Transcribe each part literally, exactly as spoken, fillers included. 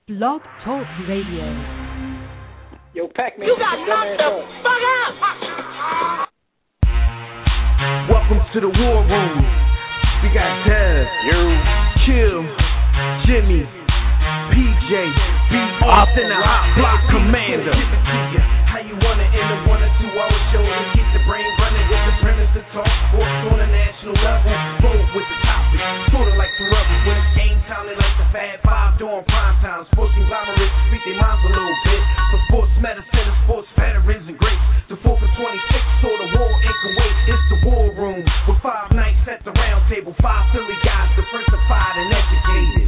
Blog Talk Radio. Yo, Pac-Man. You got knocked the fuck out! Welcome to the war room. We got Dev, you, Kim, Jimmy, P J, B. Austin, the hot block commander. How you want it in the one or two hour show to keep the brain running with the premise to talk sports on a national level. Bold with the topic, sort of like the rebels when it's game time. They like the Fab Five during prime time. Sports conglomerates speak their minds a little bit. For sports medicine and sports veterans and greats. The four for twenty-six, so the war ain't Kuwait. It's the war room with five nights at the round table. Five Philly guys, diversified and educated.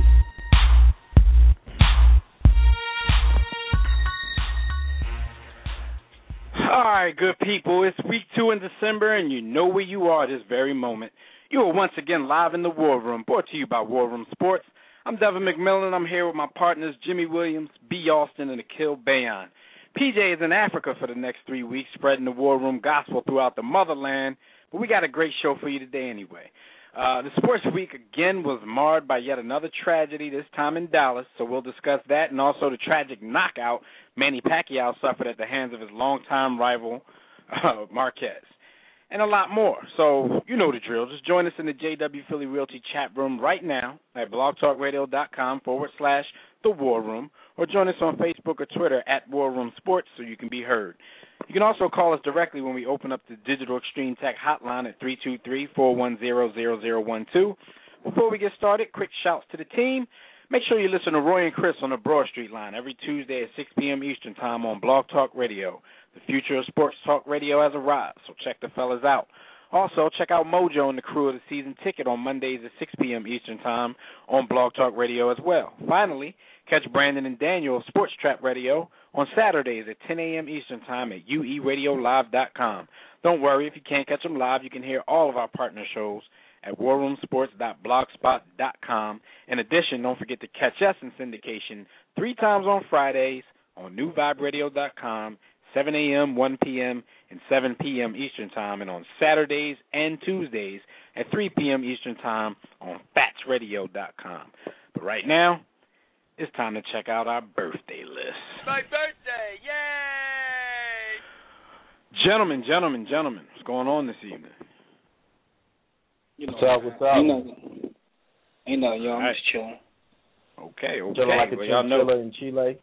All right, good people. It's week two in December, and you know where you are this very moment. You are once again live in the War Room, brought to you by War Room Sports. I'm Devin McMillan. I'm here with my partners, Jimmy Williams, B. Austin, and Akil Bayon. P J is in Africa for the next three weeks, spreading the War Room gospel throughout the motherland, but we got a great show for you today anyway. Uh, the sports week, again, was marred by yet another tragedy, this time in Dallas, so we'll discuss that, and also the tragic knockout Manny Pacquiao suffered at the hands of his longtime rival, uh, Marquez, and a lot more. So you know the drill. Just join us in the J W Philly Realty chat room right now at blogtalkradio.com forward slash the War Room, or join us on Facebook or Twitter at War Room Sports so you can be heard. You can also call us directly when we open up the Digital Extreme Tech hotline at three two three, four one zero, zero zero one two. Before we get started, quick shouts to the team. Make sure you listen to Roy and Chris on the Broad Street line every Tuesday at six p.m. Eastern Time on Blog Talk Radio. The future of sports talk radio has arrived, so check the fellas out. Also, check out Mojo and the crew of the Season Ticket on Mondays at six p.m. Eastern Time on Blog Talk Radio as well. Finally, catch Brandon and Daniel of Sports Trap Radio on Saturdays at ten a.m. Eastern Time at U E radio live dot com. Don't worry, if you can't catch them live, you can hear all of our partner shows at war room sports dot blogspot dot com. In addition, don't forget to catch us in syndication three times on Fridays on new vibe radio dot com, seven a.m., one p.m., and seven p.m. Eastern Time, and on Saturdays and Tuesdays at three p.m. Eastern Time on fats radio dot com. But right now, it's time to check out our birthday list. My birthday, yay! Gentlemen, gentlemen, gentlemen, what's going on this evening? You know, What's up, what's up? Ain't nothing, ain't nothing, y'all. I'm Right. just chilling. Okay, okay. Chilling like a well, y'all know. chinchilla in Chile.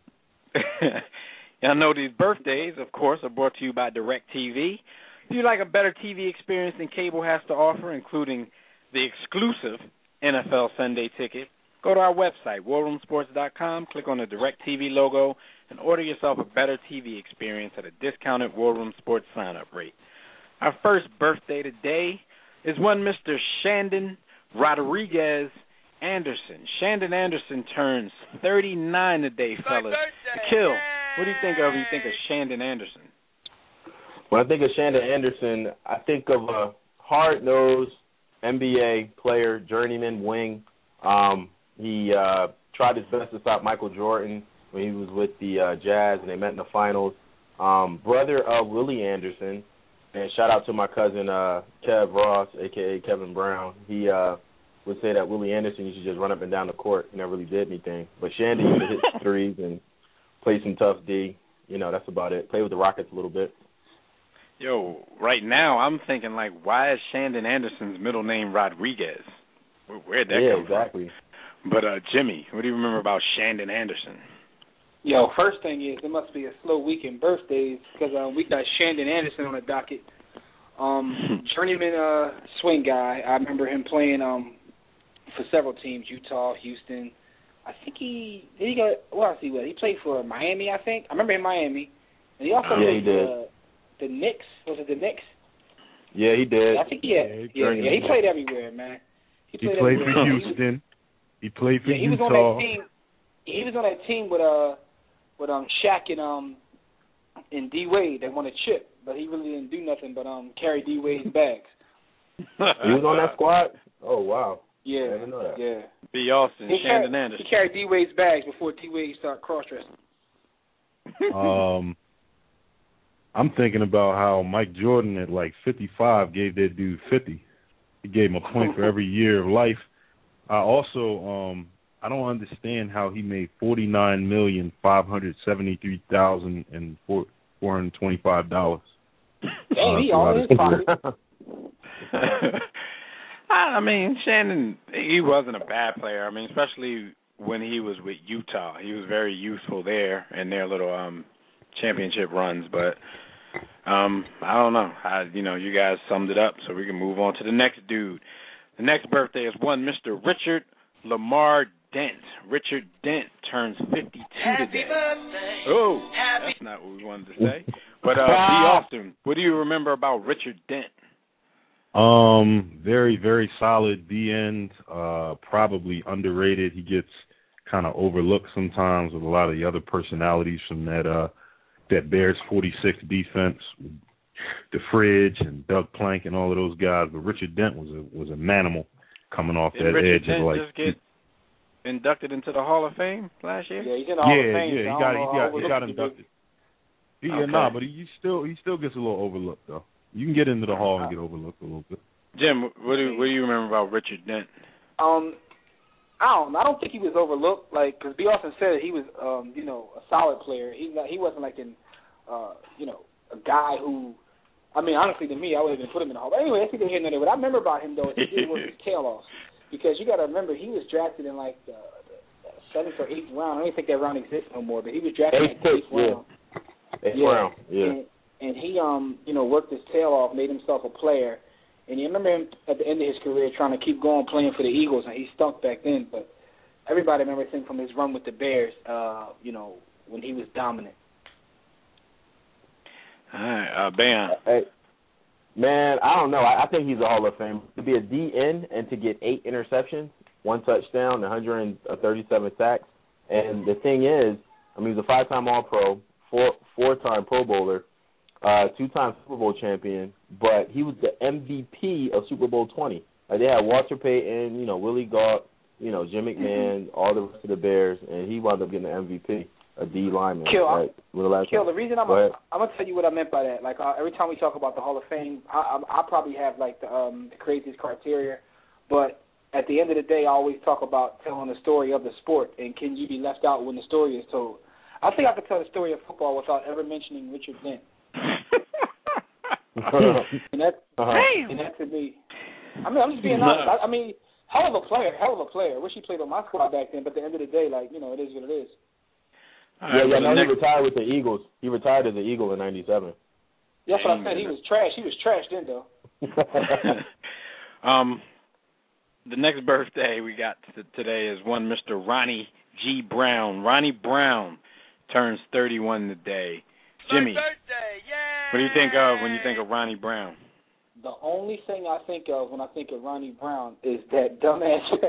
Y'all know these birthdays, of course, are brought to you by DirecTV. If you like a better T V experience than cable has to offer, including the exclusive N F L Sunday ticket, go to our website, war room sports dot com, click on the DirecTV logo, and order yourself a better T V experience at a discounted War Room Sports sign-up rate. Our first birthday today is one Mister Shandon Rodriguez Anderson. Shandon Anderson turns thirty-nine today, fellas. Kill. What do you think of when you think of Shandon Anderson? When I think of Shandon Anderson, I think of a hard-nosed N B A player, journeyman wing. Um, he uh, tried his best to stop Michael Jordan when he was with the uh, Jazz and they met in the finals. Um, brother of Willie Anderson, and shout out to my cousin uh, Kev Ross, a k a. Kevin Brown. He uh, would say that Willie Anderson used to just run up and down the court and never really did anything. But Shandon used to hit threes and play some tough D. You know, that's about it. Play with the Rockets a little bit. Yo, right now I'm thinking, like, why is Shandon Anderson's middle name Rodriguez? Where, where'd that yeah, come exactly. from? But, uh, Jimmy, what do you remember about Shandon Anderson? Yo, first thing is, it must be a slow week in birthdays because uh, we got Shandon Anderson on the docket. Um, journeyman uh, swing guy. I remember him playing um, for several teams, Utah, Houston. I think he, did he go, what else he was? He played for Miami, I think. I remember in Miami. And he also yeah, played he did. for uh, the Knicks. Was it the Knicks? Yeah, he did. I think he had, Yeah, yeah, he yeah, he played everywhere, man. He played, he played for everywhere. Houston. He played for Yeah, he Utah. was on that team. He was on that team with uh with um Shaq and um and D Wade. They won a chip, but he really didn't do nothing but um carry D Wade's bags. He was on that squad? Oh, wow. Yeah, I didn't know that. yeah. B. Austin, He Shandon carried, Anderson. he carried D Wade's bags before D Wade started cross dressing. Um, I'm thinking about how Mike Jordan at like fifty-five gave that dude fifty. He gave him a point for every year of life. I also um I don't understand how he made forty nine million five hundred seventy three thousand and four four hundred twenty five dollars. Damn, he all in his pocket. I mean, Shannon, he wasn't a bad player. I mean, especially when he was with Utah, he was very useful there in their little um championship runs. But um, I don't know. I, you know, you guys summed it up, so we can move on to the next dude. The next birthday is one Mister Richard Lamar Dent. Richard Dent turns fifty-two Happy today. birthday. Oh, Happy. that's not what we wanted to say. But uh, B. Austin, what do you remember about Richard Dent? Um, very, very solid D end. Uh, probably underrated. He gets kind of overlooked sometimes with a lot of the other personalities from that uh that Bears forty-six defense, the Fridge and Doug Plank and all of those guys. But Richard Dent was a was a manimal coming off Did that Richard edge Dent of like. just get inducted into the Hall of Fame last year? Yeah, he's in the Hall yeah, of Fame. yeah, so he I got don't he know got how he got overlooked inducted. Yeah, Okay. nah, but he still he still gets a little overlooked though. You can get into the Hall and get overlooked a little bit. Jim, what do what do you remember about Richard Dent? Um, I don't. I don't think he was overlooked. Like, because B. Austin said he was, um, you know, a solid player. He not, he wasn't like an, uh, you know, a guy who. I mean, honestly, to me, I would have been put him in the Hall. But anyway, that's either here nor there. What I remember about him though is he did work his tail off, because you got to remember he was drafted in like the, the seventh or eighth round. I don't even think that round exists no more. But he was drafted in the eighth round. Eighth yeah. round. Yeah. And, and he, um, you know, worked his tail off, made himself a player. And you remember him at the end of his career trying to keep going playing for the Eagles, and he stunk back then. But everybody remembers him from his run with the Bears, uh, you know, when he was dominant. All right, uh, Bam. Hey, man, I don't know. I, I think he's a Hall of Fame. To be a D N and to get eight interceptions, one touchdown, one hundred thirty-seven sacks. And the thing is, I mean, he's a five-time All-Pro, four, four-time Pro Bowler, uh, two-time Super Bowl champion, but he was the M V P of Super Bowl twenty. Like, they had Walter Payton, you know, Willie Gault, you know, Jim McMahon, all the rest of the Bears, and he wound up getting the M V P, a D lineman. Kill, right? Kill the reason I'm a, I'm gonna tell you what I meant by that. Like uh, every time we talk about the Hall of Fame, I, I, I probably have like the, um, the craziest criteria, but at the end of the day, I always talk about telling the story of the sport, and can you be left out when the story is told? I think I could tell the story of football without ever mentioning Richard Dent. and that, uh-huh. and that to me, I mean, I'm just being honest. I, I mean, hell of a player, hell of a player. I wish he played on my squad back then, but at the end of the day, like, you know, it is what it is. All yeah, right, yeah, no, next... he retired with the Eagles. He retired as an Eagle in ninety-seven. That's what I said. He was trash. He was trash then, though. um, the next birthday we got t- today is one Mister Ronnie G. Brown. Ronnie Brown turns thirty-one today. Jimmy, My birthday, yay! what do you think of when you think of Ronnie Brown? The only thing I think of when I think of Ronnie Brown is that dumbass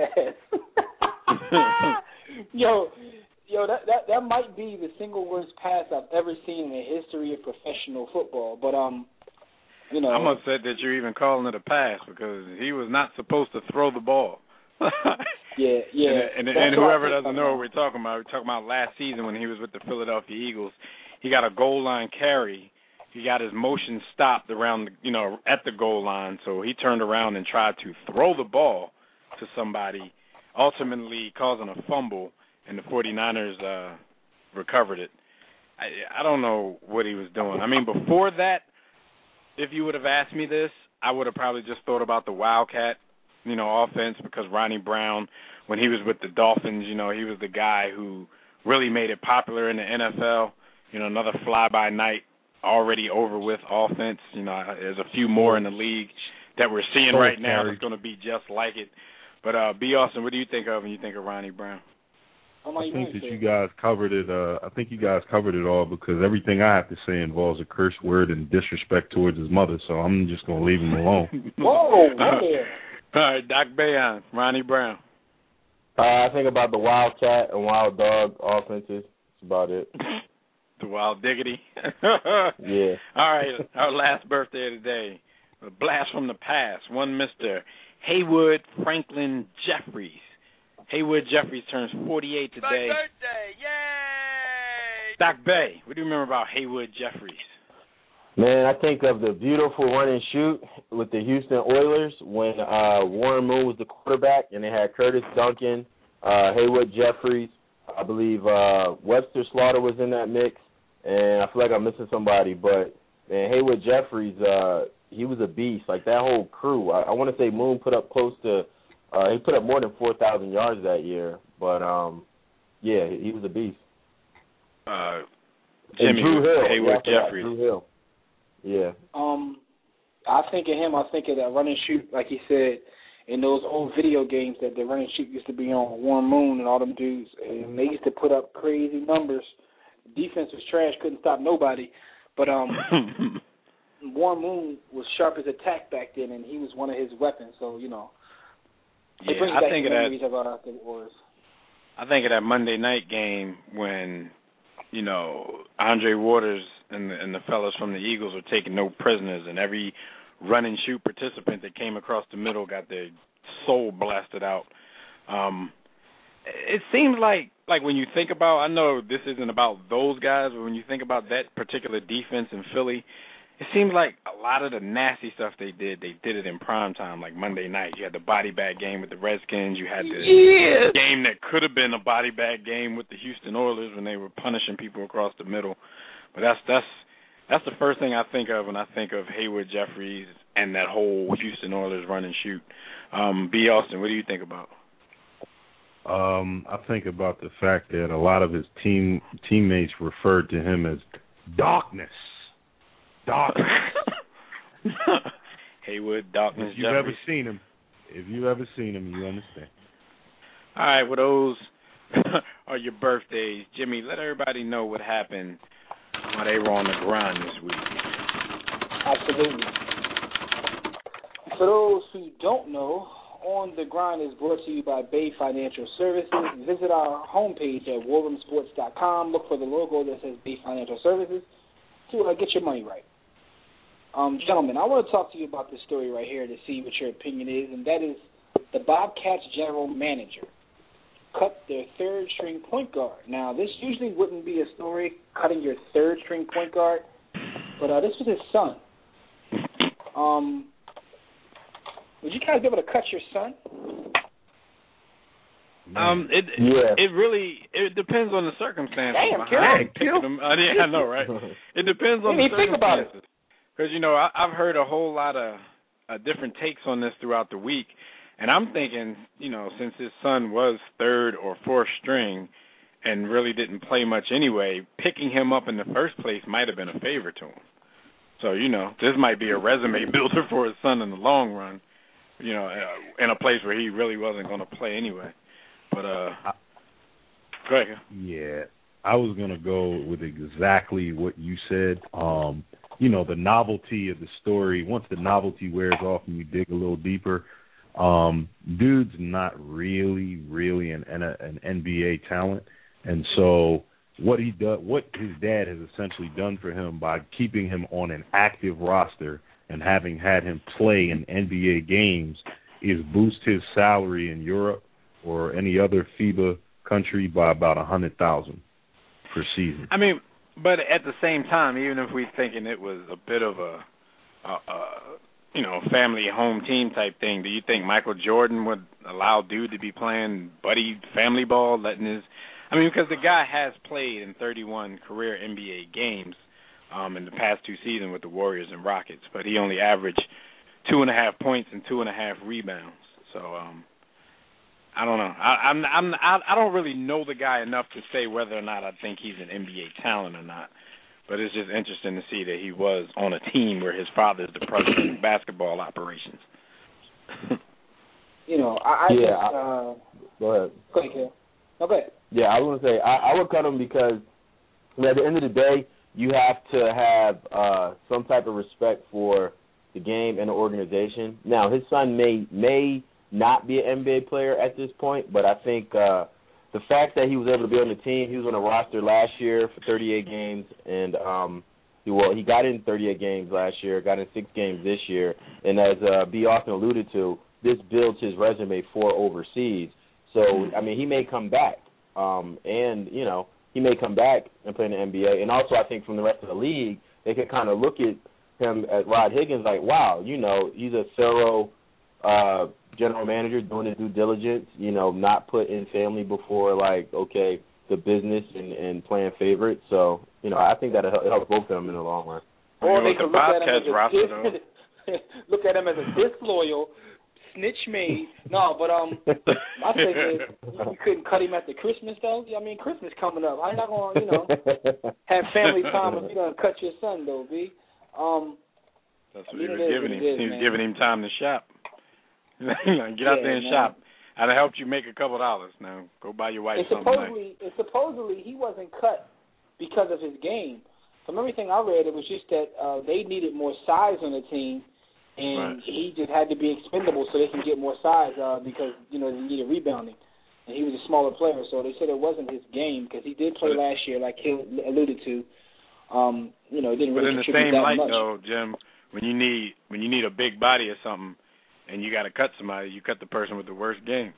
pass. yo, yo, that, that that might be the single worst pass I've ever seen in the history of professional football. But um, you know, I'm upset that you're even calling it a pass because he was not supposed to throw the ball. yeah, yeah. And, and, and whoever doesn't know what we're talking about, we're talking about last season when he was with the Philadelphia Eagles. He got a goal line carry. He got his motion stopped around, the, you know, at the goal line. So he turned around and tried to throw the ball to somebody, ultimately causing a fumble, and the 49ers uh, recovered it. I, I don't know what he was doing. I mean, before that, if you would have asked me this, I would have probably just thought about the Wildcat, you know, offense, because Ronnie Brown, when he was with the Dolphins, you know, he was the guy who really made it popular in the N F L. You know, another fly-by-night, already over with offense. You know, there's a few more in the league that we're seeing right now that's going to be just like it. But, uh, B. Austin, what do you think of when you think of Ronnie Brown? I think that you guys covered it. Uh, I think you guys covered it all because everything I have to say involves a curse word and disrespect towards his mother. So I'm just going to leave him alone. Whoa, uh, all right, Doc Bayon, Ronnie Brown. Uh, I think about the Wildcat and Wild Dog offenses. That's about it. The Wild Diggity. Yeah. All right, our last birthday of the day. A blast from the past. One Mister Haywood Franklin Jeffries. Haywood Jeffries turns forty-eight today. My birthday, yay! Doc Bay, what do you remember about Haywood Jeffries? Man, I think of the beautiful run and shoot with the Houston Oilers when uh, Warren Moon was the quarterback and they had Curtis Duncan uh, Haywood Jeffries. I believe uh, Webster Slaughter was in that mix, and I feel like I'm missing somebody. But man, Haywood Jeffries, uh, he was a beast. Like that whole crew. I, I want to say Moon put up close to, uh, he put up more than four thousand yards that year. But um, yeah, he, he was a beast. Uh, Jimmy Drew Hill, Haywood yeah, Jeffries. Drew Hill. Yeah. Um, I think of him. I think of that run and shoot, like he said, in those old video games that the run and shoot used to be on, Warren Moon and all them dudes, and they used to put up crazy numbers. Defense was trash, couldn't stop nobody. But um, Warren Moon was sharp as attack back then, and he was one of his weapons. So you know, it yeah, brings I back think of memories that. of uh, the Warriors. I think of that Monday night game when, you know, Andre Waters and the, and the fellas from the Eagles were taking no prisoners, and every run and shoot participant that came across the middle got their soul blasted out. Um, it seems like, like when you think about, I know this isn't about those guys, but when you think about that particular defense in Philly, it seems like a lot of the nasty stuff they did, they did it in prime time, like Monday night. You had the body bag game with the Redskins. You had the yeah. game that could have been a body bag game with the Houston Oilers when they were punishing people across the middle. But that's that's that's the first thing I think of when I think of Haywood Jeffries and that whole Houston Oilers run and shoot. Um, B. Austin, what do you think about? Um, I think about the fact that a lot of his team teammates referred to him as darkness. Darkness. Haywood, darkness. If you've Jeffries. ever seen him, if you've ever seen him, you understand. All right, well, those are your birthdays. Jimmy, let everybody know what happened while they were on the grind this week. Absolutely. For those who don't know, On the Grind is brought to you by Bay Financial Services. Visit our homepage at war room sports dot com. Look for the logo that says Bay Financial Services to uh, get your money right. Um, gentlemen, I want to talk to you about this story right here to see what your opinion is, and that is the Bobcats general manager cut their third-string point guard. Now, this usually wouldn't be a story, cutting your third-string point guard, but uh, this was his son. Um, would you guys be able to cut your son? Um, it Yeah. it really it depends on the circumstances. Damn, behind Kill. picking them. Uh, yeah, I know, right? It depends on You the didn't think about it. circumstances. Because, you know, I, I've heard a whole lot of uh, different takes on this throughout the week, and I'm thinking, you know, since his son was third or fourth string and really didn't play much anyway, picking him up in the first place might have been a favor to him. So, you know, this might be a resume builder for his son in the long run, you know, uh, in a place where he really wasn't going to play anyway. But, uh, go ahead. Yeah, I was going to go with exactly what you said. Um, you know, the novelty of the story, once the novelty wears off and you dig a little deeper, um, dude's not really, really an, an, an N B A talent. And so what he does, what his dad has essentially done for him by keeping him on an active roster and having had him play in N B A games is boost his salary in Europe or any other FIBA country by about a hundred thousand per season. I mean, but at the same time, even if we're thinking it was a bit of a, a, a you know, family home team type thing, do you think Michael Jordan would allow dude to be playing buddy family ball, letting his, I mean, because the guy has played in thirty-one career N B A games um, in the past two seasons with the Warriors and Rockets, but he only averaged two and a half points and two and a half rebounds. So, um, I don't know. I, I'm, I'm, I, I don't really know the guy enough to say whether or not I think he's an N B A talent or not. But it's just interesting to see that he was on a team where his father is the president of basketball operations. You know, I, I Yeah, just, I- uh, Go ahead. go ahead, Kel. No, go ahead. Yeah, I was going to say, I, I would cut him because at the end of the day, you have to have uh, some type of respect for the game and the organization. Now, his son may may not be an N B A player at this point, but I think uh, the fact that he was able to be on the team, he was on the roster last year for thirty-eight games, and um, he well, he got in thirty-eight games last year, got in six games this year, and as uh, B. Austin alluded to, this builds his resume for overseas. So, I mean, he may come back, um, and, you know, he may come back and play in the N B A. And also, I think from the rest of the league, they could kind of look at him, at Rod Higgins, like, wow, you know, he's a thorough uh, general manager doing the due diligence, you know, not putting family before, like, okay, the business and, and playing favorites. So, you know, I think that it helps both of them in the long run. Or they the could look at, Bobcats him roster, as a dis- look at him as a disloyal, snitch made. No, but um, my thing is, you couldn't cut him after Christmas, though. I mean, Christmas coming up. I'm not going to, you know, have family time if you're going to cut your son, though, B. Um, That's I what mean, he it was is giving what him. it is, He was man. giving him time to shop. Get out Yeah, there and man. shop. I'd have helped you make a couple dollars. Now go buy your wife And something supposedly, and supposedly he wasn't cut because of his game. From everything I read, it was just that uh, they needed more size on the team, and Right. he just had to be expendable so they can get more size uh, because, you know, they needed rebounding. And he was a smaller player, so they said it wasn't his game because he did play But- last year, like he alluded to. Um, you know, he didn't But really in the contribute same that light, much. though, Jim, when you need when you need a big body or something, and you got to cut somebody, you cut the person with the worst game.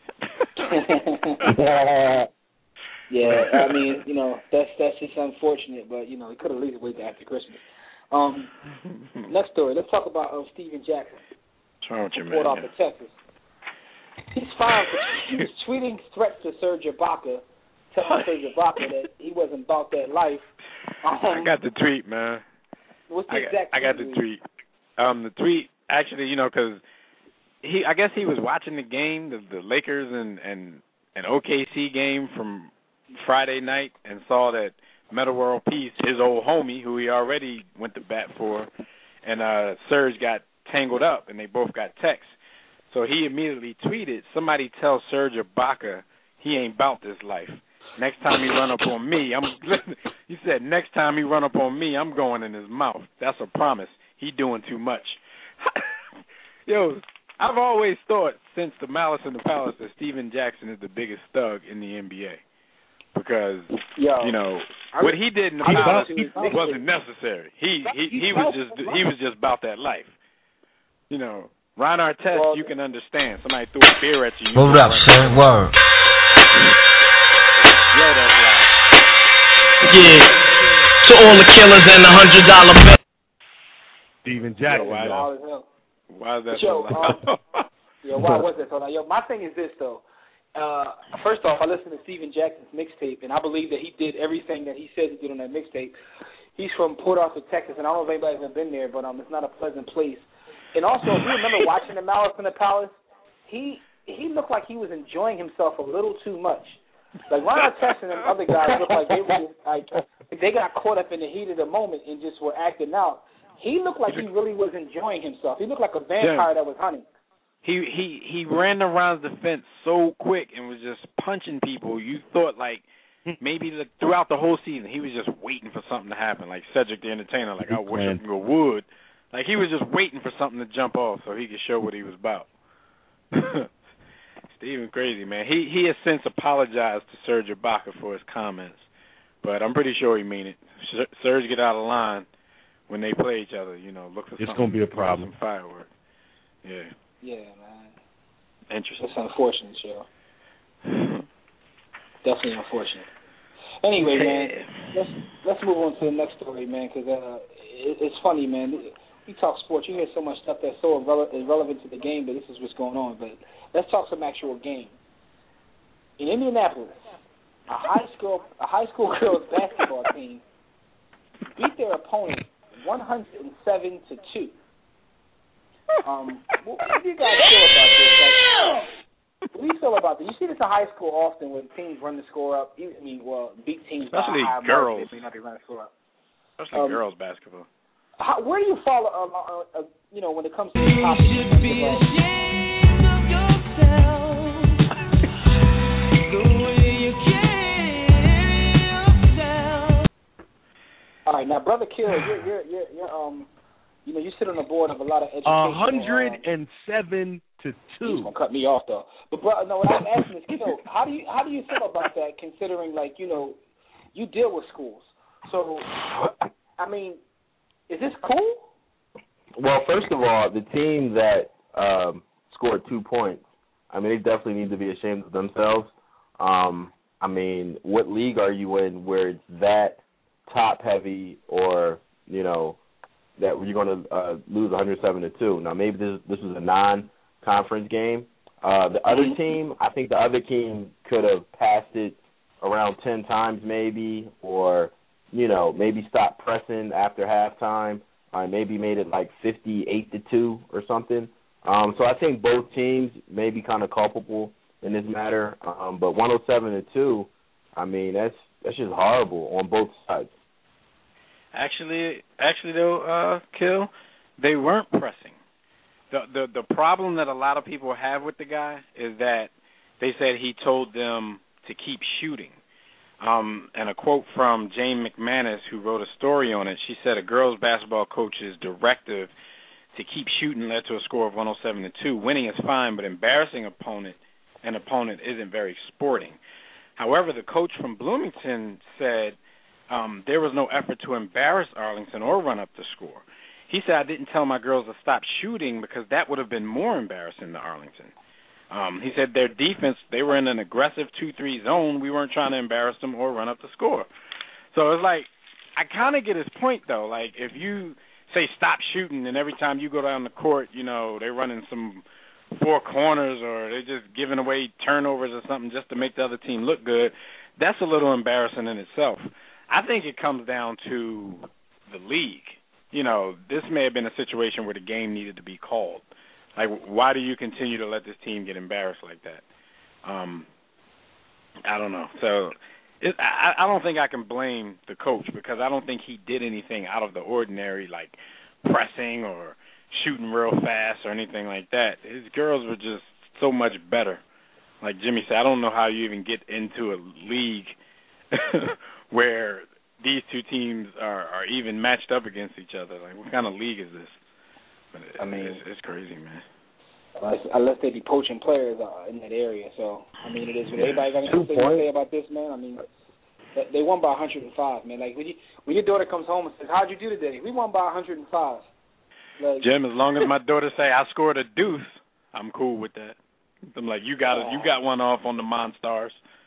Yeah, I mean, you know, that's that's just unfortunate, but you know, he could have at least waited after Christmas. Um, next story. Let's talk about uh, Steven Jackson. What's wrong with you, Port man? Arthur, Texas. He's fined for he was tweeting threats to Serge Ibaka, telling Serge Ibaka that he wasn't about that life. Um, I got the tweet, man. What's the I got, exact? I got the tweet. Um, the tweet actually, you know, because he, I guess he was watching the game, the, the Lakers and and an O K C game from Friday night, and saw that Metta World Peace, his old homie, who he already went to bat for, and uh, Serge got tangled up, and they both got texts. So he immediately tweeted, "Somebody tell Serge Ibaka he ain't about this life. Next time he run up on me, I'm." He said, "Next time he run up on me, I'm going in his mouth. That's a promise. He doing too much." Yo, I've always thought since the Malice in the Palace that Steven Jackson is the biggest thug in the N B A because Yo, you know I, what he did in the I Palace about, wasn't necessary. He he he was just he was just about that life. You know, Ron Artest, well, you can understand. Somebody threw a beer at you. you Hold up, son. Word. Yo, that's right. Yeah. To all the killers and the hundred dollar bet. Steven Jackson. Yo, why, wild as hell. why is that Yo, so loud? um, Yo, why was that so loud? Yo, my thing is this though. Uh, first off, I listened to Steven Jackson's mixtape, and I believe that he did everything that he said he did on that mixtape. He's from Port Arthur, Texas, and I don't know if anybody's ever been there, but um, it's not a pleasant place. And also, if you remember watching the Malice in the Palace, he he looked like he was enjoying himself a little too much. Like Ron Artest and them other guys looked like they were just like they got caught up in the heat of the moment and just were acting out. He looked like he really was enjoying himself. He looked like a vampire that was hunting. He he he ran around the fence so quick and was just punching people. You thought like maybe the, throughout the whole season he was just waiting for something to happen, like Cedric the Entertainer. Like I wish I could go wood. Like he was just waiting for something to jump off so he could show what he was about. Steven crazy, man. He he has since apologized to Serge Ibaka for his comments, but I'm pretty sure he mean it. Serge get out of line when they play each other. You know, look for It's something. gonna be a problem. Some fireworks. Yeah. Yeah, man. Interesting. It's unfortunate, yo. Definitely unfortunate. Anyway, man, let's let's move on to the next story, man, because uh, it, it's funny, man. You talk sports, you hear so much stuff that's so irrele- irrelevant to the game, but this is what's going on. But let's talk some actual game. In Indianapolis, a high school a high school girls basketball team beat their opponent one hundred seven to two. Um, what, what do you guys feel about this? Like, what do you feel about this? You see this in high school often when teams run the score up. I mean, well, beat teams Especially by a high girls. mark. They may not be running the score up. Especially Um, girls basketball. How, where do you fall, uh, uh, uh, you know, when it comes to the topic? You should be ashamed of yourself. The way you carry yourself. All right, now, Brother Kill, you're, you're, you're, you're, um, you know, you sit on the board of a lot of education. A hundred and seven to two. He's gonna cut me off though. But bro, no, what I'm asking is, Kill, how do you how do you feel about that? Considering, like, you know, you deal with schools, so I mean. Is this cool? Well, first of all, the team that um, scored two points, I mean, they definitely need to be ashamed of themselves. Um, I mean, what league are you in where it's that top-heavy or, you know, that you're going to uh, lose one hundred seven to two? Now, maybe this this was a non conference game. Uh, the other team, I think the other team could have passed it around ten times maybe, or, you know, maybe stopped pressing after halftime, uh, maybe made it like fifty-eight to two or something. Um, so I think both teams may be kind of culpable in this matter. Um, but one oh seven to two, I mean, that's that's just horrible on both sides. Actually, actually though, uh, Kill, they weren't pressing. The, the the problem that a lot of people have with the guy is that they said he told them to keep shooting. Um, and a quote from Jane McManus, who wrote a story on it, she said a girls basketball coach's directive to keep shooting led to a score of one oh seven to two. Winning is fine, but embarrassing opponent an opponent isn't very sporting. However, the coach from Bloomington said um, there was no effort to embarrass Arlington or run up the score. He said, I didn't tell my girls to stop shooting because that would have been more embarrassing to Arlington. Um, he said their defense, they were in an aggressive two three zone. We weren't trying to embarrass them or run up the score. So it's like, I kind of get his point, though. Like, if you say stop shooting and every time you go down the court, you know, they're running some four corners or they're just giving away turnovers or something just to make the other team look good, that's a little embarrassing in itself. I think it comes down to the league. You know, this may have been a situation where the game needed to be called. Like, why do you continue to let this team get embarrassed like that? Um, I don't know. So it, I, I don't think I can blame the coach because I don't think he did anything out of the ordinary, like pressing or shooting real fast or anything like that. His girls were just so much better. Like Jimmy said, I don't know how you even get into a league where these two teams are, are even matched up against each other. Like, what kind of league is this? But it, I mean, it's, it's crazy, man. Unless, unless they be poaching players uh, in that area. So, I mean, it is what everybody got anything to say about this, man. I mean, they won by one hundred five, man. Like, when, you, when your daughter comes home and says, how'd you do today? We won by one hundred five. Like, Jim, as long as my daughter say I scored a deuce, I'm cool with that. I'm like, you got it. You got one off on the Monstars.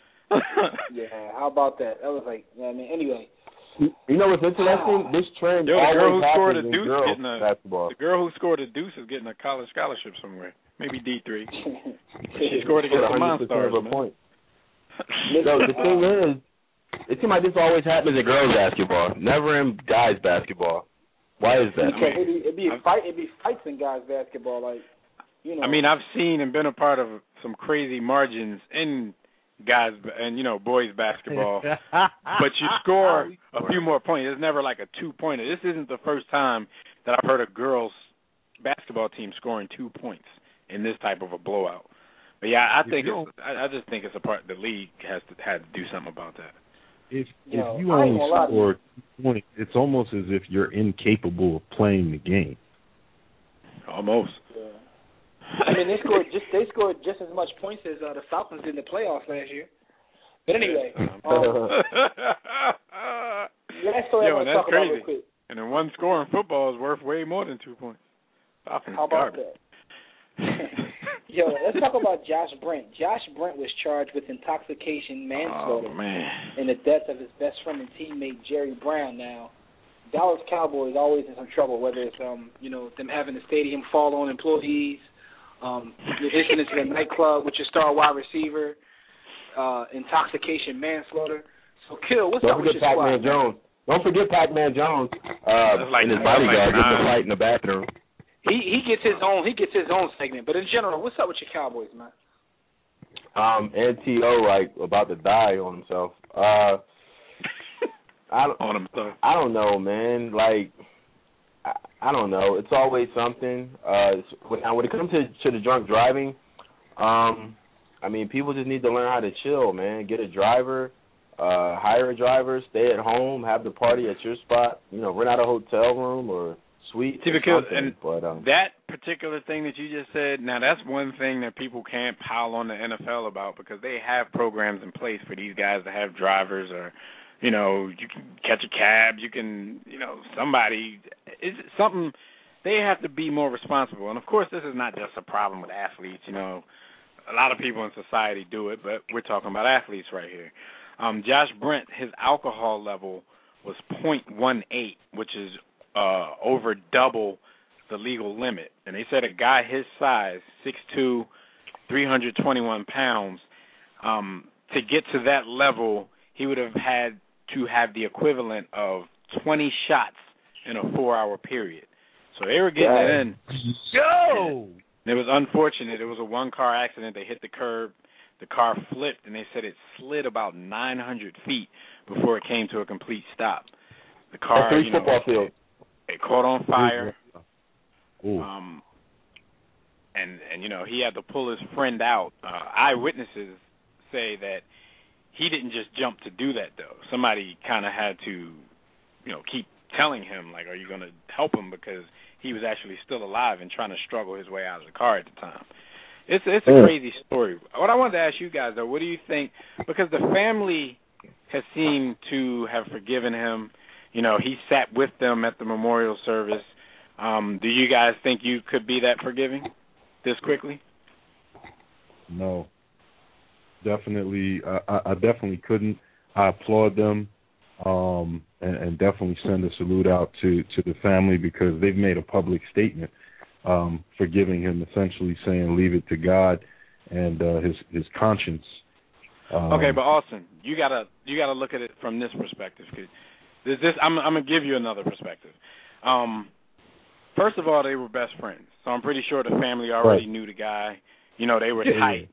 Yeah, how about that? That was like, yeah, I mean, anyway. You know what's interesting? This trend Yo, the girl always who scored a happens in deuce girls getting a, basketball. The girl who scored a deuce is getting a college scholarship somewhere, maybe D three. She scored against the Monstars. Of a point. No, the thing is, it seems like this always happens in girls basketball, never in guys basketball. Why is that? Because it'd be, it'd be a fight. It'd be fights in guys basketball, like you know. I mean, I've seen and been a part of some crazy margins in guys and you know boys basketball, but you score a few more points. It's never like a two pointer. This isn't the first time that I've heard a girls basketball team scoring two points in this type of a blowout. But yeah, I think it's, I, I just think it's a part the league has to had to do something about that. If you know, if you only score two points, it's almost as if you're incapable of playing the game. Almost. Yeah. I mean, they scored just they scored just as much points as uh, the Falcons did in the playoffs last year. But anyway, um, last story I Yo, want to that's talk crazy. about real quick. And then one score in football is worth way more than two points. Falcons How about garbage. that? Yo, let's talk about Josh Brent. Josh Brent was charged with intoxication manslaughter oh, in the death of his best friend and teammate Jerry Brown. Now, Dallas Cowboys always in some trouble, whether it's um you know them having the stadium fall on employees, um the incidents in a nightclub with your star wide receiver, uh, intoxication manslaughter. So, Kill, what's Don't up with forget your squad? Pac-Man Jones. Don't forget Pac-Man Jones uh, like, and his like bodyguard getting nine. a fight in the bathroom. He he gets his own he gets his own segment. But in general, what's up with your Cowboys, man? Um, N T O like about to die on himself. Uh, I don't, on himself. I don't know, man. Like, I, I don't know. It's always something. Uh, when, when it comes to to the drunk driving, um, I mean, people just need to learn how to chill, man. Get a driver, uh, hire a driver, stay at home, have the party at your spot. You know, rent out a hotel room or suite. See, or because something. and but, um, that particular thing that you just said, now that's one thing that people can't pile on the N F L about because they have programs in place for these guys to have drivers or, you know, you can catch a cab, you can, you know, somebody, it's something, they have to be more responsible. And, of course, this is not just a problem with athletes, you know. A lot of people in society do it, but we're talking about athletes right here. Um, Josh Brent, his alcohol level was point one eight, which is uh, over double the legal limit. And they said a guy his size, six two, three hundred twenty-one pounds, um, to get to that level, he would have had to have the equivalent of twenty shots in a four-hour period. So they were getting yeah. it in. Yo! It was unfortunate. It was a one-car accident. They hit the curb. The car flipped, and they said it slid about nine hundred feet before it came to a complete stop. The car, three you know, football field. It, it caught on fire. Ooh. Um, and, and, you know, he had to pull his friend out. Uh, eyewitnesses say that he didn't just jump to do that, though. Somebody kind of had to, you know, keep telling him, like, are you going to help him? Because he was actually still alive and trying to struggle his way out of the car at the time. It's it's a mm. crazy story. What I wanted to ask you guys, though, what do you think? Because the family has seemed to have forgiven him. You know, he sat with them at the memorial service. Um, do you guys think you could be that forgiving this quickly? No. Definitely, I, I definitely couldn't. I applaud them, um, and, and definitely send a salute out to, to the family because they've made a public statement um, forgiving him, essentially saying leave it to God and uh, his his conscience. Um, okay, but Austin, you gotta you gotta look at it from this perspective. Cause this, this I'm, I'm gonna give you another perspective. Um, first of all, they were best friends, so I'm pretty sure the family already right. knew the guy. You know, they were yeah. tight.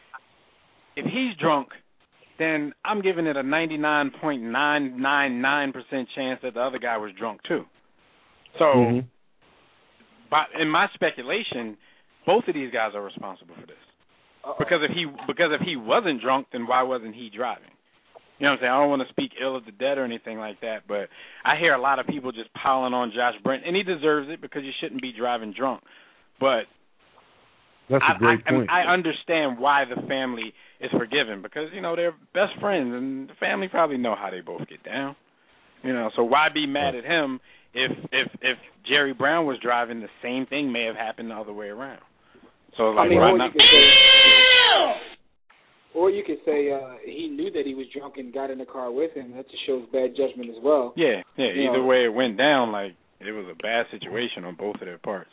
If he's drunk, then I'm giving it a ninety-nine point nine nine nine percent chance that the other guy was drunk too. So, mm-hmm. by, in my speculation, both of these guys are responsible for this. Uh-oh. Because if he because if he wasn't drunk, then why wasn't he driving? You know what I'm saying? I don't want to speak ill of the dead or anything like that, but I hear a lot of people just piling on Josh Brent, and he deserves it because you shouldn't be driving drunk. But That's a great I, point. I, I understand why the family is forgiven because, you know, they're best friends, and the family probably know how they both get down. You know, so why be mad at him if if if Jerry Brown was driving, the same thing may have happened the other way around. So, like, I mean, why or, not? you could say, or you could say uh, he knew that he was drunk and got in the car with him. That just shows bad judgment as well. Yeah, yeah. You either know. way it went down, like, it was a bad situation on both of their parts.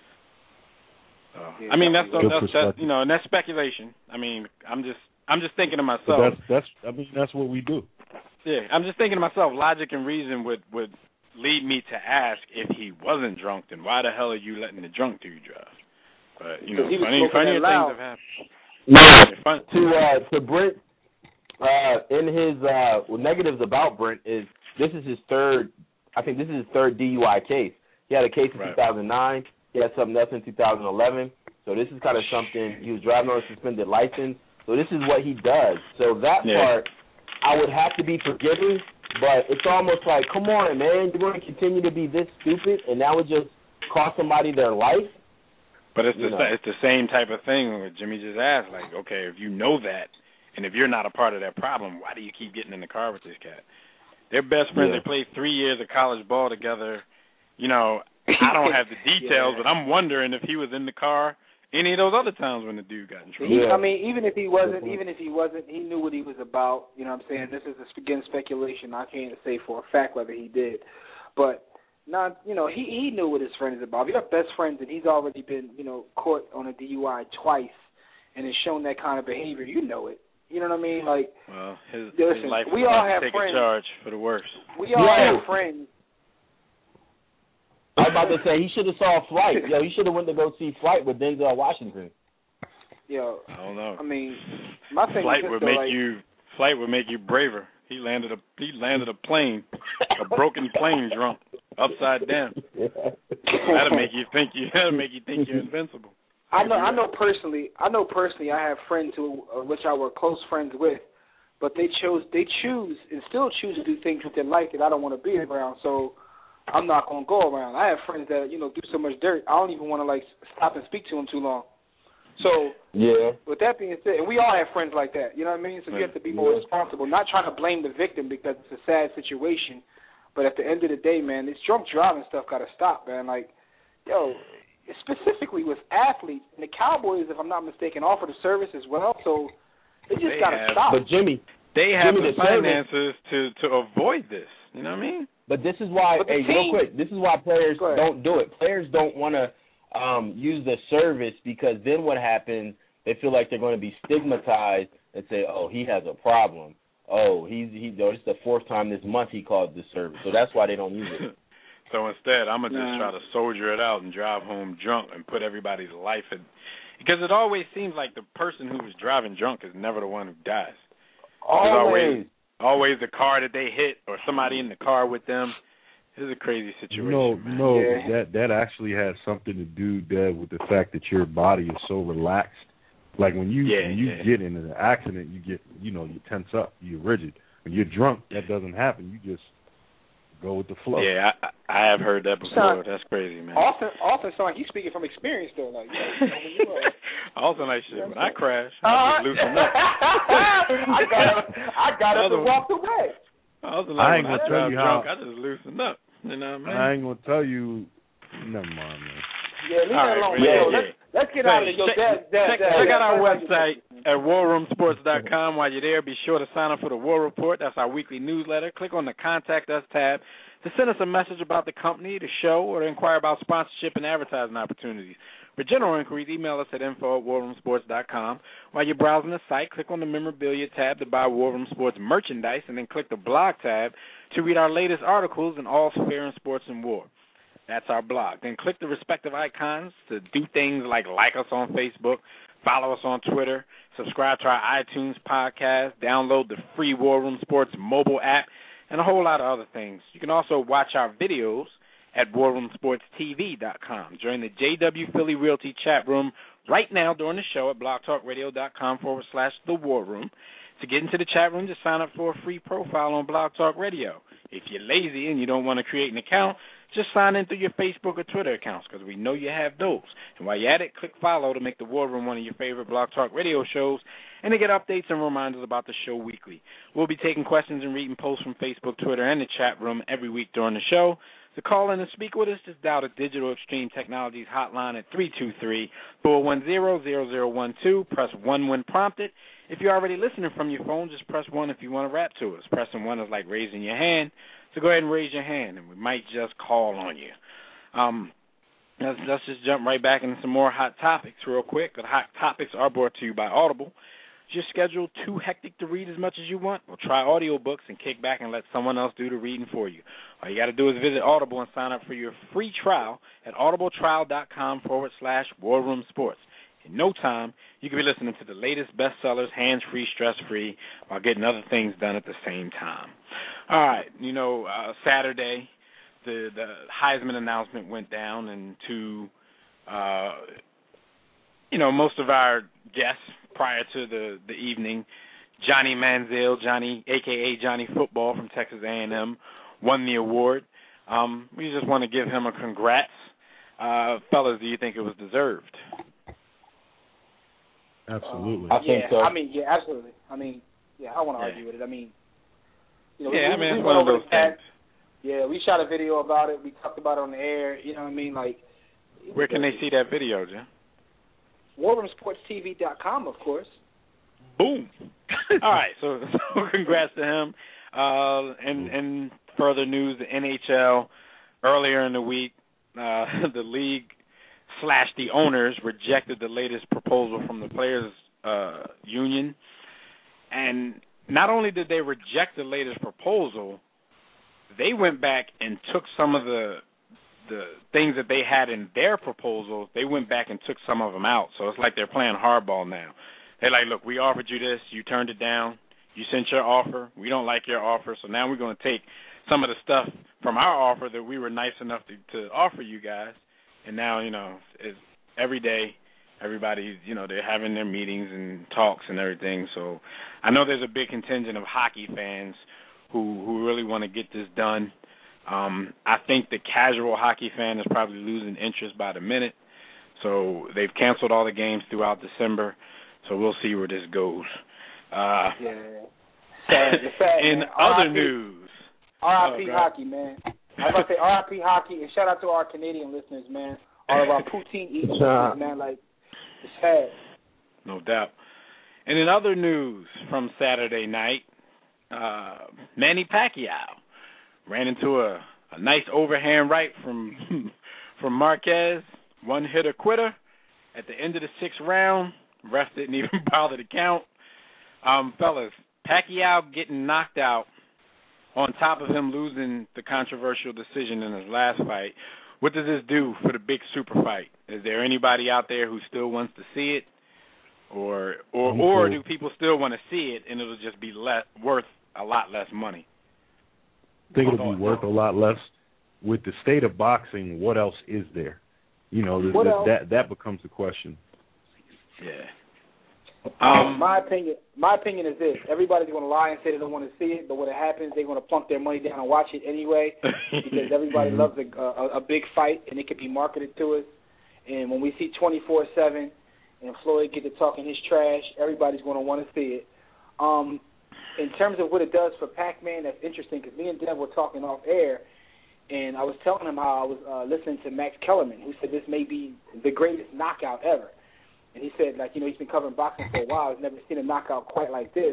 So, yeah, I mean, that's, Good that's, that's, you know, and that's speculation. I mean, I'm just I'm just thinking to myself. But that's, that's, I mean, that's what we do. Yeah, I'm just thinking to myself, logic and reason would, would lead me to ask if he wasn't drunk, then why the hell are you letting the drunk dude drive? But, you know, funny, funnier things have happened. No, Fun. to uh, to Brent, uh, in his uh, well, negatives about Brent is this is his third. I think this is his third D U I case. He had a case in right. two thousand nine. He had something else in two thousand eleven. So this is kind of something. He was driving on a suspended license. So this is what he does. So that yeah. part, I would have to be forgiving. But it's almost like, come on, man, you're going to continue to be this stupid, and that would just cost somebody their life. But it's the, you know. it's the same type of thing what Jimmy just asked. Like, okay, if you know that, and if you're not a part of that problem, why do you keep getting in the car with this cat? They're best friends. Yeah. They played three years of college ball together. You know, I don't have the details, yeah. but I'm wondering if he was in the car any of those other times when the dude got in trouble. He, Yeah. I mean, even if he wasn't, even if he wasn't, he knew what he was about. You know what I'm saying? This is, again, speculation. I can't say for a fact whether he did. But, not, you know, he, he knew what his friend is about. If you're best friends and he's already been, you know, caught on a D U I twice and has shown that kind of behavior, you know it. You know what I mean? Like, well, his, listen, his life we is all about have to take friends. a charge for the worse. We all Yeah. have friends. I was about to say he should have saw Flight. Yo, he should have went to go see Flight with Denzel Washington. Yo, I don't know. I mean, my thing Flight is would though, make like, you flight would make you braver. He landed a he landed a plane, a broken plane, drunk, upside down. That'll make you think you that'll make you think you're invincible. I know, I know personally. I know personally. I have friends who, uh, which I were close friends with, but they chose, they choose, and still choose to do things with their life that I don't want to be around. So I'm not gonna go around. I have friends that, you know, do so much dirt. I don't even want to like stop and speak to them too long. So yeah. with that being said, and we all have friends like that. You know what I mean? So you have to be more Yeah. responsible. Not trying to blame the victim because it's a sad situation, but at the end of the day, man, this drunk driving stuff got to stop, man. Like, yo. Specifically with athletes, and the Cowboys, if I'm not mistaken, offer the service as well. So it just got to stop. But Jimmy, they have Jimmy, the the service, finances to, to avoid this. You know what I mean? But But this is why, But the hey, team, real quick, this is why players Go ahead. don't do it. Players don't want to um, use the service because then what happens, they feel like they're going to be stigmatized and say, oh, he has a problem. Oh, he's he. Oh, this is the fourth time this month he called this service. So that's why they don't use it. So instead, I'm going to just Nah. try to soldier it out and drive home drunk and put everybody's life at – because it always seems like the person who was driving drunk is never the one who dies. Always. always. Always the car that they hit or somebody in the car with them. This is a crazy situation. No, man. no, Yeah. that that actually has something to do, Deb, with the fact that your body is so relaxed. Like when you Yeah, when you yeah. get into an accident, you get you know you tense up, you're rigid. When you're drunk, that doesn't happen. You just go with the flow. Yeah, I, I have heard that before. Son, That's crazy, man. Austin, Austin sound like he's speaking from experience, though. Like, you know, when you, uh, Also like shit. When I crash, Uh, I just loosen up. I got up, I got up and walked away. I was like, I ain't when gonna I tell drive you drunk, how- I just loosen up. You know what I mean? I ain't gonna tell you. Never mind, man. Yeah, leave All that right, alone. yeah, Yo, yeah. let's, let's get Hey, out of it. Yo, check, Dad, Dad, check, Dad, check Dad, out our Dad, website at war room sports dot com. While you're there, be sure to sign up for the War Report. That's our weekly newsletter. Click on the Contact Us tab to send us a message about the company, the show, or to inquire about sponsorship and advertising opportunities. For general inquiries, email us at info at war room sports dot com. While you're browsing the site, click on the Memorabilia tab to buy War Room Sports merchandise, and then click the Blog tab to read our latest articles in all fair in sports and war. That's our blog. Then click the respective icons to do things like like us on Facebook, follow us on Twitter, subscribe to our iTunes podcast, download the free War Room Sports mobile app, and a whole lot of other things. You can also watch our videos at war room sports t v dot com. Join the J W Philly Realty chat room right now during the show at blogtalkradio.com forward slash the War Room. To get into the chat room, just sign up for a free profile on Blog Talk Radio. If you're lazy and you don't want to create an account, just sign in through your Facebook or Twitter accounts because we know you have those. And while you're at it, click follow to make the War Room one of your favorite Blog Talk Radio shows and to get updates and reminders about the show weekly. We'll be taking questions and reading posts from Facebook, Twitter, and the chat room every week during the show. To call in and speak with us, just dial the Digital Extreme Technologies hotline at three two three, four one zero, zero zero one two. Press one when prompted. If you're already listening from your phone, just press one if you want to rap to us. Pressing one is like raising your hand. So go ahead and raise your hand, and we might just call on you. Um, let's, let's just jump right back into some more hot topics real quick. The hot topics are brought to you by Audible. Is your schedule too hectic to read as much as you want? Well, try audiobooks and kick back and let someone else do the reading for you. All you got to do is visit Audible and sign up for your free trial at audibletrial.com forward slash War Room Sports. In no time, you can be listening to the latest bestsellers, hands-free, stress-free, while getting other things done at the same time. All right, you know, uh, Saturday, the, the Heisman announcement went down, and to, uh, you know, most of our guests prior to the, the evening, Johnny Manziel, Johnny, a k a. Johnny Football from Texas A and M, won the award. Um, we just want to give him a congrats. Uh, fellas, do you think it was deserved? Absolutely. I think yeah, so. I mean, yeah, absolutely. I mean, yeah, I want to Yeah. argue with it. I mean, you know, Yeah, we, I mean, we it's went one of over those the fact. things. Yeah, we shot a video about it. We talked about it on the air. You know what I mean? Like, Where can they see that video, Jim? war room sports t v dot com, of course. Boom. All right, so, so congrats to him. Uh, and, and further news, the N H L, earlier in the week, uh, the league slash the owners rejected the latest proposal from the players' uh, union. And not only did they reject the latest proposal, they went back and took some of the the things that they had in their proposals, they went back and took some of them out. So it's like they're playing hardball now. They're like, look, we offered you this, you turned it down, you sent your offer, we don't like your offer, so now we're going to take some of the stuff from our offer that we were nice enough to, to offer you guys, and now, you know, it's every day, everybody, you know, they're having their meetings and talks and everything. So I know there's a big contingent of hockey fans who, who really want to get this done. Um, I think the casual hockey fan is probably losing interest by the minute. So they've canceled all the games throughout December. So we'll see where this goes. Uh, yeah. Sad, it's sad, in man. other R I P news. R I P oh, hockey, man. I was about to say R I P hockey, and shout out to our Canadian listeners, man. All of our poutine eating listeners, man. Like, it's sad. No doubt. And in other news from Saturday night, uh, Manny Pacquiao ran into a, a nice overhand right from from Marquez. One hitter quitter. At the end of the sixth round, ref didn't even bother to count. Um, fellas, Pacquiao getting knocked out on top of him losing the controversial decision in his last fight. What does this do for the big super fight? Is there anybody out there who still wants to see it? Or or I'm or cool. do people still want to see it and it'll just be le- worth a lot less money? I think it'll be worth a lot less. With the state of boxing, what else is there? You know, the, the, that that becomes the question. Yeah. Um, my opinion, my opinion is this: everybody's going to lie and say they don't want to see it, but when it happens, they're going to plunk their money down and watch it anyway because everybody loves a, a, a big fight and it can be marketed to us. And when we see twenty-four seven and Floyd get to talking his trash, everybody's going to want to see it. Um, in terms of what it does for Pac-Man, that's interesting because me and Dev were talking off air, and I was telling him how I was uh, listening to Max Kellerman, who said this may be the greatest knockout ever. And he said, like, you know, he's been covering boxing for a while. He's never seen a knockout quite like this.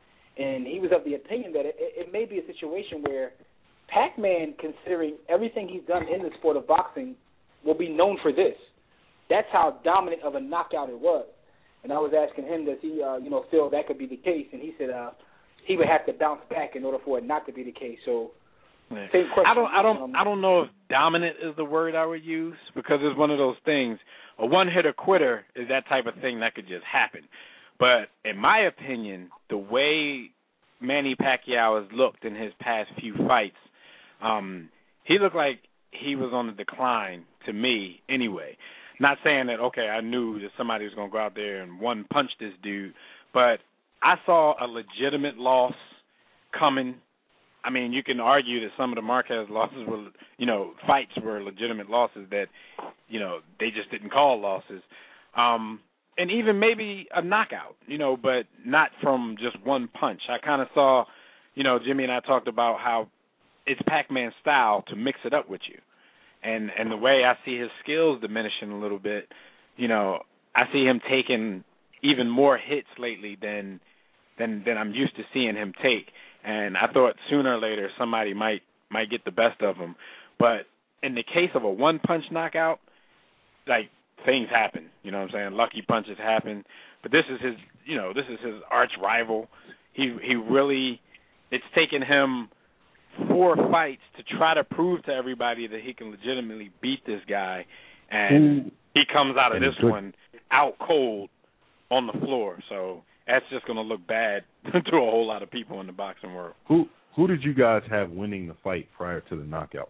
And he was of the opinion that it, it may be a situation where Pac-Man, considering everything he's done in the sport of boxing, will be known for this. That's how dominant of a knockout it was. And I was asking him, does he, uh, you know, feel that could be the case? And he said uh, he would have to bounce back in order for it not to be the case. So, yeah. Same question. I don't, I don't, I don't know if dominant is the word I would use because it's one of those things. A one-hitter quitter is that type of thing that could just happen. But in my opinion, the way Manny Pacquiao has looked in his past few fights, um, he looked like he was on the decline to me anyway. Not saying that, okay, I knew that somebody was going to go out there and one-punch this dude, but I saw a legitimate loss coming. I mean, you can argue that some of the Marquez losses were, you know, fights were legitimate losses that, you know, they just didn't call losses. Um, and even maybe a knockout, you know, but not from just one punch. I kind of saw, you know, Jimmy and I talked about how it's Pac-Man's style to mix it up with you. And and the way I see his skills diminishing a little bit, you know, I see him taking even more hits lately than than than I'm used to seeing him take. And I thought sooner or later somebody might might get the best of him. But in the case of a one-punch knockout, like, things happen. You know what I'm saying? Lucky punches happen. But this is his, you know, this is his arch rival. He he really, it's taken him four fights to try to prove to everybody that he can legitimately beat this guy. And he comes out of this one out cold on the floor. So that's just going to look bad to a whole lot of people in the boxing world. Who who did you guys have winning the fight prior to the knockout?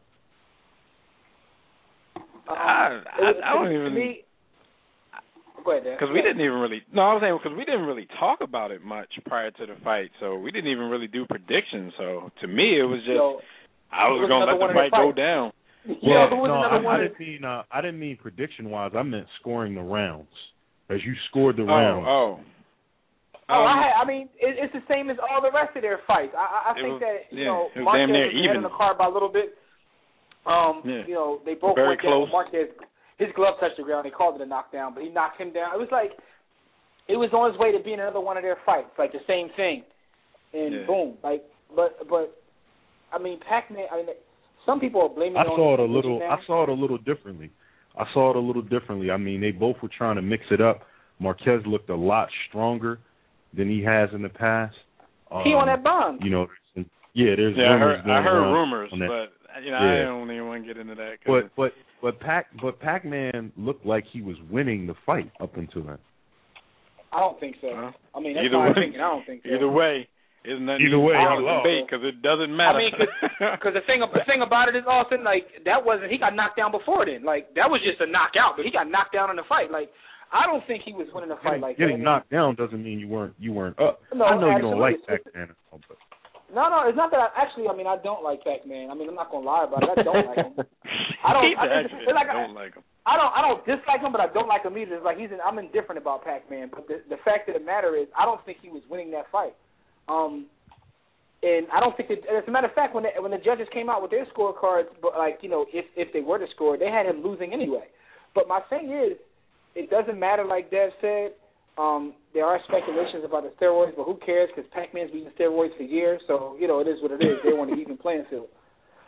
Um, I, I, I don't even. Me, Because we didn't even really. No, I was saying because we didn't really talk about it much prior to the fight, so we didn't even really do predictions. So to me, it was just Yo, I was, was going to let the fight go down. Yeah, well, no, I, I didn't mean. Uh, I didn't mean prediction wise. I meant scoring the rounds. As you scored the oh, rounds. Oh. Oh, um, I, I mean, it, it's the same as all the rest of their fights. I, I think was, that you yeah, know it was Marquez damn near was ahead even. in the card by a little bit. Um, yeah. You know, they both Very went close. down. Marquez, his glove touched the ground. They called it a knockdown, but he knocked him down. It was like it was on his way to being another one of their fights, like the same thing, and yeah. boom, like. But but I mean, Pac-Man. I mean, some people are blaming. I it on saw it a the little. now. I saw it a little differently. I saw it a little differently. I mean, they both were trying to mix it up. Marquez looked a lot stronger than he has in the past. Um, he on that bond. You know, yeah, there's yeah, rumors. I heard, I heard rumors, but you know, yeah. I don't even want to get into that. But but but Pac but Pac-Man looked like he was winning the fight up until then. I don't think so. Well, I mean, that's either my way, opinion. I don't think so. Either way, it's nothing Either way, I I'm don't debate because it doesn't I matter. mean, because the thing the thing about it is, Austin, like that wasn't he got knocked down before then. Like that was just a knockout, but he got knocked down in the fight. Like I don't think he was winning the fight getting, like getting that. knocked down doesn't mean you weren't you weren't up. No, I know you don't absolutely. like Pac-Man. But No, no, it's not that. I, actually, I mean, I don't like Pac-Man. I mean, I'm not gonna lie about it. I don't like him. I don't. I, it's, actually, it's like, I don't like him. I don't. I don't dislike him, but I don't like him either. It's like he's. An, I'm indifferent about Pac-Man. But the, the fact of the matter is, I don't think he was winning that fight. Um, and I don't think that. As a matter of fact, when the, when the judges came out with their scorecards, but like you know, if if they were to score, they had him losing anyway. But my thing is, it doesn't matter. Like Dev said. Um, there are speculations about the steroids, but who cares? Because Pac-Man's been using steroids for years, so you know it is what it is. They want an even playing field.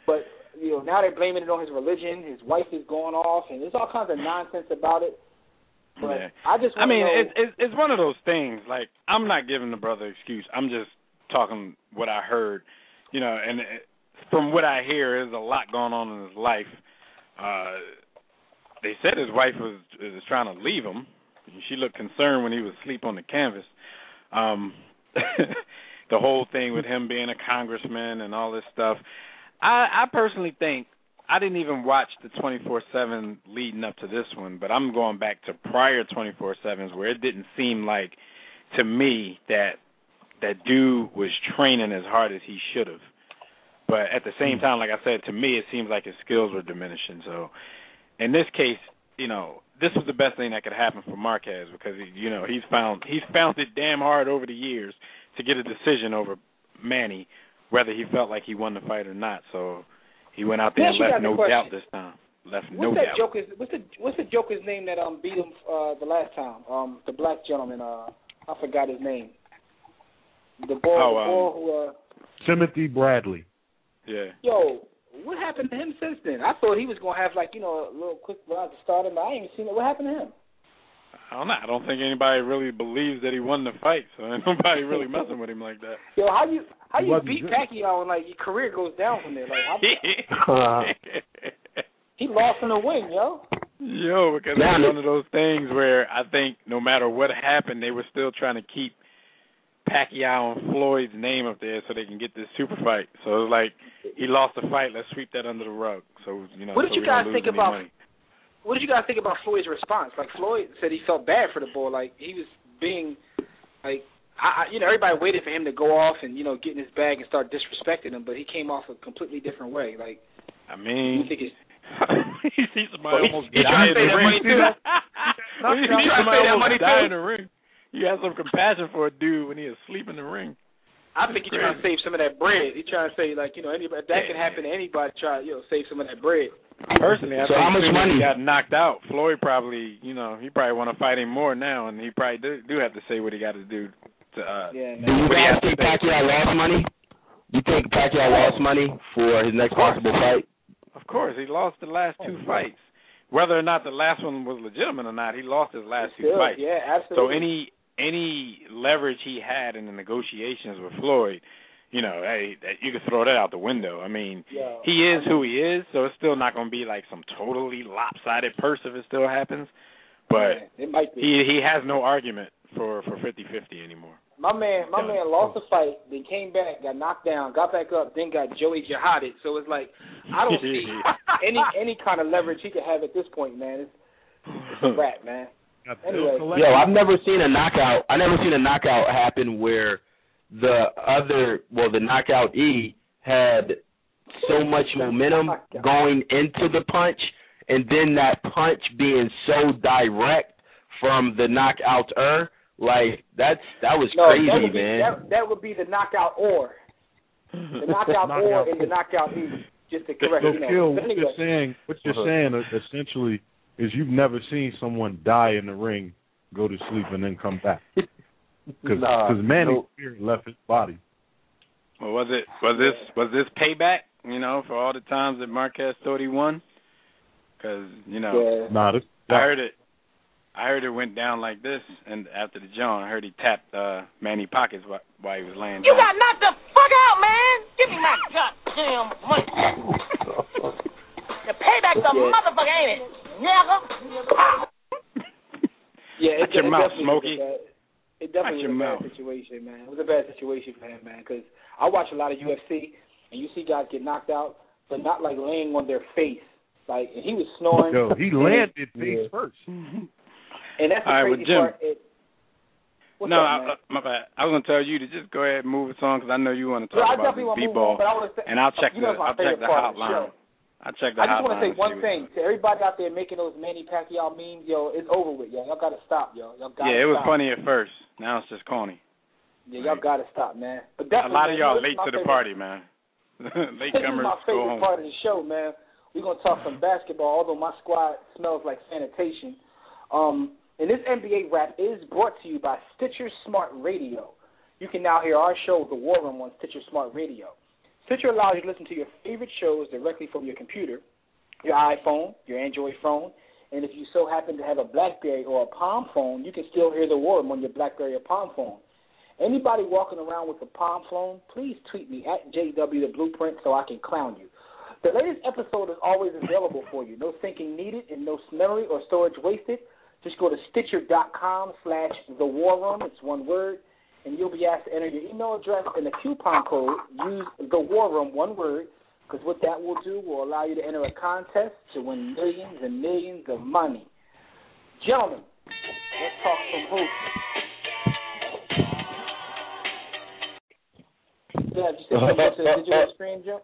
But you know, now they're blaming it on his religion. His wife is going off, and there's all kinds of nonsense about it. But yeah. I just, I mean, know, it's, it's it's one of those things. Like, I'm not giving the brother excuse. I'm just talking what I heard, you know. And it, from what I hear, there's a lot going on in his life. Uh, they said his wife was was trying to leave him. She looked concerned when he was asleep on the canvas. Um, the whole thing with him being a congressman and all this stuff. I, I personally think. I didn't even watch the twenty-four seven leading up to this one, but I'm going back to prior twenty-four sevens where it didn't seem like, to me, that that dude was training as hard as he should have. But at the same time, like I said, to me, it seems like his skills were diminishing. So in this case, you know, this was the best thing that could happen for Marquez because, you know, he's found he's found it damn hard over the years to get a decision over Manny, whether he felt like he won the fight or not. So he went out there and left no doubt this time. Left no doubt. What's that Joker's? What's the what's the Joker's name that um beat him uh, the last time? Um, the black gentleman. Uh, I forgot his name. The boy, oh, the um, boy who. Uh, Timothy Bradley. Yeah. Yo, what happened to him since then? I thought he was gonna have like you know a little quick ride to start him, but I ain't even seen it. What happened to him? I don't know. I don't think anybody really believes that he won the fight, so ain't nobody really messing with him like that. Yo, how you how you beat good. Pacquiao and like your career goes down from there? Like how, he lost in the win, yo. Yo, because it's one of those things where I think no matter what happened, they were still trying to keep Pacquiao and Floyd's name up there so they can get this super fight. So it was like he lost the fight. Let's sweep that under the rug. So you know. What did so you we guys don't lose think any about? money. What did you guys think about Floyd's response? Like Floyd said, he felt bad for the boy. Like he was being, like, I, I, you know, everybody waited for him to go off and you know get in his bag and start disrespecting him, but he came off a completely different way. Like, I mean, you think it's, he sees somebody almost he, he die in the ring. He He sees somebody almost die in the ring. You have some compassion for a dude when he is asleep in the ring. I think he's trying to save some of that bread. He's trying to say, like, you know, anybody that can happen to anybody. Try, you know, save some of that bread. Personally, I so think how much as soon as money? he got knocked out, Floyd probably, you know, he probably want to fight him more now, and he probably do, do have to say what he got to do. To, uh, yeah, do you guys think Pacquiao lost money? You think Pacquiao lost money for his next possible fight? Of course, he lost the last two fights. Whether or not the last one was legitimate or not, he lost his last two Still, fights. Yeah, absolutely. So any any leverage he had in the negotiations with Floyd, you know, hey, that, you can throw that out the window. I mean, yeah. he is who he is, so it's still not going to be like some totally lopsided purse if it still happens. But yeah, it might be. he he has no argument for for fifty-fifty anymore. My man, my man lost the fight, then came back, got knocked down, got back up, then got Joey Jihaded. So it's like I don't see any any kind of leverage he could have at this point, man. It's, it's a wrap, man. Anyway, yo, I've never seen a knockout. I never seen a knockout happen where the other, well, the knockout E had so much momentum going into the punch, and then that punch being so direct from the knockout-er. Like, that's that was no, crazy, that would be, man. That, that would be the knockout or. The knockout or and the knockout E, just to correct So, you know. Kill, But what anyway. you're saying, what you're saying essentially is you've never seen someone die in the ring, go to sleep, and then come back. Because nah, Manny's nope. spirit left his body. Well, was it was this was this payback? You know, for all the times that Marquez thought he won? Because you know, Yeah. Nah, this, I heard it. I heard it went down like this, and after the John, I heard he tapped uh, Manny pockets while, while he was laying You down. got knocked the fuck out, man. Give me my goddamn money. The payback's a Yeah. motherfucker, ain't it? Nigga. Yeah, it, Watch your it mouth, definitely Smokey. was a bad, it definitely Watch your was a bad mouth. situation, man. It was a bad situation for him, man, because I watch a lot of U F C, and you see guys get knocked out, but not like laying on their face. Like, and he was snoring. Yo, he and landed it, face yeah. first. And that's the All right, crazy well, Jim. part. It, what's no, up, I, man? uh, my bad. I was gonna tell you to just go ahead and move it on because I know you want to Yeah, talk I about definitely this want to move on, b-ball, but I want to say, and I'll check you the know my I'll check favorite the part of the show. hotline. I'll check the I just want to say hotline. one thing to everybody out there making those Manny Pacquiao memes. Yo, it's over with, yo. Y'all got to stop, yo. Y'all got to Yeah, it was stop. funny at first. Now it's just corny. Yeah, y'all got to stop, man. But A lot of man, y'all this late is my to the favorite- party, man. Late This is comers my go favorite home. part of the show, man. We're going to talk some basketball, although my squad smells like sanitation. Um, and this N B A Wrap is brought to you by Stitcher Smart Radio. You can now hear our show, The War Room, on Stitcher Smart Radio. Stitcher allows you to listen to your favorite shows directly from your computer, your iPhone, your Android phone, and if you so happen to have a BlackBerry or a Palm phone, you can still hear the War Room on your BlackBerry or Palm phone. Anybody walking around with a Palm phone, please tweet me at J W the Blueprint so I can clown you. The latest episode is always available for you. No syncing needed and no memory or storage wasted. Just go to Stitcher.com slash The War Room. It's one word. And you'll be asked to enter your email address and the coupon code. Use The War Room, one word. Because what that will do will allow you to enter a contest to win millions and millions of money. Gentlemen, let's talk some hoops. Yeah, did you say something to the digital screen, Joe?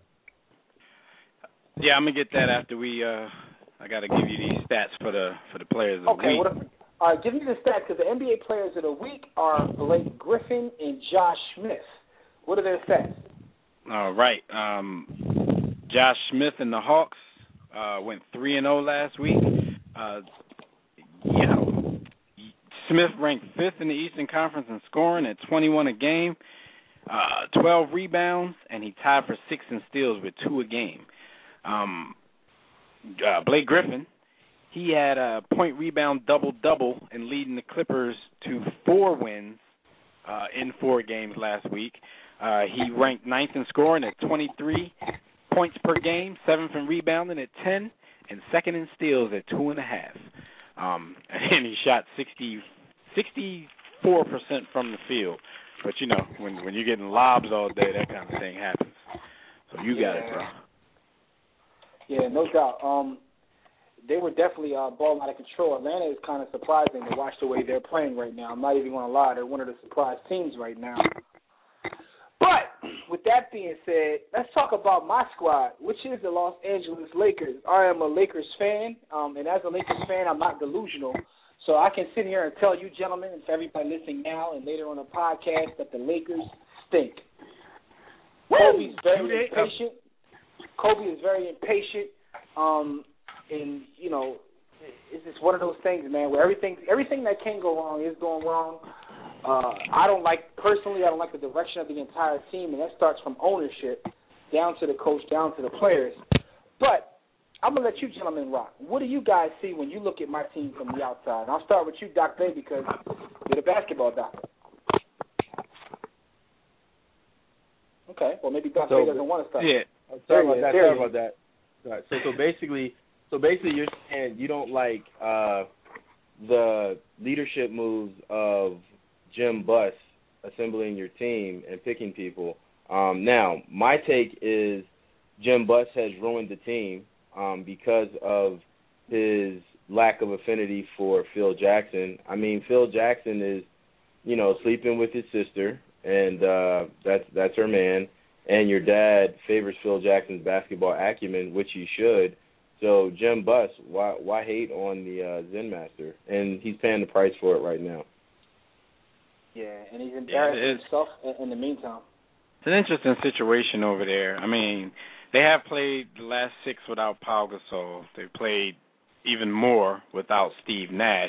Yeah, I'm gonna get that after we. Uh, I got to give you these stats for the for the players of okay, the week. Okay, well, all right, give me the stats because the N B A players of the week are Blake Griffin and Josh Smith. What are their stats? All right. Um, Josh Smith and the Hawks uh, went three and zero last week. Uh, you know, Smith ranked fifth in the Eastern Conference in scoring at twenty-one a game, uh, twelve rebounds, and he tied for sixth in steals with two a game. Um, uh, Blake Griffin, he had a point rebound double double and leading the Clippers to four wins uh, in four games last week. Uh, he ranked ninth in scoring at twenty-three points per game, seventh in rebounding at ten, and second in steals at two and a half. Um, and he shot sixty, sixty-four percent from the field. But you know, when when you're getting lobs all day, that kind of thing happens. So you yeah. got it, bro. Yeah, no doubt. Um, they were definitely uh, balling out of control. Atlanta is kind of surprising to watch the way they're playing right now. I'm not even going to lie; they're one of the surprise teams right now. But with that being said, let's talk about my squad, which is the Los Angeles Lakers. I am a Lakers fan, um, and as a Lakers fan, I'm not delusional. So I can sit here and tell you, gentlemen, and for everybody listening now and later on the podcast, that the Lakers stink. Kobe's very impatient. Kobe is very impatient, um, and you know, it's just one of those things, man, where everything everything that can go wrong is going wrong. Uh, I don't like, personally, I don't like the direction of the entire team, and that starts from ownership down to the coach, down to the players. But I'm going to let you gentlemen rock. What do you guys see when you look at my team from the outside? And I'll start with you, Doc Bay, because you're the basketball doctor. Okay, well, maybe Doc so, Bay doesn't want to start. Yeah, sorry about that, sorry about that. Right. So, so basically, so basically you're saying you don't like uh, the leadership moves of Jim Buss assembling your team and picking people. Um, now, my take is Jim Buss has ruined the team um, because of his lack of affinity for Phil Jackson. I mean, Phil Jackson is, you know, sleeping with his sister, and uh, that's that's her man. And your dad favors Phil Jackson's basketball acumen, which he should. So Jim Buss, why why hate on the uh, Zen Master? And he's paying the price for it right now. Yeah, and he's embarrassing yeah, himself in, in the meantime. It's an interesting situation over there. I mean, they have played the last six without Pau Gasol. They've played even more without Steve Nash.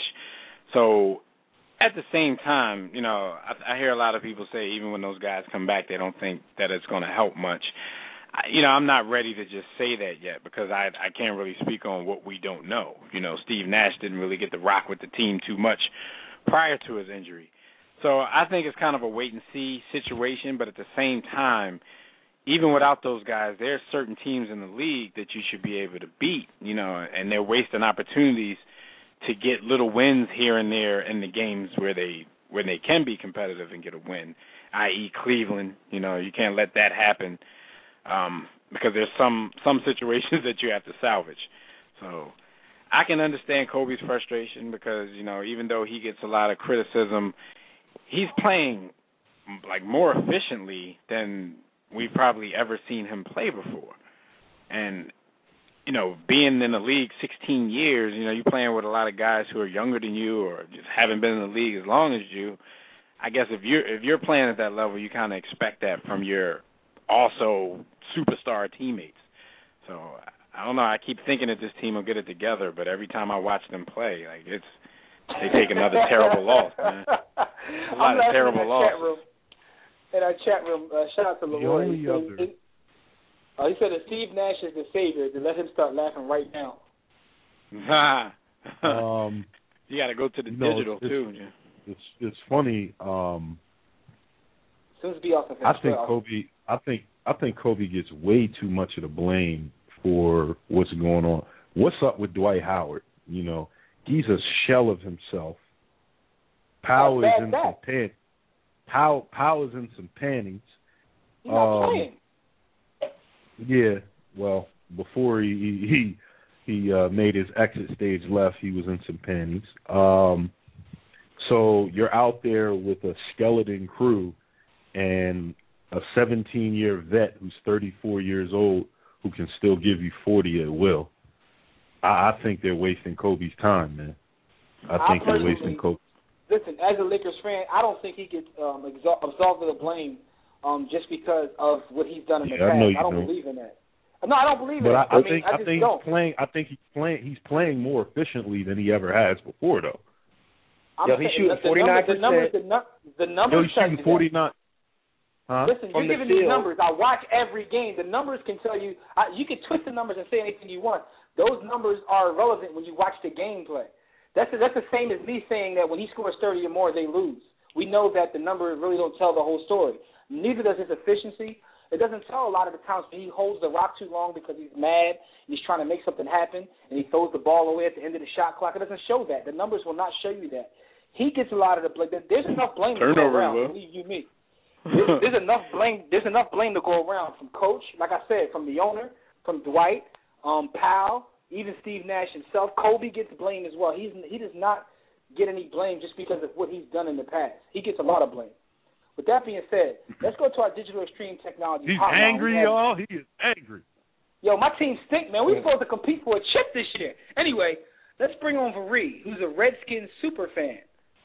So at the same time, you know, I, I hear a lot of people say even when those guys come back, they don't think that it's going to help much. I, you know, I'm not ready to just say that yet because I I can't really speak on what we don't know. You know, Steve Nash didn't really get to rock with the team too much prior to his injury. So I think it's kind of a wait-and-see situation, but at the same time, even without those guys, there are certain teams in the league that you should be able to beat, you know, and they're wasting opportunities to get little wins here and there in the games where they where they can be competitive and get a win, that is. Cleveland. You know, you can't let that happen um, because there's some, some situations that you have to salvage. So I can understand Kobe's frustration because, you know, even though he gets a lot of criticism, he's playing, like, more efficiently than we've probably ever seen him play before. And, you know, being in the league sixteen years, you know, you're playing with a lot of guys who are younger than you or just haven't been in the league as long as you. I guess if you're, if you're playing at that level, you kind of expect that from your also superstar teammates. So, I don't know. I keep thinking that this team will get it together, but every time I watch them play, like, it's they take another terrible loss, man. A lot I'm of terrible in losses. Chat room, in our chat room, uh, shout out to Leroy. The only other, Uh, he said if Steve Nash is the savior, then let him start laughing right now. um, you got to go to the you know, digital it's, too. Yeah. It's it's funny. Um, Soon as be off the I think Kobe. I think I think Kobe gets way too much of the blame for what's going on. What's up with Dwight Howard? You know, he's a shell of himself. Powell is in some pan. Powell, Powell is in some panties. He's not um, playing. Yeah, well, before he he he uh, made his exit stage left, he was in some panties. Um, so you're out there with a skeleton crew and a seventeen-year vet who's thirty-four years old who can still give you forty at will. I, I think they're wasting Kobe's time, man. I think I they're wasting Kobe. Listen, as a Lakers fan, I don't think he gets um, exal- absolved of the blame um, just because of what he's done in Yeah, the past. I, know you I don't don't. believe in that. No, I don't believe but in I, it. I, I mean, think I I just think don't. he's playing. I think he's playing. He's playing more efficiently than he ever has before, though. I'm Yo, he's saying shooting the forty-nine numbers, the numbers, the, percent. nu- the numbers. Yo, he's tell shooting you that. forty-nine. Huh? Listen, From you're the giving these field. numbers. I watch every game. The numbers can tell you. I, you can twist the numbers and say anything you want. Those numbers are irrelevant when you watch the gameplay. That's the, that's the same as me saying that when he scores thirty or more, they lose. We know that the numbers really don't tell the whole story. Neither does his efficiency. It doesn't tell a lot of the times when he holds the rock too long because he's mad and he's trying to make something happen and he throws the ball away at the end of the shot clock. It doesn't show that. The numbers will not show you that. He gets a lot of the blame. There's enough blame to go Turnover, around. Will. Believe you me. There's, there's enough blame. There's enough blame to go around from coach, like I said, from the owner, from Dwight, um, Powell, even Steve Nash himself. Kobe gets blame as well. He's he does not get any blame just because of what he's done in the past. He gets a lot of blame. With that being said, let's go to our digital extreme technology. He's hotline. angry, y'all. He is angry. Yo, my team stink, man. We're supposed to compete for a chip this year. Anyway, let's bring on Varee, who's a Redskins super fan.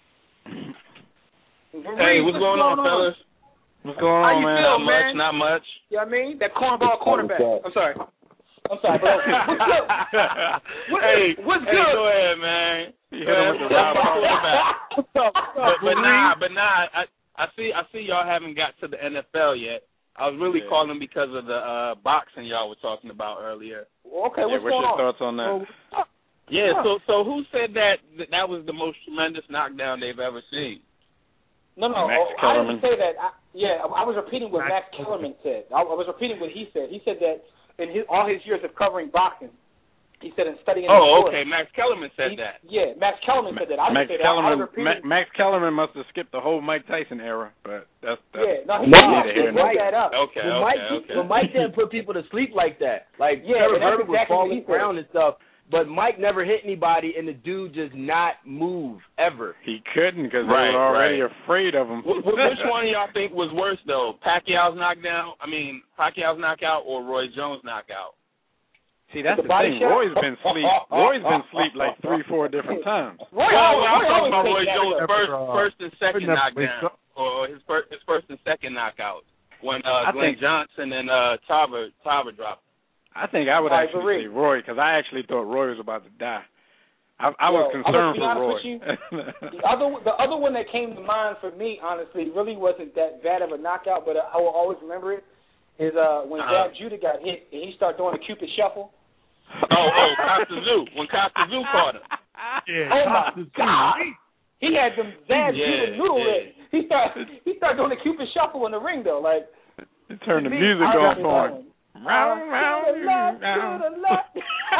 Hey, Varee, what's, what's going, going on, on, fellas? What's going How on, you man? feel, Not man? much, not much. You know what I mean? That cornball quarterback. I'm sorry. I'm sorry, bro. What's good? What, hey, what's hey, good? go ahead, man. You hit him with the Rob quarterback. What's up? But, but nah, but nah. I, I see, I see y'all haven't got to the N F L yet. I was really yeah. calling because of the uh, boxing y'all were talking about earlier. Okay, yeah, what's, what's going your on? thoughts on that? Oh, Yeah, huh. so so who said that that that was the most tremendous knockdown they've ever seen? No, no, Max oh, I Kellerman. didn't say that. I, yeah, I, I was repeating what Max Kellerman said. I, I was repeating what he said. He said that in his, all his years of covering boxing, he said in studying. Oh, the sport, okay. Max Kellerman said he, that. Yeah, Max Kellerman said that. I Max didn't say Kellerman, that. I was Ma- repeating. Max Kellerman must have skipped the whole Mike Tyson era, but that's that's Yeah, no, he No, did. he He brought that up. Okay, But okay, Mike, okay. but Mike didn't put people to sleep like that. Like Yeah, Trevor and that's Herbert was exactly what falling he said. around and stuff, but Mike never hit anybody, and the dude just not move ever. he couldn't because Right, they were already right. afraid of him. Wh- wh- Which one of y'all think was worse though? Pacquiao's knockdown? I mean, Pacquiao's knockout or Roy Jones knockout? See, that's The the, body thing. shot? Roy's been sleep. Roy's been sleep like three, four different times. Roy, Well, Roy, I'm talking Roy about always Roy takes Jones' that. first, uh, first and second never wakes knockdown, up. or his first, his first and second knockout when uh, I Glenn think- Johnson and uh, Tarver Tarver dropped. I think I would All right, actually Varee. say Roy because I actually thought Roy was about to die. I, I was Yo, I'm concerned gonna be for honest Roy. with you. The other, the other one that came to mind for me, honestly, really wasn't that bad of a knockout, but I will always remember it. Is uh, when Uh-huh. Zab Judah got hit and he started doing the Cupid shuffle. Oh, oh, Costa Zoo when Costa Zoo caught him. Yeah, Oh my Costa God! Zoo. He had them Zab Yeah, Judah noodle yeah. legs. He started he started doing the Cupid shuffle in the ring though, like. It turned the to me, music I on remember for that him. one. Round, Uh, round, to the left, round. to the left.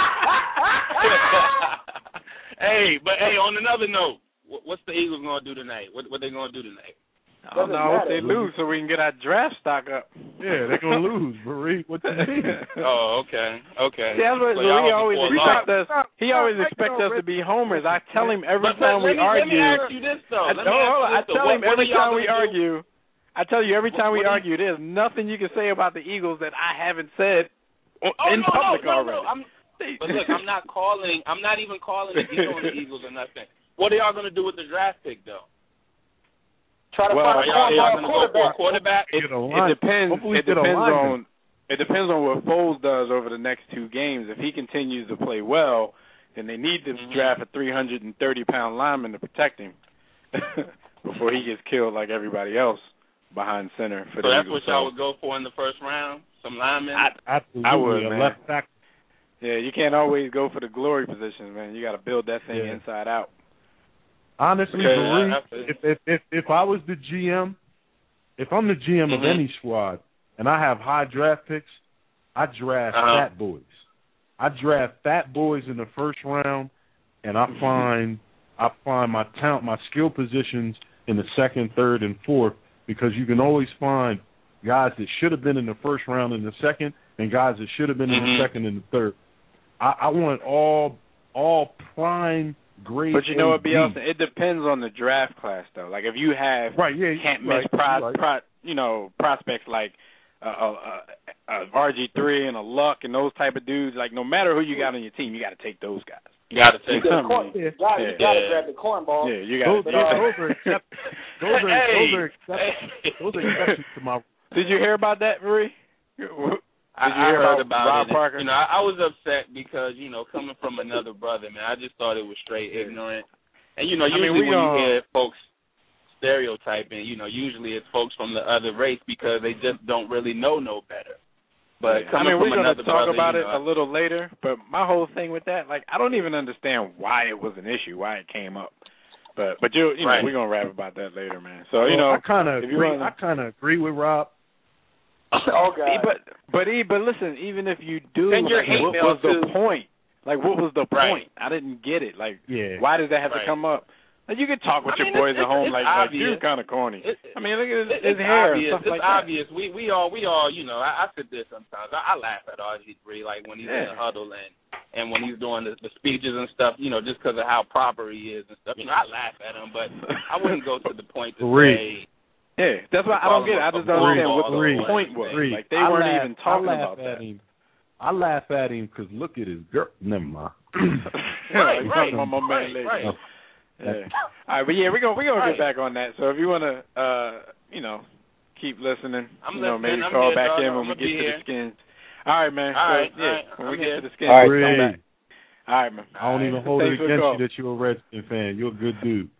Hey, but hey, on another note, wh- what's the Eagles gonna do tonight? What what they gonna do tonight? I don't know. I hope they lose so we can get our draft stock up. Yeah, they're gonna lose, Marie. What you mean? Oh, okay, okay. See, that's what So so y'all he hope always for a expect loss. us. He always expects us to be homers. I tell him every But, time but we let me, argue. Let me ask you this though. I, Let me no, ask hold you on. I this, though. tell What- him what every are y'all time we gonna do? argue. I tell you every time we What are you- argue. There's nothing you can say about the Eagles that I haven't said Oh, in no, public no, no, already. no. I'm, but look, I'm not calling. I'm not even calling to get on the Eagles or nothing. What are y'all gonna do with the draft pick though? Try to Well, find Are a y'all, y'all gonna go for a quarterback. quarterback? It, Get a it line. depends. Hopefully It get a depends lineman. on. It depends on what Foles does over the next two games. If he continues to play well, then they need to Mhm. draft a three hundred thirty pound lineman to protect him before he gets killed like everybody else behind center for So the that's Eagles. what y'all would go for in the first round. some linemen. I, Absolutely, I would, a man. left tackle. Yeah, you can't always go for the glory positions, man. You got to build that thing Yeah. inside out. Honestly, Okay, Marie, I- I feel you. if, if if if I was the G M, if I'm the G M Mhm. of any squad and I have high draft picks, I draft Uh-huh. fat boys. I draft fat boys in the first round, and I find I find my talent, my skill positions in the second, third, and fourth, because you can always find guys that should have been in the first round in the second, and guys that should have been in Mhm. the second and the third. I, I want all all prime grade. But you know A, what, B L? It depends on the draft class, though. Like if you have Right, yeah, can't right, miss pro, right. pro, you know, prospects like uh, uh, uh, R G three and a Luck and those type of dudes. Like no matter who you got on your team, you got to take those guys. You got to You take got them. corn, Yeah. you gotta, Yeah. you gotta Yeah. grab the cornball. Yeah, you got Those, to. But, uh, those are except, those are Hey. those are exceptions. Those are exceptions to my. Did you hear about that, Marie? Did I, you I hear heard about about Rob it. Parker? You know, I, I was upset because you know, coming from another brother, man, I just thought it was straight ignorant. And you know, I mean, usually we when all- you hear folks stereotyping, you know, usually it's folks from the other race because they just don't really know no better. But Yeah. I coming mean, from we're another gonna talk brother, about you it know, a little later. But my whole thing with that, like, I don't even understand why it was an issue, why it came up. But but you you know, Right. we're gonna rap about that later, man. So you know, I kind of if you agree. wanna- I kind of agree with Rob. Oh God. E- But but e, but listen, even if you do, Send your like, hate what mail was the to- point? Like, what was the Right. point? I didn't get it. Like, Yeah. why does that have Right. to come up? Like, you can talk with I your mean, boys it's- at home, it's like, like obvious. you're kind of corny. It- I mean, look at his, It- his it's hair obvious. and stuff It's like obvious. We we all we all you know. I, I sit there sometimes. I, I laugh at R G three like when he's in Yeah. the huddle and and when he's doing the, the speeches and stuff. You know, just because of how proper he is and stuff. You know, I laugh at him, but I wouldn't go to the point to Reed. say. that. Yeah, that's why I don't get it. I just don't Reed, understand what the Reed, point was. Reed. Like, they I weren't laugh- even talking I laugh about at that. him. I laugh at him because look at his girl. Never mind. Right, Like, right, my, my man right, later. right. Yeah. All right, but yeah, we're gonna we're gonna Right. get back on that. So if you wanna, uh, you know, keep listening, I'm you know, listening. maybe I'm call here, back dog. in I'm when we gonna get be to here. the skins. All right, man. All so, right, yeah, all right. when I'm we get here. to the skins, All right, we'll come Reed. back. All right, man. I don't even hold Thanks it for the against call. you that you're a Redskin fan. You're a good dude.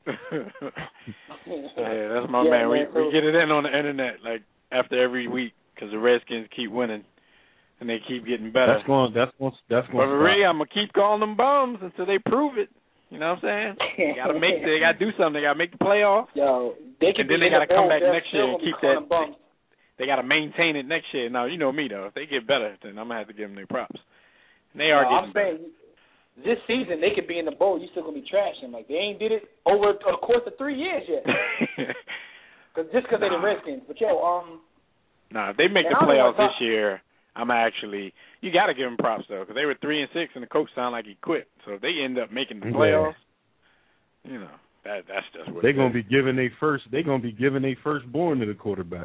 Yeah, that's my Yeah, man. We man, so- we get it in on the internet like after every week because the Redskins keep winning and they keep getting better. That's going. That's going. That's But going. Marie, I'm gonna keep calling them bums until they prove it. You know what I'm saying? They gotta make. They gotta do something. They gotta make the playoffs. Yo, they can And then be they in the gotta come bowl, back they're next still year and gonna be keep calling that- them bums. They gotta maintain it next year. Now you know me though. If they get better, then I'm gonna have to give them their props. And they are No, getting I'm better. saying this season they could be in the bowl. You still gonna be trashing. Like they ain't did it over a course of three years yet. Cause just because they're the Nah. Redskins. But yo, um, Nah, if they make And the I don't playoffs wanna this talk- year, I'm actually. You got to give them props though, because they were three and six, and the coach sounded like he quit. So if they end up making the Yeah. playoffs, you know that that's just what They're it gonna is. be giving they first. They're gonna be giving they firstborn to the quarterback.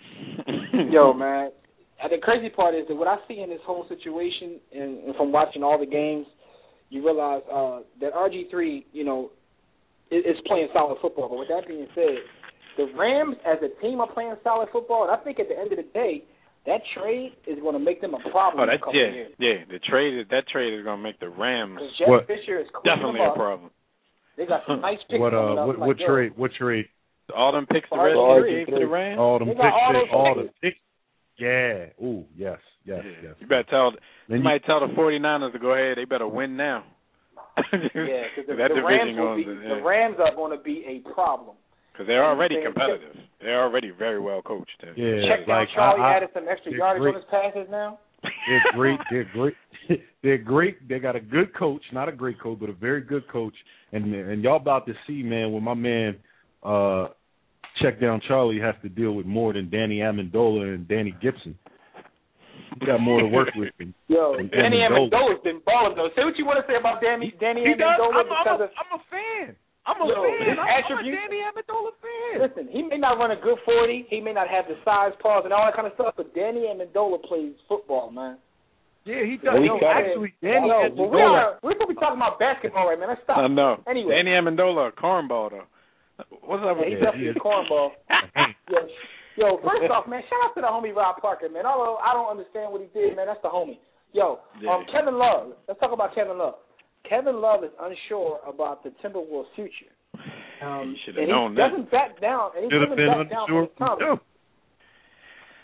yo, man. And the crazy part is that what I see in this whole situation, and, and from watching all the games, you realize uh, that R G three, you know, is, is playing solid football. But with that being said, the Rams as a team are playing solid football, and I think at the end of the day, that trade is going to make them a problem Oh, in a that couple yeah, of years. yeah. The trade is that trade is gonna make the Rams 'Cause Jeff What? Fisher is cleaning definitely them a up. problem. They got some nice picks What coming uh? up. What, like, what yo, trade? What trade? All them picks the R G Redskins three. gave for the Rams. All them They picks. got all that- those All picks. the picks. Yeah. Ooh. Yes. Yes. Yeah. Yes. You better tell. You Then you- might tell the 49ers to go ahead. They better win now. Yeah, because the, that the division Rams will going be, to, the Rams are going to be a problem. because they're already They- competitive. They're already very well coached. Too. Yeah. Check down like Charlie I, I, added some extra they're yardage great. on his passes now. They're great. They're great. They're great. They got a good coach, not a great coach, but a very good coach. And and y'all about to see, man, when my man uh, Check Down Charlie has to deal with more than Danny Amendola and Danny Gibson. He got more to work with. Than, Yo, than Danny Amendola. Amendola's been balling though. Say what you want to say about Danny Danny He does. Amendola I'm, because I'm, a, of I'm a fan. I'm a Yo, fan. his I'm, I'm a attributes- Danny Amendola fan. Listen, he may not run a good forty, he may not have the size, paws, and all that kind of stuff, but Danny Amendola plays football, man. Yeah, he does. Well, Yo, he got it. actually, Danny Yo, but we Amendola. are, we're supposed to be talking about basketball right, man. Let's stop. I know. Anyway. Danny Amendola, a cornball though. What's up Yeah, with he's that? definitely a cornball. yo, yo, first off, man, shout out to the homie Rob Parker, man. Although I don't understand what he did, man, that's the homie. Yo, Yeah. um, Kevin Love. Let's talk about Kevin Love. Kevin Love is unsure about the Timberwolves' future. Um, He should have and known he that. doesn't back down, and he Should have doesn't been back down unsure from the from comment.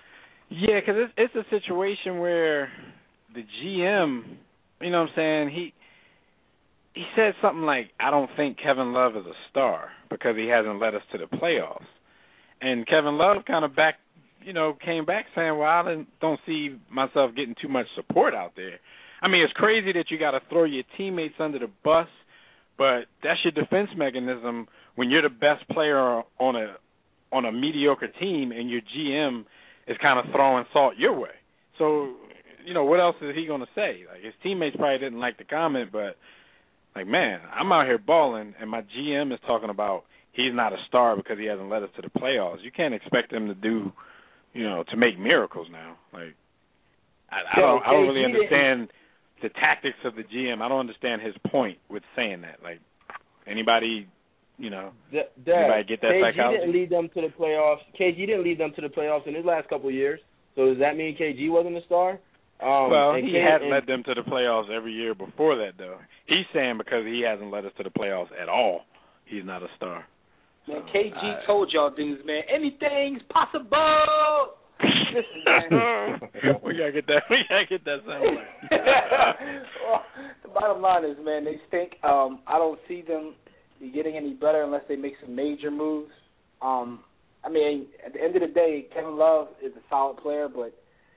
Yeah, because it's, it's a situation where the G M, you know what I'm saying, he he said something like, I don't think Kevin Love is a star because he hasn't led us to the playoffs. And Kevin Love kind of back, you know, came back saying, well, I didn't, don't see myself getting too much support out there. I mean, it's crazy that you got to throw your teammates under the bus, but that's your defense mechanism when you're the best player on a on a mediocre team and your G M is kind of throwing salt your way. So, you know, what else is he going to say? Like, his teammates probably didn't like the comment, but, like, man, I'm out here balling, and my G M is talking about he's not a star because he hasn't led us to the playoffs. You can't expect him to do, you know, to make miracles now. Like, I, I don't, I don't really understand the tactics of the G M. I don't understand his point with saying that. Like, anybody, you know, the, the, anybody get that K G psychology? didn't lead them to the playoffs. K G didn't lead them to the playoffs in his last couple of years. So does that mean K G wasn't a star? Um, well, he K- had and, led them to the playoffs every year before that, though. He's saying because he hasn't led us to the playoffs at all, he's not a star. Man, so, K G I, told y'all dudes, man, anything's possible. Listen, man. we gotta get that. We gotta get that sound. Well, the bottom line is, man, they stink. Um, I don't see them getting any better unless they make some major moves. Um, I mean, at the end of the day, Kevin Love is a solid player, but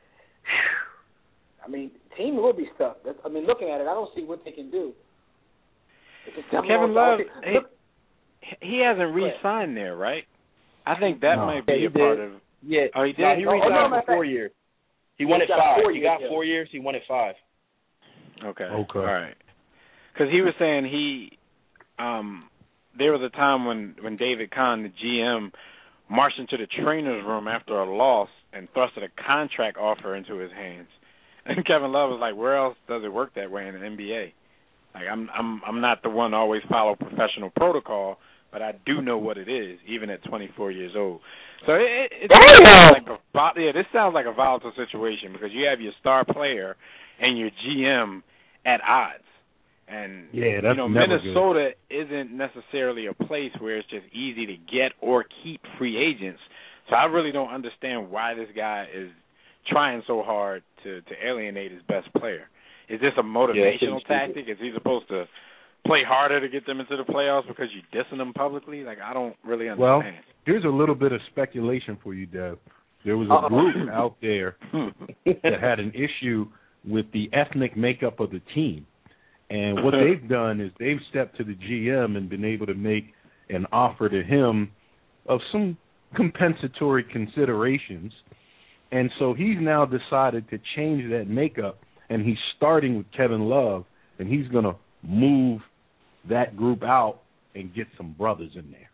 I mean, team will be stuck. That's, I mean, looking at it, I don't see what they can do. Kevin Love, he, he hasn't re-signed there, right? I think that no. might be yeah, a part of. Yeah. Oh, he did. No, he re-signed oh, no, for four years. He, he won it five. He got four years. He won it five. Okay. Okay. All right. Because he was saying he, um, there was a time when when David Kahn, the G M, marched into the trainer's room after a loss and thrusted a contract offer into his hands. And Kevin Love was like, "Where else does it work that way in the N B A? Like, I'm I'm I'm not the one to always follow professional protocol, but I do know what it is, even at twenty-four years old." So it, it, it sounds like a yeah, this sounds like a volatile situation because you have your star player and your G M at odds, and yeah, that's you know never Minnesota good. isn't necessarily a place where it's just easy to get or keep free agents. So I really don't understand why this guy is trying so hard to, to alienate his best player. Is this a motivational yeah, tactic? Is he supposed to play harder to get them into the playoffs because you're dissing them publicly? Like, I don't really understand. Well, here's a little bit of speculation for you, Dev. There was a group out there that had an issue with the ethnic makeup of the team. And what they've done is they've stepped to the G M and been able to make an offer to him of some compensatory considerations. And so he's now decided to change that makeup, and he's starting with Kevin Love, and he's going to move that group out and get some brothers in there.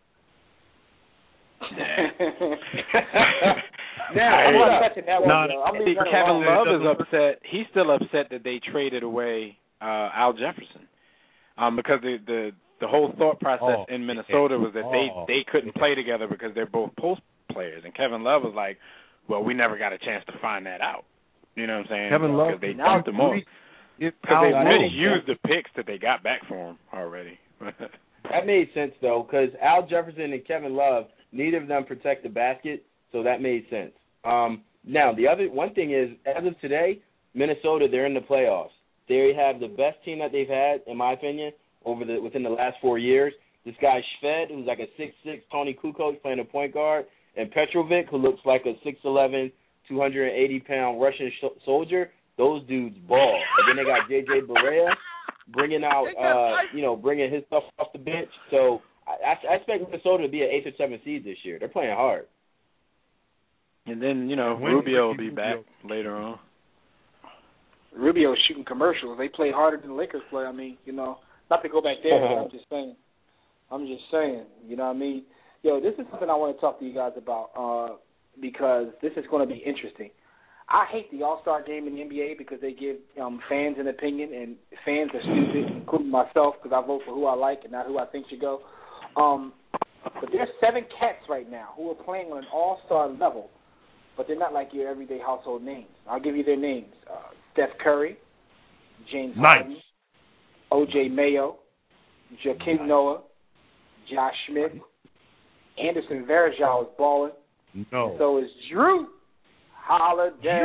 Now, I'm not touching that one. No, I think Kevin Love is upset. He's still upset that they traded away uh, Al Jefferson um, because the, the the whole thought process oh, in Minnesota was that they, they couldn't play together because they're both post players. And Kevin Love was like, well, we never got a chance to find that out. You know what I'm saying? Kevin Love, because they dumped him off. Because they already used the picks that they got back for him already. That made sense, though, because Al Jefferson and Kevin Love, neither of them protect the basket, so that made sense. Um, now, the other one thing is, as of today, Minnesota, they're in the playoffs. They have the best team that they've had, in my opinion, over the within the last four years. This guy Shved, who's like a six six Tony Kukoc playing a point guard, and Petrovic, who looks like a six eleven, two hundred eighty pound Russian sh- soldier. Those dudes ball. And then they got J J Barea bringing out, uh, you know, bringing his stuff off the bench. So I, I expect Minnesota to be an eighth or seventh seed this year. They're playing hard. And then, you know, Rubio will be back later on. Rubio's shooting commercials. They play harder than the Lakers play. I mean, you know, not to go back there, but I'm just saying. I'm just saying, you know what I mean? Yo, this is something I want to talk to you guys about uh, because this is going to be interesting. I hate the All-Star game in the N B A because they give um, fans an opinion, and fans are stupid, including myself, because I vote for who I like and not who I think should go. Um, but there's seven cats right now who are playing on an All-Star level, but they're not like your everyday household names. I'll give you their names. Uh, Steph Curry, James nice. Harden, O J Mayo, Joakim Noah, Josh Smith, Anderson Varejao is balling. No. So is Drew Holiday.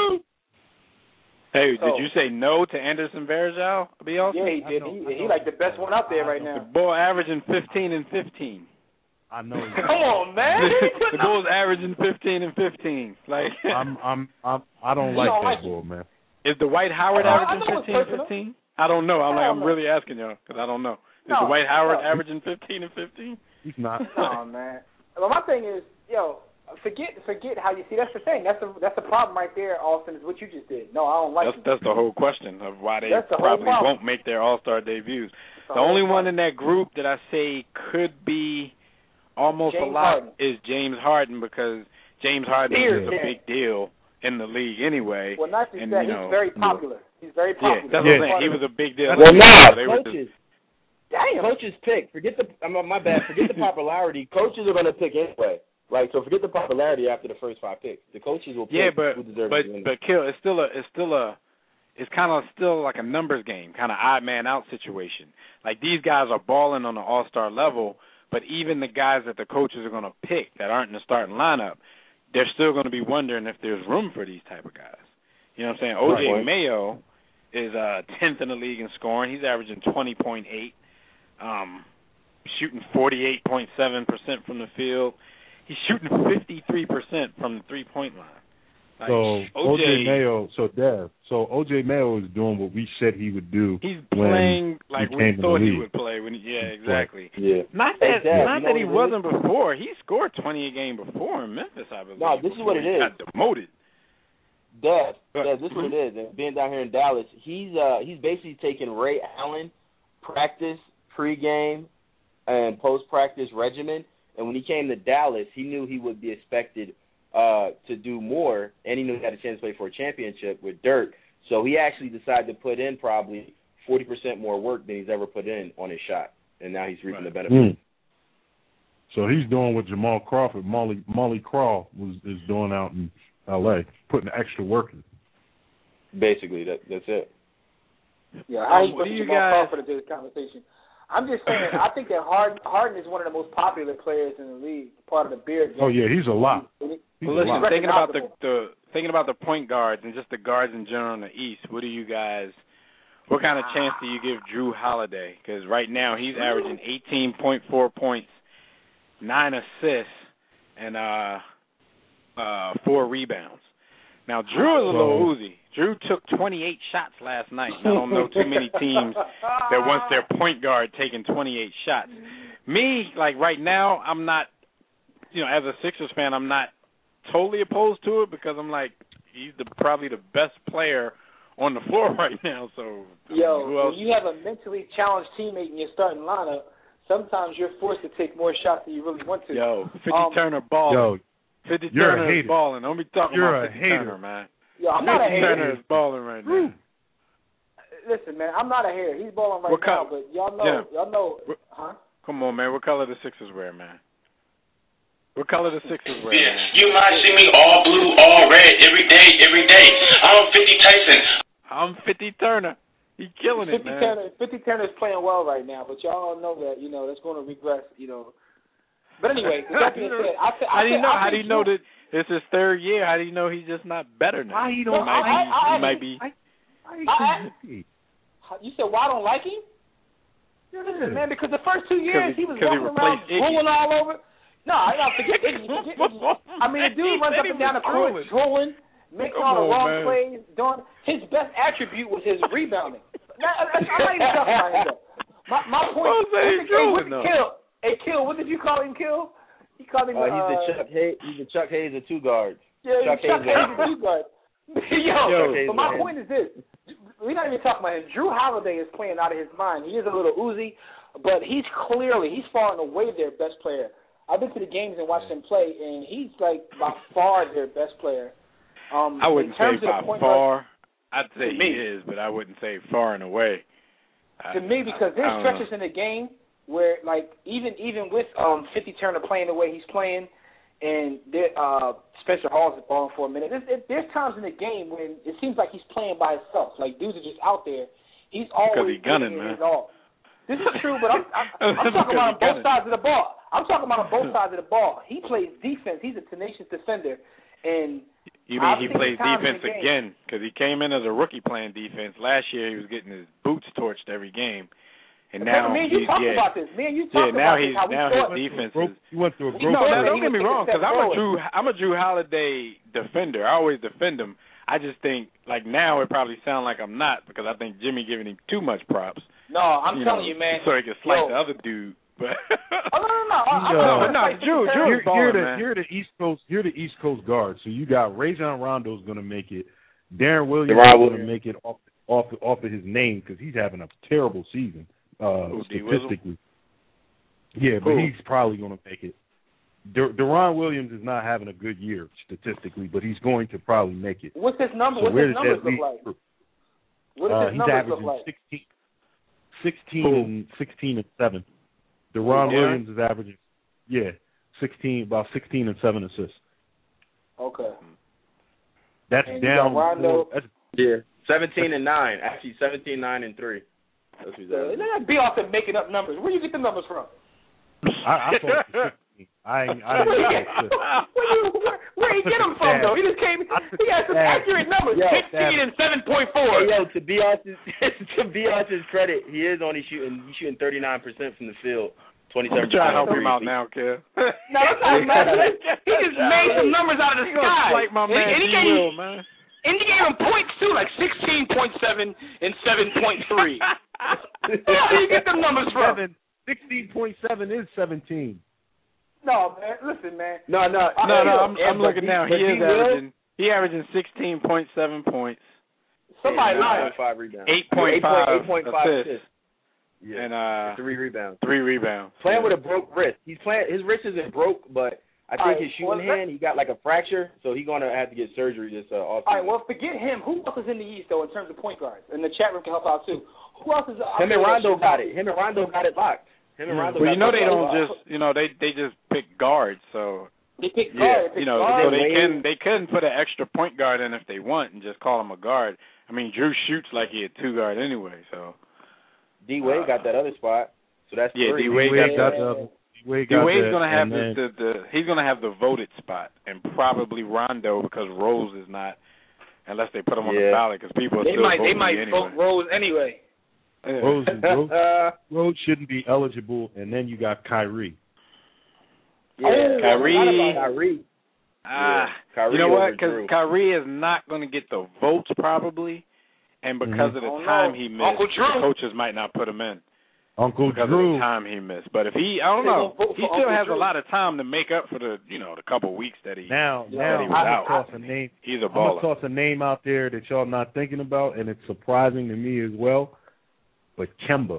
Hey, So- did you say no to Anderson Varejao? Be also? Yeah, he did. know, He, I he know. like the best one out there right The now. Bull averaging fifteen and fifteen. I know. Come on, man. The Bulls averaging fifteen and fifteen. Like I'm, I'm, I'm, I don't You like don't that like bull, man. is Dwight Howard I- I averaging know it's fifteen and personal. fifteen? I don't know. I'm like Hell I'm no. really asking y'all because I don't know. Is No, Dwight Howard no. averaging fifteen and fifteen? He's not. No, man. Well, my thing is, yo, forget forget how you see. That's the thing. That's the that's the problem right there, Austin. Is what you just did. No, I don't like That's it. that's the whole question of why they That's the whole probably problem. won't make their All-Star debuts. The The only whole one in that group that I say could be almost James a lot Harden. is James Harden because James Harden Period. is a big deal in the league anyway. Well, not just and, that. you know, He's very popular. He's very Yeah, popular. that's Yeah. what I'm saying. He was a big deal. Well, nah, They were just- coaches. Damn. Coaches pick. Forget the. I'm my bad. Forget the popularity. Coaches are going to pick anyway. Like so, forget the popularity after the first five picks. The coaches will pick yeah, but who deserves but to win. but kill. It's still a it's still a it's kind of still like a numbers game, kind of odd man out situation. Like these guys are balling on the All Star level, but even the guys that the coaches are going to pick that aren't in the starting lineup, they're still going to be wondering if there's room for these type of guys. You know what I'm saying? O J Right. Mayo is uh, tenth in the league in scoring. He's averaging twenty point eight, um, shooting forty-eight point seven percent from the field. He's shooting fifty-three percent from the three-point line. Like, So O J, O J Mayo, so Dev, so O J Mayo is doing what we said he would do. he's when playing like he we came in thought the he league. would play. When he, yeah, exactly. Yeah. Not Hey, that, Dad, not you know that he what it is? wasn't before. He scored twenty a game before in Memphis, I believe. No, this is what before it he is. Got demoted. Dev, But- Dev, this is what it is. And being down here in Dallas, he's uh he's basically taking Ray Allen practice, pregame, and post practice regimen. And when he came to Dallas, he knew he would be expected uh to do more, and he knew he had a chance to play for a championship with Dirk. So he actually decided to put in probably forty percent more work than he's ever put in on his shot, and now he's reaping Right. the benefits. Mm. So he's doing what Jamal Crawford, Molly Molly Crawl was is doing out in L A, putting extra work in. Basically, that that's it. Yeah, how Um, you what put do you Jamal guys- Crawford into this conversation? I'm just saying. I think that Harden, Harden is one of the most popular players in the league. Part of the beard. Oh yeah, he's a lot. He's He's Well, a listen, lot. thinking about the, recognizable. the thinking about the point guards and just the guards in general in the East, what do you guys? What kind of chance do you give Drew Holiday? Because right now he's averaging eighteen point four points, nine assists, and uh, uh, four rebounds. Now Drew is a little So- oozy. Drew took twenty-eight shots last night. And I don't know too many teams that wants their point guard taking twenty-eight shots. Me, like right now, I'm not. You know, as a Sixers fan, I'm not totally opposed to it because I'm like, he's the probably the best player on the floor right now. So, Yo, who else? when you have a mentally challenged teammate in your starting lineup, sometimes you're forced to take more shots than you really want to. Yo, fifty Um, Turner balling. Yo, fifty you're a Turner is hater. balling. Don't be talking You're about a fifty hater. Turner, man. Yo, I'm not a fifty hater. Turner is balling right now. Listen, man, I'm not a hater. He's balling right What now, color? but y'all know, Yeah. y'all know, What- huh? Come on, man. What color the Sixers wear, man? What color the Sixers wear, Yeah, man? you might see me all blue, all red, every day, every day. I'm fifty Tyson. I'm fifty Turner. He killing it, fifty man. Turner, fifty Turner's playing well right now, but y'all know that, you know, that's going to regress, you know. But anyway, with that being said, I, th- I How do you think- know? I How do think you know Drew- that it's his third year? How do you know he's just not better now? Why he He don't? might I- be. I- He might be. I, I, I- I, You said, why I don't like him? Listen, man, because the first two years he- he was 'cause he walking around replaced Iggy. drooling all over. No, I don't forget Iggy. Forget Iggy. I mean, the dude runs up and down the court drooling, making Come all the on, wrong man. plays. Doing his best attribute was his rebounding. That, that's, I'm not even talking about him, though. My, my point Well, say he's hey, drooling, what- though. Kill. Hey, Kill, what did you call him, Kill? You called him, Uh, he's the uh, Chuck Hayes. He's the Chuck Hayes of two guards. Yeah, Chuck Chuck Hayes. Hayes is two guard. Yo, Yo. but my Hayes, point is this. We're not even talking about him. Drew Holiday is playing out of his mind. He is a little oozy, but he's clearly, he's far and away their best player. I've been to the games and watched him play, and he's, like, by far their best player. Um, I wouldn't in terms say of by the point guard, far. I'd say To he me. is, but I wouldn't say far and away. to me, because I there's don't stretches know. in the game where, like, even even with um, fifty Turner playing the way he's playing, and there, uh, Spencer Hall's balling for a minute, there's, there's times in the game when it seems like he's playing by himself. Like, dudes are just out there. He's always he gunning, giving it man. his all. This is true, but I'm, I'm, I'm Because talking about on he both gunning. sides of the ball. I'm talking about on both sides of the ball. He plays defense. He's a tenacious defender, and You mean I've he seen plays times in defense the game. again? Because he came in as a rookie playing defense. Last year he was getting his boots torched every game. And now me and you he's, talked yeah, about this. Me and you yeah, talked now about he's this. How we now thought his defense Broke, is. he went through a We growth. know No, that don't he get me was wrong, because I'm a growing. Drew I'm a Drew Holiday defender. I always defend him. I just think like now it probably sounds like I'm not because I think Jimmy giving him too much props. No, I'm you telling know, you, man. So he can slight Yo. the other dude. But Oh no, no, no. I, I, He, uh, I, no, but no, like Drew, Terry. Drew's Here, balling, here, the, man. here the East Coast, here the East Coast guards. So you got Rajon Rondo's going to make it. Darren Williams Deron is going to Williams. make it off off off of his name because he's having a terrible season uh, Who, D. Wizzle? statistically. Yeah, but Who? he's probably going to make it. Der- Deron Williams is not having a good year statistically, but he's going to probably make it. What's his number? So What's where his does numbers that look leave? like? What does Uh, his he's numbers averaging look like? sixteen, sixteen Who? and sixteen and seven. Deron Yeah. Williams is averaging, yeah, sixteen about sixteen and seven assists. Okay. That's And you down. got Rondo. more- That's, Yeah, seventeen and nine. Actually, seventeen nine and three. That's what he's Uh, at. They're not be off and making up numbers. Where do you get the numbers from? I, I thought it was sixteen. I ain't- I didn't Where, know you it get, was fifteen. where, you, where, where he get them from, though? He just came. He has some Stab. accurate numbers. Yo, Fifteen and seven point four. Hey, yo, to be honest, to be honest, credit, he is only shooting. He's shooting thirty nine percent from the field. Twenty-seven I'm trying to help percent him out now, kid. No, that's not matter. He just made some numbers out of the He gonna sky. slight my And he- man and he D. gave- Will, man. And he gave him points too, like sixteen point seven and seven point three. Where do you get them numbers from? Seven, sixteen point seven is seventeen. No, man. Listen, man. No, no, No, no, I'm, yeah, I'm but looking he- now. He but is will- averaging. He averaging sixteen point seven points, Somebody yeah, lying. five rebounds. eight point five eight point five assists, assists. Yeah, and uh, three rebounds. three rebounds. Playing with a broke wrist. He's playing. His wrist isn't broke, but I think All right, his shooting well, hand, he got like a fracture, so he's gonna have to get surgery this uh, off. All right, well, forget him. Who else is in the East, though, in terms of point guards? And the chat room can help out, too. Who else is Him and Rondo got it. Him and Rondo got it locked. Him and Rondo. Well, got you know it they don't locked. just, you know, they they just pick guards. So They pick Yeah, guard. They pick you know, guard. so they Wade- can they can put an extra point guard in if they want and just call him a guard. I mean, Drew shoots like he a two guard anyway. So D Wade got that other spot, so that's yeah, three. D Wade D-Wade got got the. the. D-Wade D got Wade's that, gonna have and the, then- the the he's gonna have the voted spot and probably Rondo because Rose is not unless they put him on the Yeah. ballot because people are They still might, voting they might anyway. vote Rose anyway. Yeah. Rose, Rose, uh, Rose shouldn't be eligible, and then you got Kyrie. yeah, Oh, Kyrie. I forgot about Kyrie. Ah, Yeah, Kyrie you know what? over Because Drew. Kyrie is not going to get the votes probably, and because Mhm. of the Oh, no. time he missed, Uncle Drew. the coaches might not put him in Uncle because of Drew. the time he missed. But if he, I don't They know, gonna vote he for still Uncle has Drew. a lot of time to make up for the, you know, the couple weeks that he. Now, Yeah, now he I'm was gonna out. toss a name. He's a I'm gonna baller. toss a name out there that y'all not thinking about, and it's surprising to me as well. But Kemba,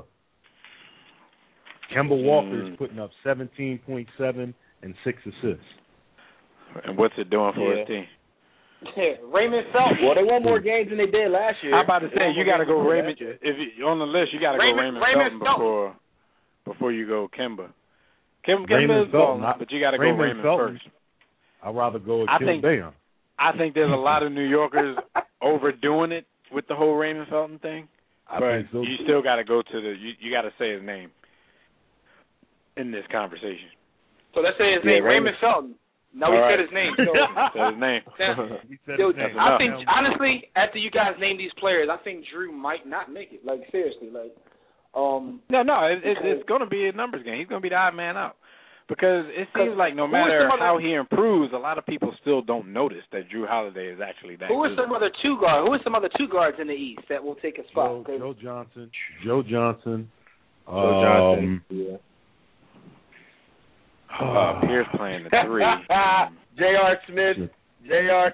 Kemba Walker's Mm. putting up seventeen point seven and six assists. And what's it doing for Yeah. his team? Yeah, Raymond Felton. Well, they won more games than they did last year. How about to They say won you more got to games go than they did Raymond? last year. If you, on the list, you got to go Raymond- Raymond, Raymond Felton Felton. before before you go Kemba. Kim, Kemba Raymond is Felton, balling, not- but you got to go Raymond Raymond Felton. first. I'd rather go with I Kim think- Bayon. I think there's a lot of New Yorkers overdoing it with the whole Raymond Felton thing, I but think so. you still got to go to the. You, you got to say his name in this conversation. So let's say his Yeah, name, Raymond. Raymond Felton. No, All he right. said his name. So, Say his name. Now, He said yo, his name. I enough. think honestly, after you guys name these players, I think Drew might not make it. Like seriously, like um. No, no, it, it, because- it's going to be a numbers game. He's going to be the odd man out because it seems Because like no who are matter some other- how he improves, a lot of people still don't notice that Drew Holiday is actually that Who are good. some other two guards? Who are some other two guards in the East that will take a Joe, spot? 'Cause- Joe Johnson. Joe Johnson. Joe Johnson. Um, Yeah. Uh, Pierce playing the three. J R. Smith. J R.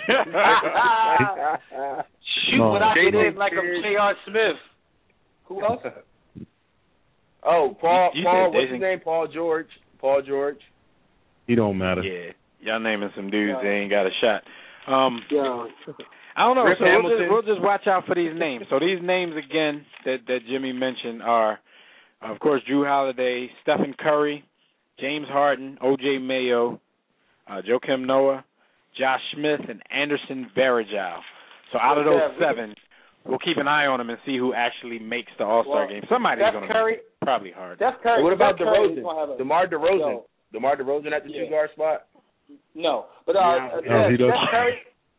Shoot No. what I J J did like a Pierce. J R. Smith. Who else? Oh, Paul. You- you Paul. said What's his Jason- name? Paul George. Paul George. he don't matter. Yeah, y'all naming some dudes Yeah. they ain't got a shot. Um, Yeah. I don't know. Rip so we'll Hamilton. just, we'll just watch out for these names. So these names again that that Jimmy mentioned are, of course, Drew Holiday, Stephen Curry, James Harden, O J Mayo, uh, Joakim Noah, Josh Smith, and Anderson Varejao. So out of those Yeah, we- seven, we'll keep an eye on them and see who actually makes the All-Star Well, game. Somebody's Steph going to Curry, probably hard. Steph Curry. what about Steph Curry is DeRozan? gonna have a- DeMar DeRozan. No. DeMar DeRozan at the Yeah. two guard spot. No, but uh, No, uh, no, he Steph does. Curry.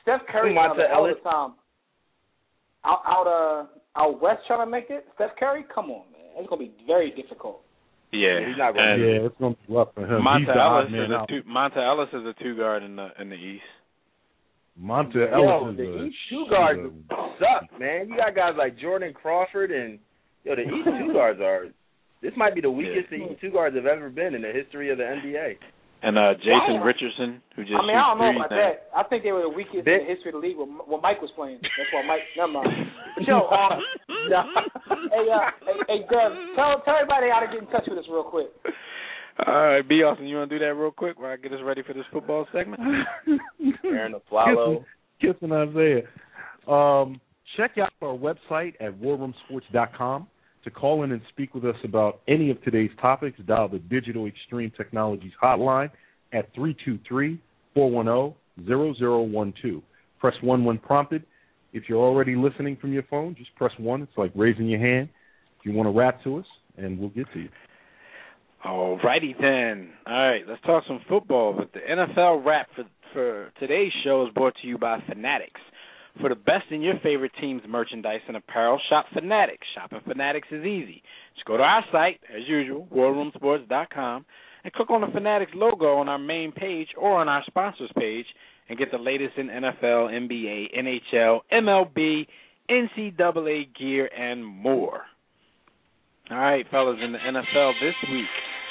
Steph Curry Monta all Ellis? the time. Out, out, uh, out west trying to make it. Steph Curry, come on, man. It's gonna be very difficult. Yeah, he's not going. Yeah, it's gonna be rough for him. Monta He's the Ellis odd man is a out. two. Monta Ellis is a two guard in the in the East. Monta Yo, Ellis is the a, East two guards a, suck, man. You got guys like Jordan Crawford and yo, the East two guards are. This might be the weakest Yeah. the East two guards have ever been in the history of the N B A. And uh, Jason Wow. Richardson, who just I mean, shoots I don't know threes about now. that. I think they were the weakest Bit- in the history of the league when, when Mike was playing. That's why Mike. Never mind. But yo, um, nah. hey, uh, hey, hey, Dev, tell tell everybody how to get in touch with us real quick. All right, B. Austin, you want to do that real quick while I get us ready for this football segment? Aaron Aflalo. Kissing Isaiah. Um, check out our website at war room sports dot com. To call in and speak with us about any of today's topics, dial the Digital Extreme Technologies hotline at three two three, four one zero, zero zero one two. Press one when prompted. If you're already listening from your phone, just press one. It's like raising your hand. If you want to rap to us, and we'll get to you. All righty then. All right, let's talk some football. But the N F L wrap for, for today's show is brought to you by Fanatics. For the best in your favorite team's merchandise and apparel, shop Fanatics. Shopping Fanatics is easy. Just go to our site, as usual, war room sports dot com, and click on the Fanatics logo on our main page or on our sponsors page and get the latest in N F L, N B A, N H L, M L B, N C double A gear, and more. All right, fellas, in the N F L this week,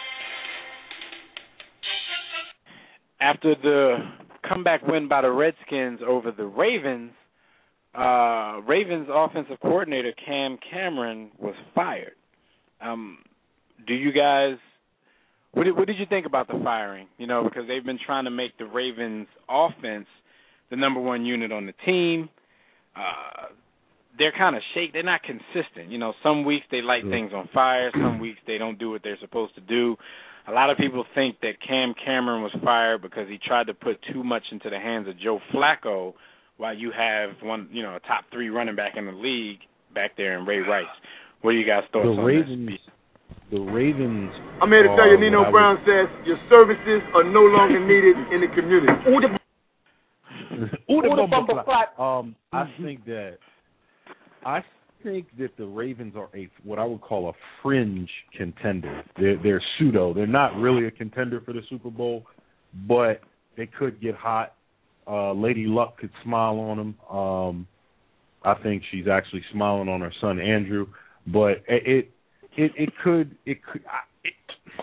after the comeback win by the Redskins over the Ravens, uh, Ravens offensive coordinator Cam Cameron was fired. Um, do you guys, what did, what did you think about the firing? You know, because they've been trying to make the Ravens offense the number one unit on the team. Uh, they're kind of shake. They're not consistent. You know, some weeks they light things on fire. Some weeks they don't do what they're supposed to do. A lot of people think that Cam Cameron was fired because he tried to put too much into the hands of Joe Flacco while you have one, you know, a top three running back in the league back there in Ray Rice. What do you guys thoughts The on Ravens, this? the Ravens. I'm here to tell you, are Nino what I Brown says your services are no longer needed in the community. would- Ooh, the bumper flat. Um, I think that I think that the Ravens are a what I would call a fringe contender. They're, they're pseudo. They're not really a contender for the Super Bowl, but they could get hot. Uh, Lady Luck could smile on them. Um, I think she's actually smiling on her son Andrew, but it it it, it could it could it,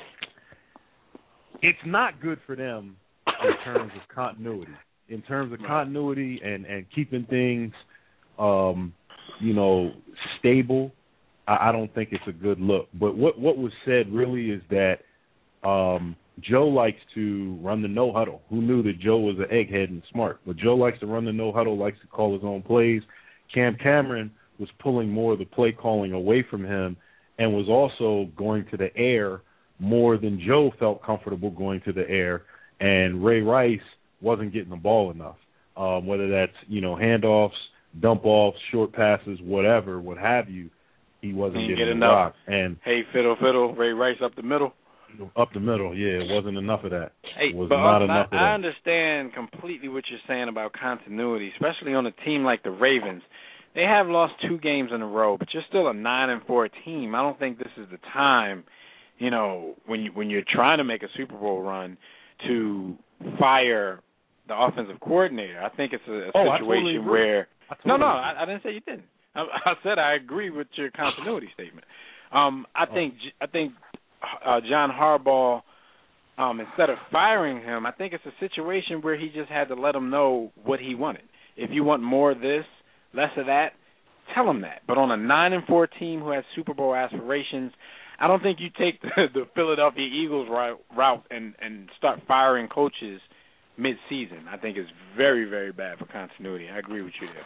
it's not good for them in terms of continuity. In terms of continuity and, and keeping things, um, you know, stable, I, I don't think it's a good look. But what what was said really is that um, Joe likes to run the no huddle. Who knew that Joe was an egghead and smart? But Joe likes to run the no huddle, likes to call his own plays. Cam Cameron was pulling more of the play calling away from him and was also going to the air more than Joe felt comfortable going to the air. And Ray Rice wasn't getting the ball enough, um, whether that's, you know, handoffs, dump-offs, short passes, whatever, what have you, he wasn't Didn't getting get the enough. rock. And Hey, fiddle, fiddle, Ray Rice up the middle. up the middle, yeah, it wasn't enough of that. Hey, it was but not I, enough of I that. understand completely what you're saying about continuity, especially on a team like the Ravens. They have lost two games in a row, but you're still a nine and four team. I don't think this is the time, you know, when you, when you're trying to make a Super Bowl run, to fire the offensive coordinator. I think it's a, a oh, situation I totally agree. where I totally no, no, agree. I, I didn't say you didn't. I, I said I agree with your continuity statement. Um, I Oh. think I think uh, John Harbaugh, um, instead of firing him, I think it's a situation where he just had to let him know what he wanted. If you want more of this, less of that, tell him that. But on a nine and four team who has Super Bowl aspirations, I don't think you take the, the Philadelphia Eagles route, route and, and start firing coaches mid-season. I think it's very, very bad for continuity. I agree with you there.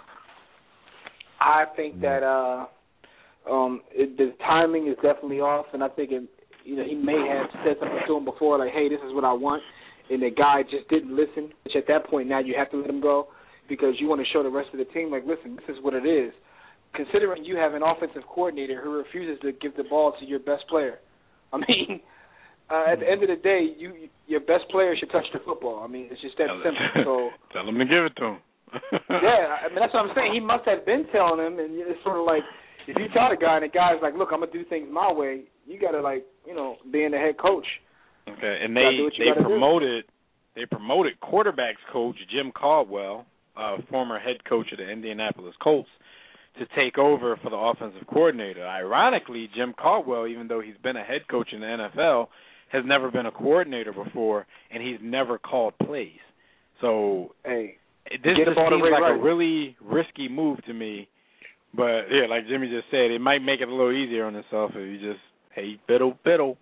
I think that uh, um, it, the timing is definitely off, and I think it, you know, he may have said something to him before, like, "Hey, this is what I want," and the guy just didn't listen. Which at that point now you have to let him go because you want to show the rest of the team, like, listen, this is what it is. Considering you have an offensive coordinator who refuses to give the ball to your best player, I mean, uh, at the end of the day, you your best player should touch the football. I mean, it's just that Tell simple. So Tell him to give it to him. Yeah, I mean that's what I'm saying. He must have been telling him, and it's sort of like if you tell the guy and the guy's like, "Look, I'm gonna do things my way," you gotta like, you know, being the head coach. Okay, and they they promoted do. they promoted quarterbacks coach Jim Caldwell, uh, former head coach of the Indianapolis Colts, to take over for the offensive coordinator. Ironically, Jim Caldwell, even though he's been a head coach in the N F L, has never been a coordinator before, and he's never called plays. So hey, this just seems like right. a really risky move to me. But, yeah, like Jimmy just said, it might make it a little easier on himself if you just, hey, biddle, biddle.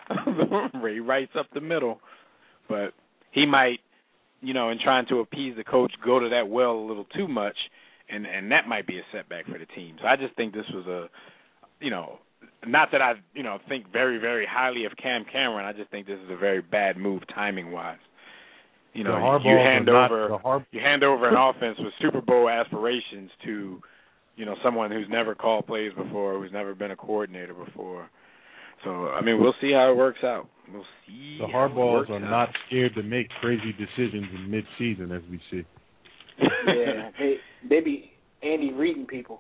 Ray Wright's up the middle. But he might, you know, in trying to appease the coach, go to that well a little too much, and, and that might be a setback for the team. So I just think this was a, you know, not that I, you know, think very, very highly of Cam Cameron. I just think this is a very bad move timing-wise. You know, you hand over Har- you hand over an offense with Super Bowl aspirations to, you know, someone who's never called plays before, who's never been a coordinator before. So, I mean, we'll see how it works out. We'll see. The Harbaughs are out. Not scared to make crazy decisions in mid-season, as we see. Yeah, they, they be Andy reading people.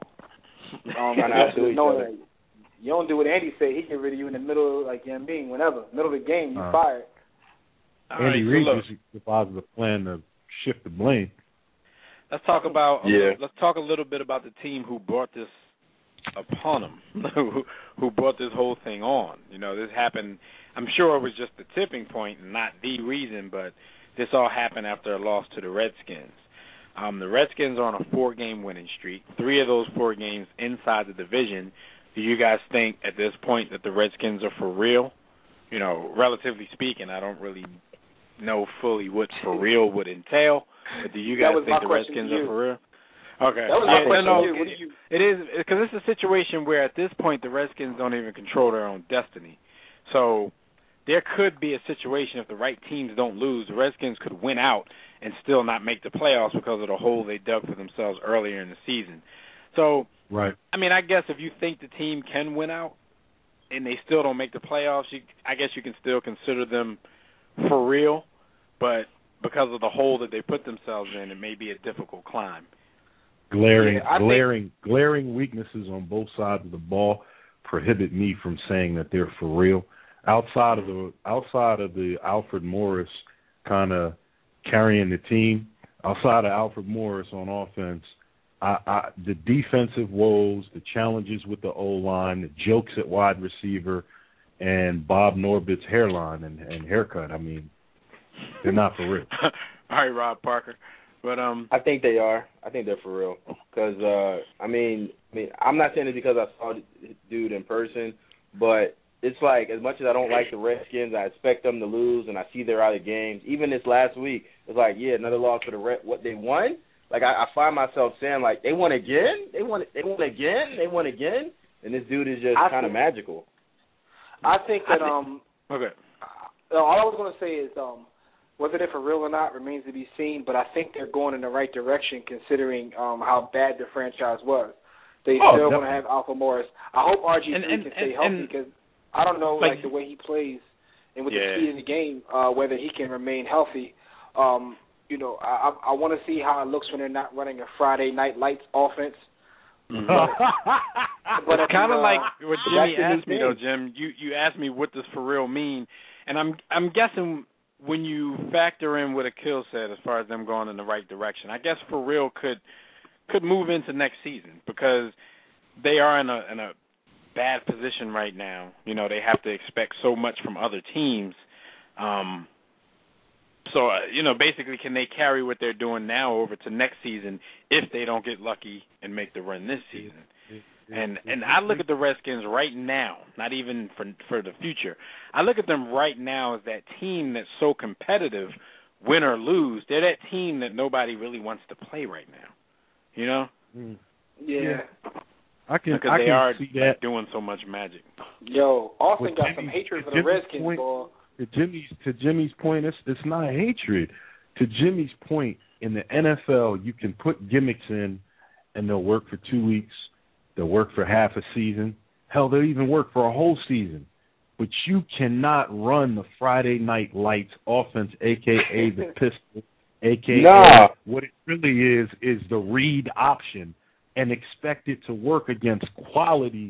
Um, absolutely. Knowing that you don't do what Andy say, he get rid of you in the middle, like you know, being whenever middle of the game, you uh, fired. Andy right, Reid so just devised a plan to shift the blame. Let's talk about yeah. let's talk a little bit about the team who brought this upon them, who, who brought this whole thing on. You know, this happened. I'm sure it was just the tipping point and not the reason, but this all happened after a loss to the Redskins. Um, the Redskins are on a four-game winning streak. Three of those four games inside the division. Do you guys think at this point that the Redskins are for real? You know, relatively speaking, I don't really know fully what for real would entail, but do you guys think the Redskins are for real? Okay. That was yeah, my question no, to you. What do you... It is, because it's a situation where at this point the Redskins don't even control their own destiny. So there could be a situation if the right teams don't lose, the Redskins could win out and still not make the playoffs because of the hole they dug for themselves earlier in the season. So, right. I mean, I guess if you think the team can win out and they still don't make the playoffs, you, I guess you can still consider them for real, but because of the hole that they put themselves in, it may be a difficult climb. Glaring, yeah, glaring, think... glaring weaknesses on both sides of the ball prohibit me from saying that they're for real. Outside of the outside of the Alfred Morris kind of carrying the team, outside of Alfred Morris on offense, I, I, the defensive woes, the challenges with the O-line, the jokes at wide receiver, and Bob Norbert's hairline and, and haircut. I mean, they're not for real. All right, Rob Parker. But um, I think they are. I think they're for real. Because uh, I mean, I mean, I'm not saying it because I saw the dude in person, but it's like as much as I don't like the Redskins, I expect them to lose, and I see they're out of games. Even this last week, it's like, yeah, another loss for the Red. What they won? Like I, I find myself saying, like, they won again. They won. They won again. They won again. And this dude is just kind of magical. I think that I think, um. Okay. Uh, all I was going to say is um. Whether they're for real or not remains to be seen, but I think they're going in the right direction considering um, how bad the franchise was. They oh, still want to have Alfred Morris. I hope R G three and, and, can stay and, healthy and, because I don't know like, like the way he plays and with yeah. the speed in the game, uh, whether he can remain healthy. Um, you know, I, I, I want to see how it looks when they're not running a Friday Night Lights offense. Mm-hmm. but, but it's kind of uh, like what Jimmy asked me, thing. though, Jim. You you asked me what does for real mean, and I'm I'm guessing when you factor in what Akil said as far as them going in the right direction, I guess for real could could move into next season because they are in a in a bad position right now. You know, they have to expect so much from other teams. Um, so, uh, you know, basically can they carry what they're doing now over to next season if they don't get lucky and make the run this season? And and I look at the Redskins right now, not even for for the future. I look at them right now as that team that's so competitive, win or lose. They're that team that nobody really wants to play right now. You know? Mm. Yeah. yeah. I can because I they can are see that. doing so much magic. Yo, Austin With got Jimmy, some hatred for the Jimmy's Redskins, point, boy. To Jimmy's to Jimmy's point, it's it's not hatred. To Jimmy's point, in the N F L, you can put gimmicks in, and they'll work for two weeks. They'll work for half a season. Hell, they'll even work for a whole season. But you cannot run the Friday Night Lights offense, a k a the pistol, A K A nah. what it really is is the read option, and expect it to work against quality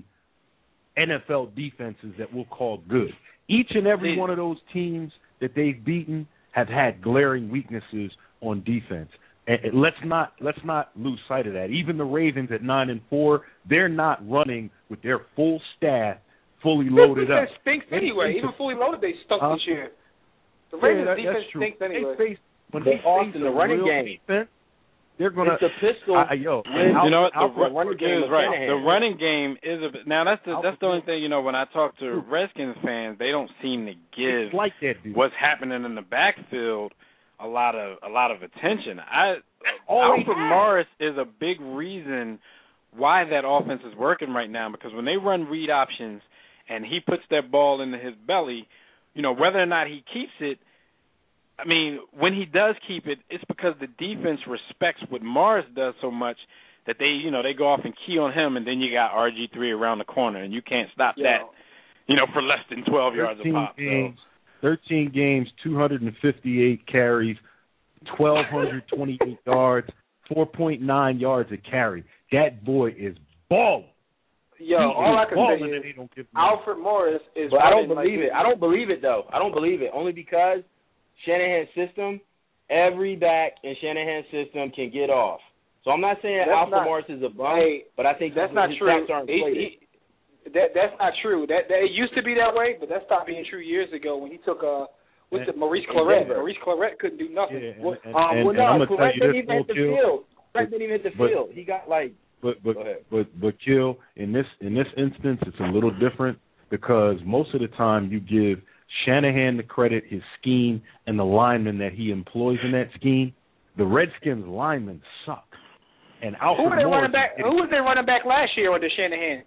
N F L defenses that we'll call good. Each and every one of those teams that they've beaten have had glaring weaknesses on defense. And let's not let's not lose sight of that. Even the Ravens at nine and four, they're not running with their full staff fully loaded their up. defense stinks anyway. Even fully loaded, they stunk uh, this year. The Ravens' yeah, that, defense that's true. stinks anyway. They face, when they they Austin, face the running game. Defense, they're gonna. It's a pistol. I, yo, and you know what? The, Alfred, running game is right. Shanahan. The running game is a now. That's the Alfred, that's the only thing. You know, when I talk to Redskins fans, they don't seem to give like that, dude. what's happening in the backfield a lot of a lot of attention. I Always Alfred has. Morris is a big reason why that offense is working right now, because when they run read options and he puts that ball into his belly, you know, whether or not he keeps it, I mean, when he does keep it, it's because the defense respects what Morris does so much that they, you know, they go off and key on him, and then you got R G three around the corner, and you can't stop Yeah. that, you know, for less than twelve yards a pop. Games, so. thirteen games, two hundred fifty-eight carries, twelve twenty-eight yards, four point nine yards a carry. That boy is balling. Yo, He all is I can balling say and is they don't give him Alfred Morris is But I don't running believe like it. I don't believe it, though. I don't believe it. Only because Shanahan's system, every back in Shanahan's system can get off. So I'm not saying That's Alfred not- Morris is a bum, Hey, but I think that's his, not his true. stats aren't He- inflated. he- that that's not true. That, that it used to be that way, but that stopped being true years ago when he took uh with the Maurice Claret. Denver. Maurice Claret couldn't do nothing. Yeah, and- What- and- um, and- well, and no, I'm gonna tell Claret you didn't this, even hit the Kill. field. Claret didn't even hit the But- field. He got like But but Go ahead. but but Kill, in this in this instance, it's a little different because most of the time you give Shanahan the credit, his scheme, and the linemen that he employs in that scheme. The Redskins linemen suck, and Alfred who were they Morris running back? is- Who was they running back last year under Shanahan?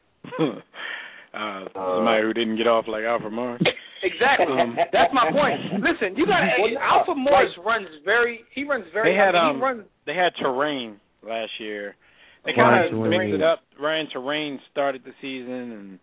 uh, somebody who didn't get off like Alfred Morris. Exactly. Um, That's my point. Listen, you got Well, no, Alfred Morris like- runs very. He runs very. They had I mean, um he runs. they had Terrain last year. They Ryan kind of Terrain. mixed it up. Ryan Terrain started the season, and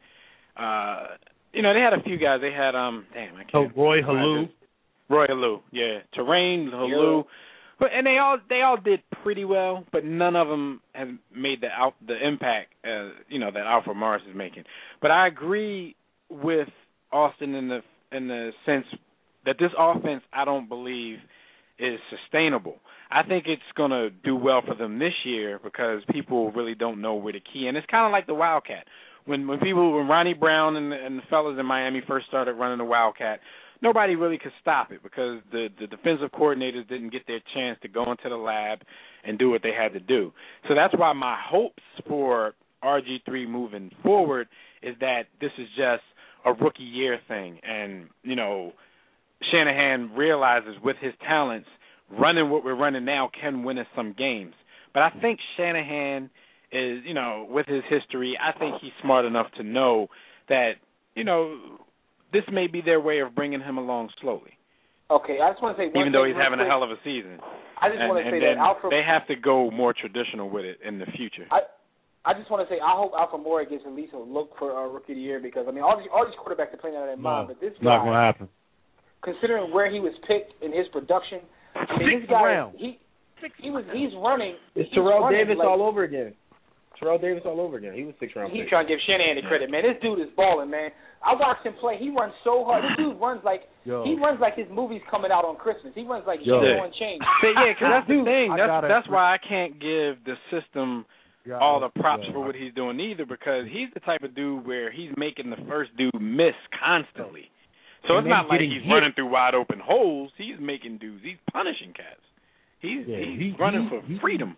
uh, you know they had a few guys. They had um, damn, I Oh, can't. Roy find Halou. this. Roy Halou, yeah, Terrain, Halou, but and they all they all did pretty well, but none of them have made the out the impact, uh, you know, that Alfred Morris is making. But I agree with Austin in the in the sense that this offense, I don't believe, is sustainable. I think it's going to do well for them this year because people really don't know where to key. And it's kind of like the Wildcat. When when people, when Ronnie Brown and the, and the fellas in Miami first started running the Wildcat, nobody really could stop it because the, the defensive coordinators didn't get their chance to go into the lab and do what they had to do. So that's why my hopes for R G three moving forward is that this is just a rookie year thing. And, you know, Shanahan realizes with his talents, running what we're running now can win us some games. But I think Shanahan is, you know, with his history, I think he's smart enough to know that, you know, this may be their way of bringing him along slowly. Okay, I just want to say one Even though thing he's real having quick. a hell of a season. I just and, want to and say then that Alfred. they have to go more traditional with it in the future. I I just want to say I hope Alfred Morris gets at least a look for uh, rookie of the year because I mean all these all these quarterbacks are playing out of their No, mind, but this it's not guy, going to happen. considering where he was picked in his production, I mean Sixth this guy round. he he was he's running. it's he's Terrell running Davis like, all over again. Terrell Davis all over again. He was six round. He's pick. trying to give Shanahan the credit, man. This dude is balling, man. I watched him play. He runs so hard. This dude runs like Yo. he runs like his movie's coming out on Christmas. He runs like Yo. Django Unchained. But yeah, because that's the thing. I That's gotta- that's why I can't give the system Yeah, all the props yeah. for what he's doing either, because he's the type of dude where he's making the first dude miss constantly. So And it's then not like getting he's hit. running through wide open holes. He's making dudes. He's punishing cats. He's Yeah, he's he- running he- for he- freedom.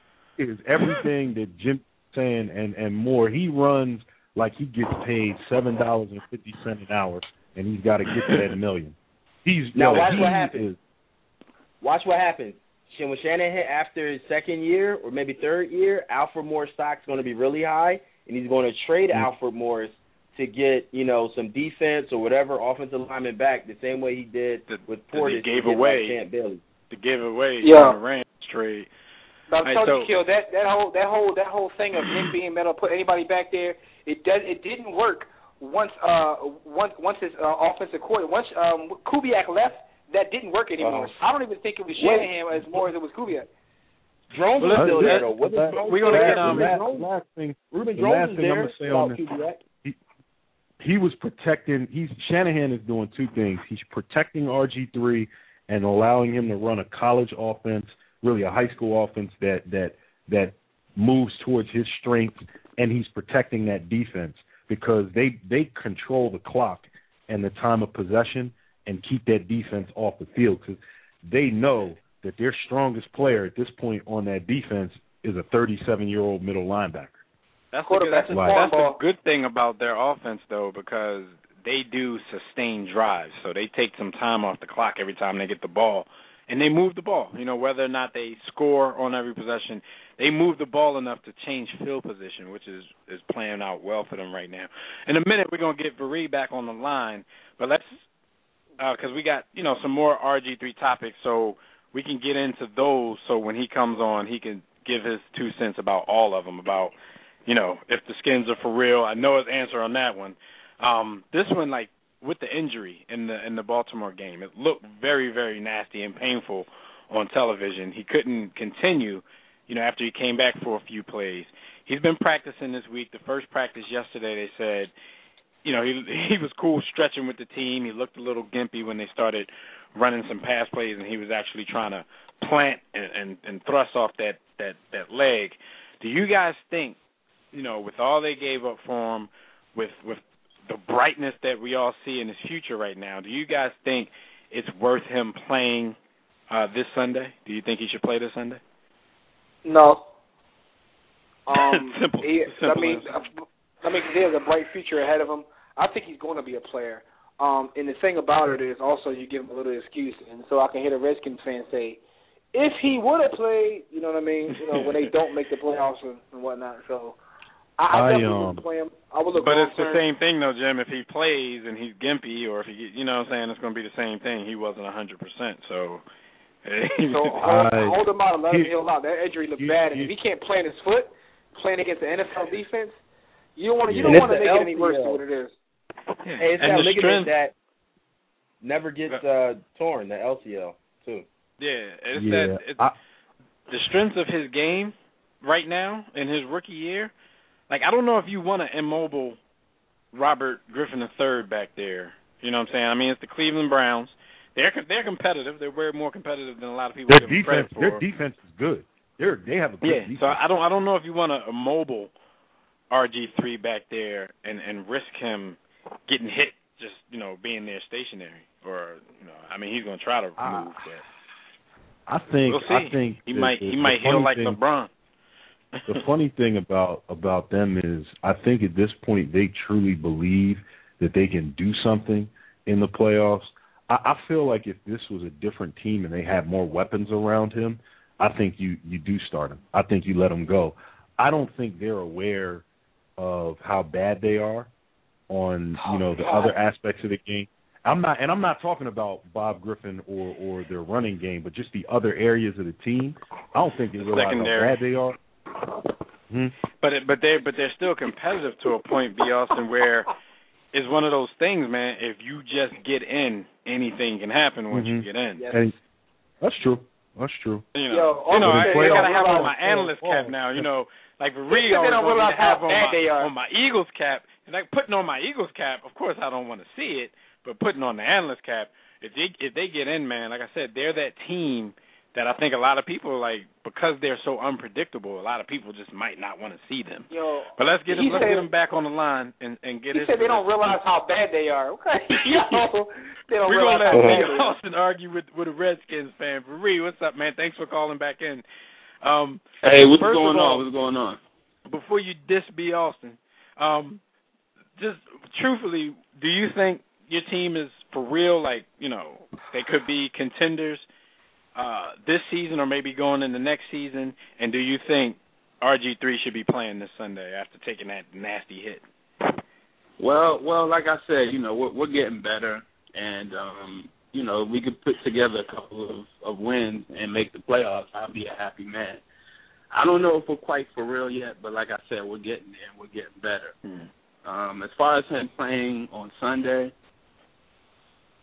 Is everything that Jim's saying and, and more. He runs like he gets paid seven dollars and fifty cents an hour, and he's got to get to that million. He's Now yo, watch he what happens. is- Watch what happens. Sh- When Shanahan, after his second year or maybe third year, Alfred Morris stock's going to be really high, and he's going to trade Mhm. Alfred Morris to get, you know, some defense or whatever offensive lineman back the same way he did The- with that he Portis. gave to get away. back Champ Bailey. To give away Yeah. the Rams trade. But I'm Right, telling so- you, Kill, that that whole that whole that whole thing of Nick being metal, put anybody back there, it does it didn't work once uh once once his uh, offensive coordinator once um Kubiak left. that didn't work anymore. Uh, I don't even think it was Shanahan as more as it was Kubiak. Drones well, is still there, that, though. What that, Drones we're going to get um, um, the last, last thing. Ruben the Drones last is thing I'm there. gonna say on this, Kubiak. he, he was protecting. He's Shanahan is doing two things. He's protecting R G three and allowing him to run a college offense, really a high school offense that that that moves towards his strengths, and he's protecting that defense because they they control the clock and the time of possession and keep that defense off the field because they know that their strongest player at this point on that defense is a thirty-seven-year-old middle linebacker. That's the, that's, the, that's the good thing about their offense, though, because they do sustain drives. So they take some time off the clock every time they get the ball, and they move the ball. You know, whether or not they score on every possession, they move the ball enough to change field position, which is, is playing out well for them right now. In a minute, we're going to get Varee back on the line, but let's because uh, we got, you know, some more R G three topics, so we can get into those so when he comes on, he can give his two cents about all of them, about, you know, if the Skins are for real. I know his answer on that one. Um, this one, like, with the injury in the in the Baltimore game, it looked very, very nasty and painful on television. He couldn't continue, you know, after he came back for a few plays. He's been practicing this week. The first practice yesterday, they said, you know, he he was cool stretching with the team. He looked a little gimpy when they started running some pass plays, and he was actually trying to plant and, and, and thrust off that, that, that leg. Do you guys think, you know, with all they gave up for him, with with the brightness that we all see in his future right now, do you guys think it's worth him playing uh, this Sunday? Do you think he should play this Sunday? No. Um, simple. he, simple I mean, I mean, he has a bright future ahead of him. I think he's going to be a player. Um, and the thing about it is also you give him a little excuse, and so I can hear the Redskins fans say, if he would have played, you know what I mean, you know, when they don't make the playoffs and, and whatnot. So I, I I, definitely um, would play him. I would look but long it's the term. same thing, though, Jim. If he plays and he's gimpy, or if he, you know what I'm saying, it's going to be the same thing. He wasn't one hundred percent, so. so hold, I, hold him out and let he, him heal out. That injury looked he, bad, and he, if he can't plant his foot, playing against the N F L defense, you don't want to. You And don't want it's to make the it any worse than L C L. what it is. Yeah. Hey, it's and that the ligament strength, that never gets uh, torn, the L C L, too. Yeah, it's yeah, that it's, I, the strength of his game right now in his rookie year. Like, I don't know if you want an immobile Robert Griffin the third back there. You know what I'm saying? I mean, it's the Cleveland Browns. They're they're competitive. They're way more competitive than a lot of people their give them defense, credit for. their defense is good. They're they have a good yeah, defense. so I don't I don't know if you want a, a mobile R G three back there and, and risk him getting hit, just, you know, being there stationary, or, you know, I mean, he's going to try to move I, that. I think We'll see. I think he the, might the, he the might heal like thing, LeBron. The funny thing about about them is, I think at this point they truly believe that they can do something in the playoffs. I, I feel like if this was a different team and they had more weapons around him, I think you, you do start him. I think you let him go. I don't think they're aware of how bad they are on, you know, the God. other aspects of the game. I'm not, and I'm not talking about Bob Griffin or, or their running game, but just the other areas of the team. I don't think they realize Secondary. how bad they are. Hmm? But it, but they but they're still competitive to a point, B. Austin, where it's one of those things, man. If you just get in, anything can happen once mm-hmm. you get in. Yes. And that's true. That's true. You know, Yo, you know, I, play I gotta off- have on oh, my analyst oh, cap oh. now. You know, like for They real, don't want me realize to have how on bad my, they are. on my Eagles cap. And like putting on my Eagles cap, of course I don't want to see it, but putting on the analyst cap, if they if they get in, man, like I said, they're that team that I think a lot of people, like, because they're so unpredictable, a lot of people just might not want to see them. Yo, But let's get him, he let's said- get him back on the line and, and get He his. said they don't realize how bad they are. Okay, yo, they don't We're realize gonna how let bad Big they are. Austin argue with with a Redskins fan. Varee, what's up, man? Thanks for calling back in. Um, Hey, what's first going of all, on? What's going on? Before you diss B. Austin, um, just truthfully, do you think your team is for real? Like, you know, they could be contenders uh, this season or maybe going into next season? And do you think R G three should be playing this Sunday after taking that nasty hit? Well, well, like I said, you know, we're, we're getting better, and um, you know, we could put together a couple of, of wins and make the playoffs. I'll be a happy man. I don't know if we're quite for real yet, but like I said, we're getting there and we're getting better. Mm. Um, as far as him playing on Sunday, I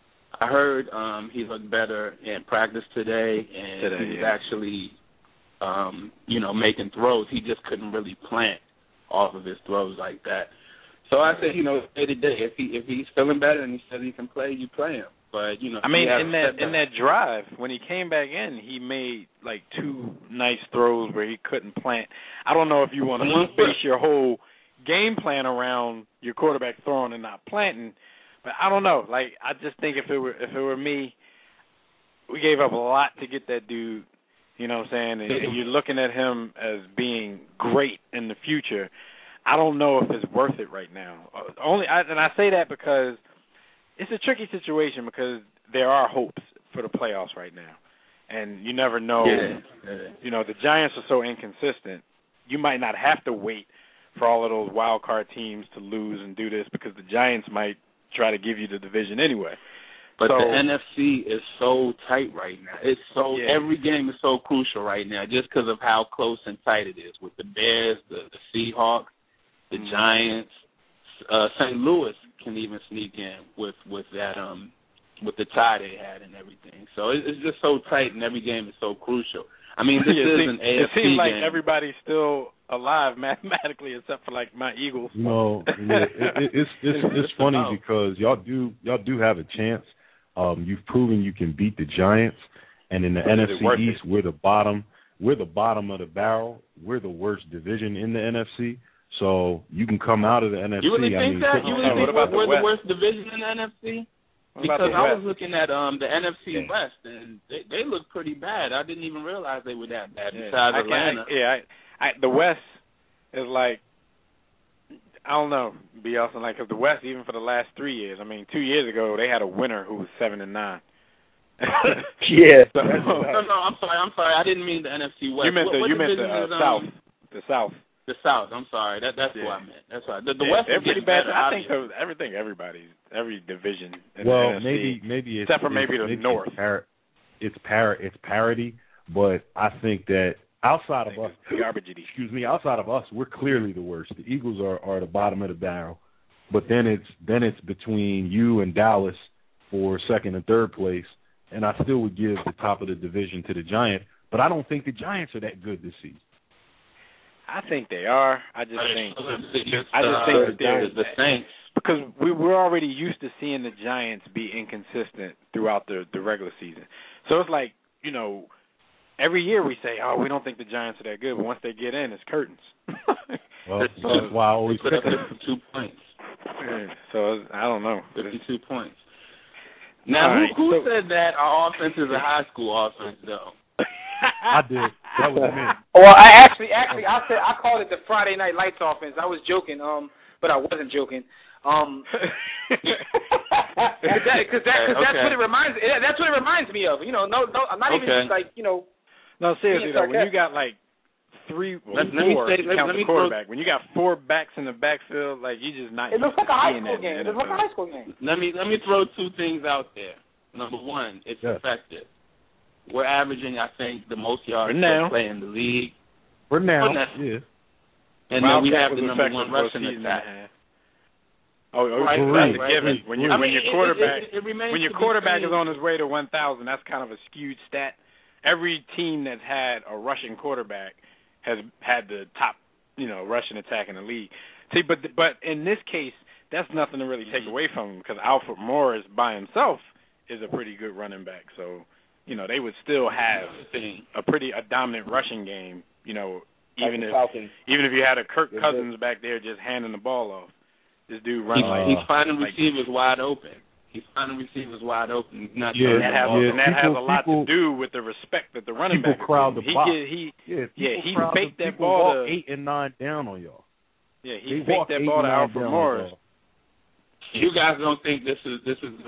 I heard um, he looked better in practice today, and today, he was yeah. actually, um, you know, making throws. He just couldn't really plant off of his throws like that. So I said, you know, day to day, if he if he's feeling better and he says he can play, you play him. But you know, I mean, he has in a that setback. in that drive when he came back in, he made like two nice throws where he couldn't plant. I don't know if you want to base your whole game plan around your quarterback throwing and not planting, but I don't know. Like, I just think if it were if it were me, we gave up a lot to get that dude. You know what I'm saying? And, and you're looking at him as being great in the future. I don't know if it's worth it right now. Uh, only, I, and I say that because it's a tricky situation because there are hopes for the playoffs right now, and you never know. Yeah. Yeah. You know, the Giants are so inconsistent. You might not have to wait for all of those wild card teams to lose and do this because the Giants might try to give you the division anyway. But so, the N F C is so tight right now. It's so yeah. every game is so crucial right now, just because of how close and tight it is with the Bears, the, the Seahawks, the mm-hmm. Giants. Uh, Saint Louis can even sneak in with with that um with the tie they had and everything. So it, it's just so tight, and every game is so crucial. I mean, this yeah, is see, an A F C it seems like game. everybody's still alive mathematically, except for like my Eagles. No, yeah, it, it, it's it's it's funny because y'all do y'all do have a chance. Um, you've proven you can beat the Giants, and in the N F C East, it? we're the bottom. We're the bottom of the barrel. We're the worst division in the N F C. So you can come out of the N F C. You really I think mean, that? You really what think about we're the, the worst division in the N F C? What because the I West? was looking at um the N F C yeah. West, and they they look pretty bad. I didn't even realize they were that bad. Yeah. Besides I Atlanta, I, yeah, I, I, the West is like I don't know, be awesome. Like, cause the West, even for the last three years, I mean, two years ago they had a winner who was seven and nine. yeah. So, no, no, I'm sorry, I'm sorry. I didn't mean the N F C West. You meant the what, what you meant the uh, is, um, South, the South. The South. I'm sorry. That that's yeah. what I meant. That's right. The, the yeah, West they're is pretty getting bad. better, I think obviously. so, everything, everybody's, every division. In well, the N F C, maybe maybe it's, except for it's, maybe the maybe North. It's par- it's par- it's parity, but I think that outside of us, garbage. Excuse me, outside of us, we're clearly the worst. The Eagles are, are the bottom of the barrel, but then it's then it's between you and Dallas for second and third place, and I still would give the top of the division to the Giants. But I don't think the Giants are that good this season. I think they are. I just think. I just uh, think that they're the Saints. Because we we're already used to seeing the Giants be inconsistent throughout the the regular season. So it's like, you know, every year we say, oh, we don't think the Giants are that good, but once they get in, it's curtains. Well, that's why I always put up fifty-two points. So I don't know. fifty-two points. Now, right, who, who so, said that our offense is a high school offense, though? I did. That was me. Well, I actually, actually, I said I called it the Friday Night Lights offense. I was joking, um, but I wasn't joking. Um, because that, cause that, cause okay. that's what it reminds. That's what it reminds me of. You know, no, no, I'm not okay. even like, you know. No, seriously though, when you got like three, well, let, four, let me say, you let, count let the me quarterback. Throw, when you got four backs in the backfield, like you just not. It looks like a high school game. It N F L. looks like a high school game. Let me let me throw two things out there. Number one, it's yes. effective. We're averaging, I think, the most yards per play in the league. For now, For now. yeah. And then we have the number one rushing attack. Oh, oh right, that's right, a right, given. right. When you I when mean, your quarterback it, it, it when your quarterback is on his way to one thousand, that's kind of a skewed stat. Every team that's had a rushing quarterback has had the top, you know, rushing attack in the league. See, but but in this case, that's nothing to really take away from him because Alfred Morris by himself is a pretty good running back. So, you know, they would still have a pretty a dominant rushing game. You know, even if even if you had a Kirk Cousins back there just handing the ball off. This dude runs he's, like he's finding like, receivers wide open. He's finding receivers wide open. Not yeah, and that has, yeah. and that people, has a lot people, to do with the respect that the running people back crowd the he box. Get, he yeah, yeah he crowd faked the, that people ball walk to eight and nine down on y'all. Yeah, he they faked that ball to Alfred Morris. You guys don't think this is this is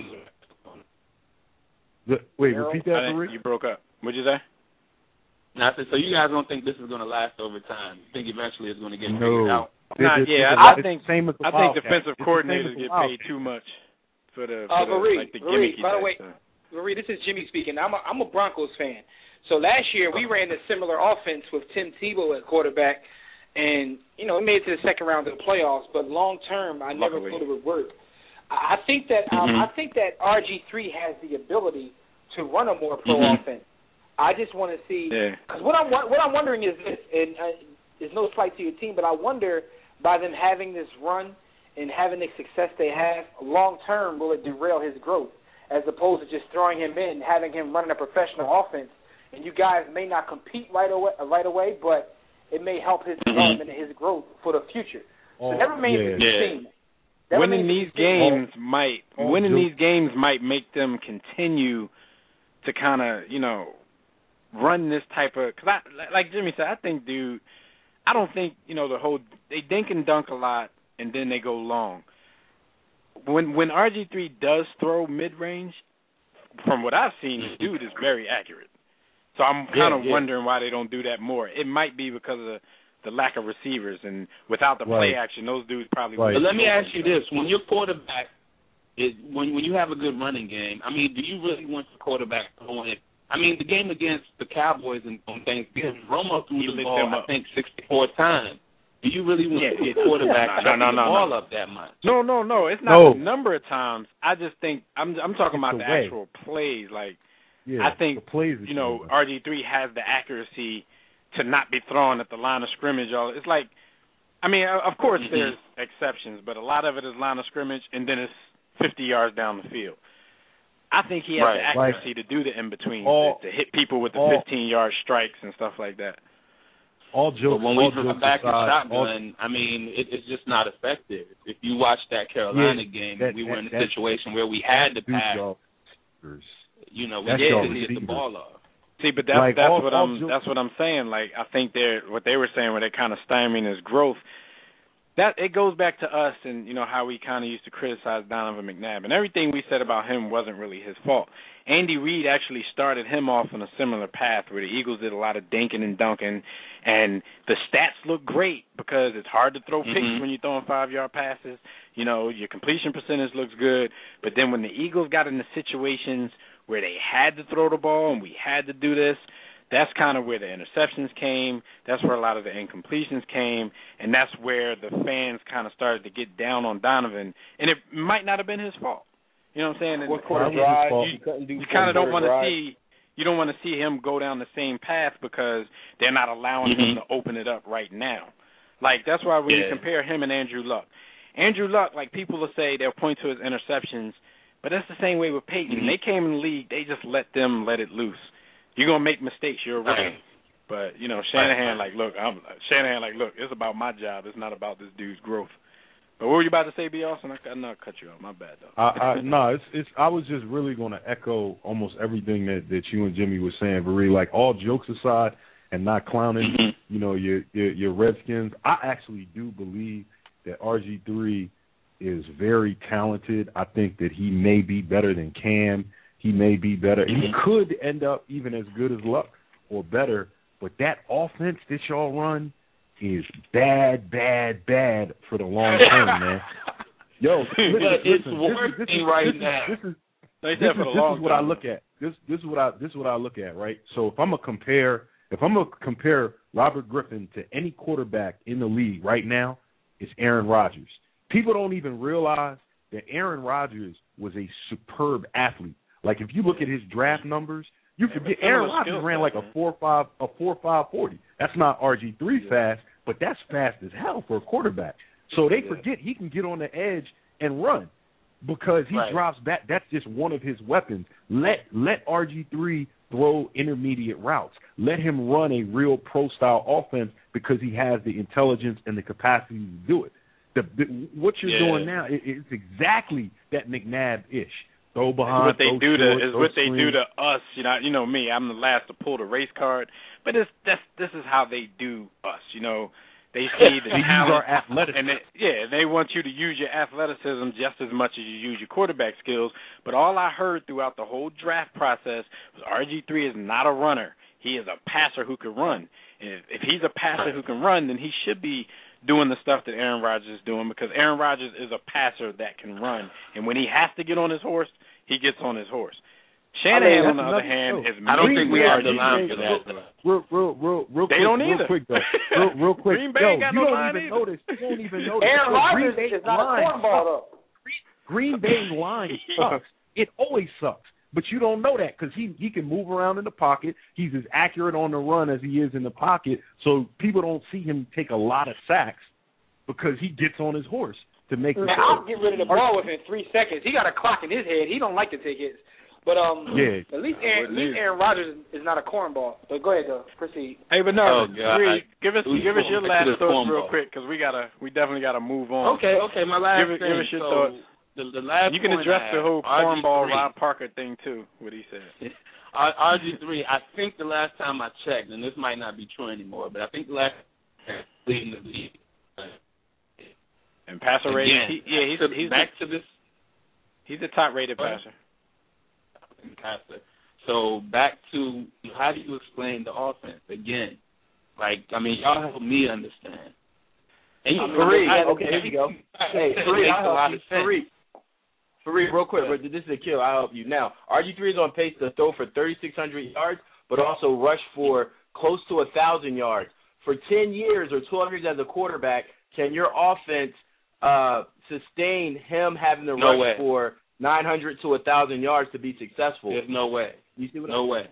the, wait, repeat that, Rick? You broke up. What'd you say? Now, so you guys don't think this is going to last over time? You think eventually it's going to get no. figured out? Not, it's, yeah, it's, I, it's I think same as the I think Wildcat. defensive it's coordinators get paid Wildcat. too much for the, Uh, for the Marie, like the Marie, gimmicky by the type way, stuff. Marie, this is Jimmy speaking. I'm a, I'm a Broncos fan. So last year we ran a similar offense with Tim Tebow at quarterback, and you know, it made it to the second round of the playoffs. But long term, I never Luckily. thought it would work. I think that um, mm-hmm. I think that R G three has the ability to run a more pro mm-hmm. offense. I just want to see because yeah. what I'm what I'm wondering is this, and uh, there's no slight to your team, but I wonder by them having this run and having the success they have long term, will it derail his growth as opposed to just throwing him in, having him running a professional offense, and you guys may not compete right away, right away, but it may help his mm-hmm. development and his growth for the future. So oh, that remains yeah. to be yeah. seen. That winning these games all, might all winning joke. these games might make them continue to kind of, you know, run this type of, because I, like Jimmy said, I think, dude, I don't think, you know, the whole, they dink and dunk a lot and then they go long. When when R G three does throw mid-range, from what I've seen, the dude is very accurate. So I'm kind yeah, of yeah. wondering why they don't do that more. It might be because of the lack of receivers, and without the play right. action, those dudes probably right. would. But let me ask you this: when your quarterback is when when you have a good running game, I mean, do you really want your quarterback throwing it? I mean, the game against the Cowboys and on Thanksgiving, Romo threw He the lit ball, them up. I think, sixty-four times. Do you really want Yeah, your quarterback no, chucking no, the no, ball no. up that much? No, no, no. It's not No. the number of times. I just think I'm I'm talking It's about the the way. actual plays. Like Yeah, I think the plays you know R G three has the accuracy to not be thrown at the line of scrimmage. All it's like, I mean, of course mm-hmm. there's exceptions, but a lot of it is line of scrimmage, and then it's fifty yards down the field. I think he has Right. the accuracy like, to do the in between, all, to, to hit people with the all, fifteen yard strikes and stuff like that. All jokes, But when all we throw jokes back in aside, shotgun, all, I mean, it, it's just not effective. If you watch that Carolina yeah, game, that, we were in a that, situation where we had to dude, pass. y'all, You know, we that's had y'all to get the receivers. ball off. See, but that's Like, that's all- what all I'm jokes- that's what I'm saying. Like I think they're what they were saying, where they kind of stymieing his growth. That it goes back to us and you know how we kind of used to criticize Donovan McNabb, and everything we said about him wasn't really his fault. Andy Reid actually started him off on a similar path where the Eagles did a lot of dinking and dunking, and the stats look great because it's hard to throw picks Mm-hmm. when you're throwing five-yard passes. You know, your completion percentage looks good, but then when the Eagles got into situations where they had to throw the ball and we had to do this, that's kind of where the interceptions came. That's where a lot of the incompletions came, and that's where the fans kind of started to get down on Donovan, and it might not have been his fault. You know what I'm saying? And Fourth quarter you, drive, you, he couldn't do you kind of don't want to drive. see you don't want to see him go down the same path because they're not allowing Mm-hmm. him to open it up right now. Like that's why when Yeah. you compare him and Andrew Luck, Andrew Luck, like people will say they'll point to his interceptions, but that's the same way with Peyton. Mm-hmm. They came in the league, they just let them let it loose. You're gonna make mistakes, you're a rookie. Right. But you know Shanahan, like, look, I'm Shanahan, like, look, it's about my job. It's not about this dude's growth. But what were you about to say, B. Austin? I, I not cut you off. My bad, though. I, I, no, it's, it's. I was just really going to echo almost everything that, that you and Jimmy were saying. But really, like all jokes aside, and not clowning, Mm-hmm. you know, your, your your Redskins. I actually do believe that R G three is very talented. I think that he may be better than Cam. He may be better. Mm-hmm. He could end up even as good as Luck or better. But that offense that y'all run is bad, bad, bad for the long term, man. Yo, listen, But it's listen, working this is, this is, right this is, now. This is, They this said is, for the this long is what I term. look at. This this is what I this is what I look at, right? So if I'm gonna compare if I'm gonna compare Robert Griffin to any quarterback in the league right now, it's Aaron Rodgers. People don't even realize that Aaron Rodgers was a superb athlete. Like if you look at his draft numbers, you forget Aaron Rodgers ran like a four five a four five forty. That's not R G three fast, but that's fast as hell for a quarterback. So they forget he can get on the edge and run because he Right. drops back. That's just one of his weapons. Let let R G three throw intermediate routes. Let him run a real pro style offense because he has the intelligence and the capacity to do it. The, the, what you're Yeah. doing now is it's exactly that McNabb ish. Throw It's behind, what they throw do to short, is throw what they screen. do to us. You know, you know me. I'm the last to pull the race card, but it's that's this is how they do us. You know, they see the They use talent, our athleticism. and they, yeah, they want you to use your athleticism just as much as you use your quarterback skills. But all I heard throughout the whole draft process was R G three is not a runner. He is a passer who can run. And if, if he's a passer who can run, then he should be doing the stuff that Aaron Rodgers is doing because Aaron Rodgers is a passer that can run. And when he has to get on his horse, he gets on his horse. Shanahan, I mean, on the other hand, no. is I don't think we Green have Bay- the line for that. Real, real, real, real They quick, don't real either. quick though. Real, real quick. Green Bay Yo, ain't got you no don't line even either. notice. You don't even notice. Aaron Yo, Rodgers Green Bay is not line a cornball, though. Green Bay's line sucks. It always sucks. But you don't know that because he, he can move around in the pocket. He's as accurate on the run as he is in the pocket. So people don't see him take a lot of sacks because he gets on his horse to make the Man, I'll get rid of the ball within three seconds. He got a clock in his head. He don't like to take hits. But um, yeah. at least Aaron, at least Aaron Rodgers is not a cornball. But go ahead, though. Proceed. Hey, but no, oh, God, Reed, I, give us give us your last thoughts real quick because we gotta we definitely gotta move on. Okay, okay, my last give, thing. Give us your so, thoughts. The, the last you can address the whole cornball Rob Parker thing too. What he said. R G three. I think the last time I checked, and this might not be true anymore, but I think the last time leading the league. And passer rating. He, yeah, he's, to, he's back the, to this. He's the top rated passer. Passer. So back to how do you explain the offense again? Like I mean, y'all help me understand. And you, Fareed, I, okay, here you go. Hey, Fareed, I'll help you. Fareed, Fareed, real quick, but this is a kill. I'll help you. Now, R G three is on pace to throw for thirty-six hundred yards, but also rush for close to one thousand yards. For ten years or twelve years as a quarterback, can your offense uh, sustain him having to no rush way. for nine hundred to one thousand yards to be successful? There's no way. You see what no I'm way.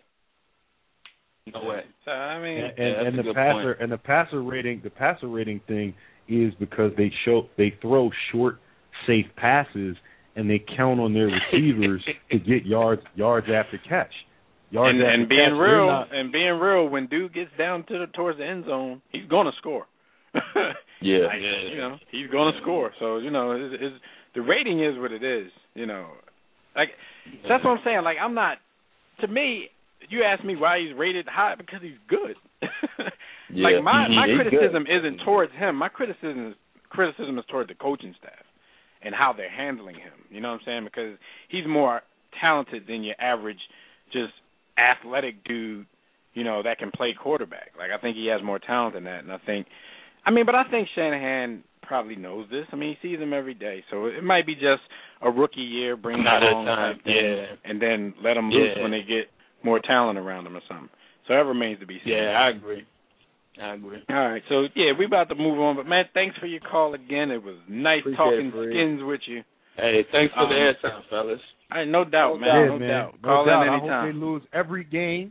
No way. So, I mean, and, yeah, and, and the passer point. and the passer rating, the passer rating thing is because they show they throw short, safe passes, and they count on their receivers to get yards yards after catch. Yards and after and being catch, real not, and being real, when dude gets down to the towards the end zone, he's gonna score. yeah. like, yeah, you know, he's gonna score. So you know, it's, it's, the rating is what it is. You know, like that's what I'm saying. Like I'm not. To me, you ask me why he's rated high because he's good. yeah. Like my my he's criticism good. isn't towards him. My criticism is criticism is toward the coaching staff and how they're handling him. You know what I'm saying? Because he's more talented than your average, just athletic dude. You know that can play quarterback. Like I think he has more talent than that. And I think, I mean, but I think Shanahan probably knows this. I mean, he sees him every day, so it might be just a rookie year, bring him along, time, type thing, yeah. and then let him loose yeah. when they get more talent around them or something. So that remains to be seen. Yeah, I agree. I agree. All right, so yeah, we about to move on, but man, thanks for your call again. It was nice Appreciate talking it, skins with you. Hey, thanks for Um, the airtime, fellas. All right, no doubt, No man. doubt. No, yeah, man. doubt. No Call doubt. in I hope anytime. they lose every game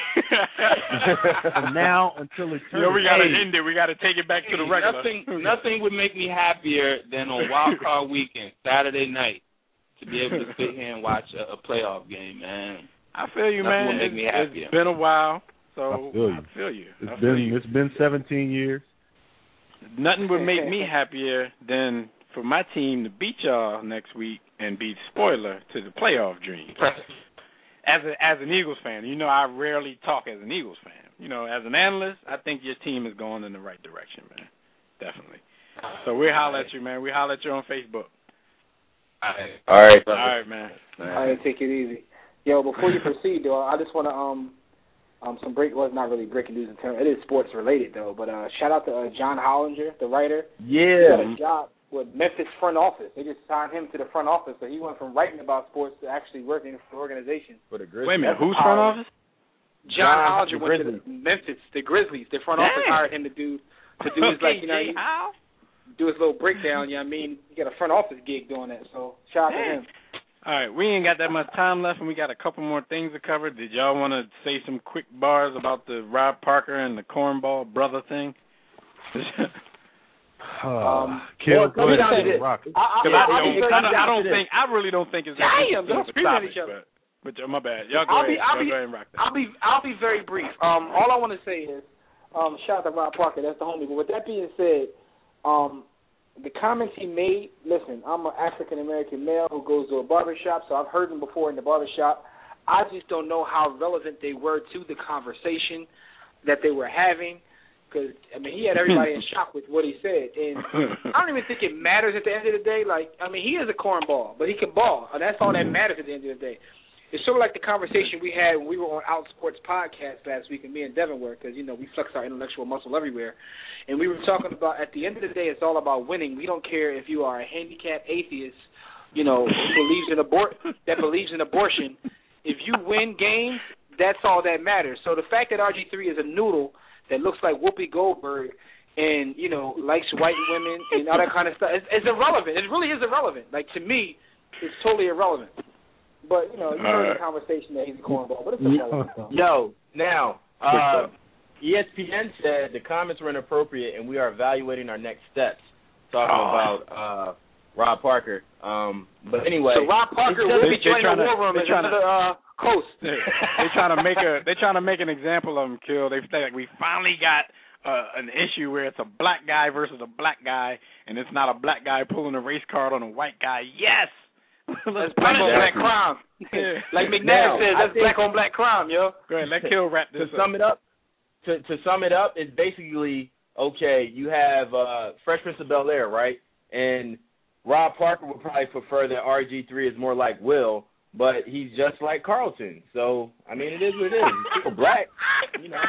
from now until eternity. You know, we gotta Hey. end it. We gotta take it back to the regular. Nothing, nothing would make me happier than on Wild Card Weekend, Saturday night, to be able to sit here and watch a, a playoff game, man. I feel you, Nothing man. will make me It's- happier. It's been a while, so I feel you. I feel you. It's I feel been you. it's been seventeen years. Nothing would make me happier than for my team to beat y'all next week and be spoiler to the playoff dream. As a, as an Eagles fan, you know I rarely talk as an Eagles fan. You know, as an analyst, I think your team is going in the right direction, man. Definitely. So we holler at you, man. We holler at you on Facebook. All right. All right, All right, man. All right, take it easy. Yo, before you proceed, though, I just want to um um some break. Well, it's not really breaking news in terms. It is sports related though. But uh, shout out to uh, John Hollinger, the writer. He Yeah. got a job with Memphis front office. They just signed him to the front office, so he went from writing about sports to actually working for the organization. For the Grizzlies. Wait a minute. Who's front office? John, John Hollinger the went to Grizzlies. the Memphis, the Grizzlies. The front Dang. office hired him to do to do his like you know Jay Howe? do his little breakdown. You know what I mean? He got a front office gig doing that. So shout out to him. All right, we ain't got that much time left, and we got a couple more things to cover. Did y'all want to say some quick bars about the Rob Parker and the cornball brother thing? Um, Kill, well, go let me ahead, tell you Rock. I, I, Because I, I, I'll be don't, very I, don't, I don't honest. think, I really don't think it's that Damn, much don't scream at each other. But, but my bad. Y'all go I'll ahead. be, I'll Y'all be, go ahead and rock that. I'll be, I'll be very brief. Um, all I want to say is, um, shout out to Rob Parker. That's the homie. But with that being said, um, the comments he made. Listen, I'm an African American male who goes to a barbershop, so I've heard them before in the barbershop. I just don't know how relevant they were to the conversation that they were having. Because, I mean, he had everybody in shock with what he said. And I don't even think it matters at the end of the day. Like, I mean, he is a cornball, but he can ball. And that's all that matters at the end of the day. It's sort of like the conversation we had when we were on Out Sports Podcast last week, and me and Devin were, because, you know, we flex our intellectual muscle everywhere. And we were talking about, at the end of the day, it's all about winning. We don't care if you are a handicapped atheist, you know, who believes in abor- that believes in abortion. If you win games, that's all that matters. So the fact that R G three is a noodle that looks like Whoopi Goldberg and, you know, likes white women and all that kind of stuff. It's, it's irrelevant. It really is irrelevant. Like, to me, it's totally irrelevant. But, you know, you heard the conversation that he's a cornball, but it's irrelevant. Yo, now, uh, E S P N said the comments were inappropriate and we are evaluating our next steps. Talking oh. about uh, Rob Parker. Um, but anyway. So Rob Parker will be joining the war room as another uh, host. They they trying to make a they trying to make an example of him, Kill. They think we finally got uh, an issue where it's a black guy versus a black guy, and it's not a black guy pulling a race card on a white guy. Yes. That's black on black crime. Yeah. Like McNair says, that's black on black crime, yo. Go ahead, let Kill wrap this to up. Sum it up, to to sum it up, it's basically, okay, you have uh, Fresh Prince of Bel-Air, right? And Rob Parker would probably prefer that R G three is more like Will, but he's just like Carlton. So, I mean, it is what it is. He's still black, you know.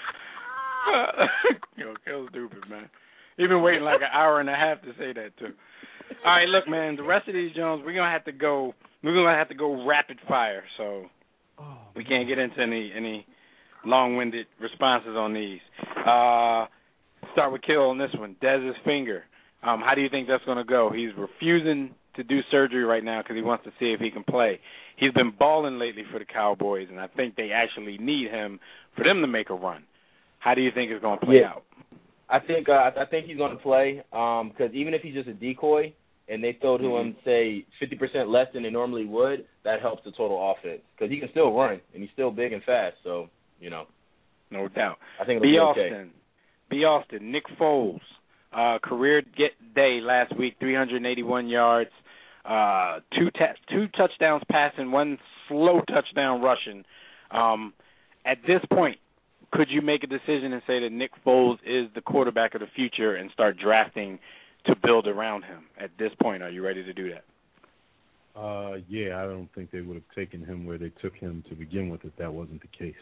Yo, Kill's stupid, man. You've been waiting like an hour and a half to say that, too. All right, look, man, the rest of these Jones, we're going to have to go, we're going to have to go rapid fire, so we can't get into any, any long-winded responses on these. Uh, start with Kill on this one. Dez's finger. Um, how do you think that's going to go? He's refusing to do surgery right now because he wants to see if he can play. He's been balling lately for the Cowboys, and I think they actually need him for them to make a run. How do you think it's going to play yeah. out? I think uh, I think he's going to play because um, even if he's just a decoy and they throw to mm-hmm. him, say, fifty percent less than they normally would, that helps the total offense because he can still run and he's still big and fast. So, you know. No doubt. I think it'll B. be Austin. okay. B. Austin, Nick Foles, uh, career get day last week, three hundred eighty-one yards, uh, two ta- two touchdowns passing, one slow touchdown rushing. Um, at this point, could you make a decision and say that Nick Foles is the quarterback of the future and start drafting to build around him? At this point, are you ready to do that? Uh, yeah, I don't think they would have taken him where they took him to begin with if that wasn't the case.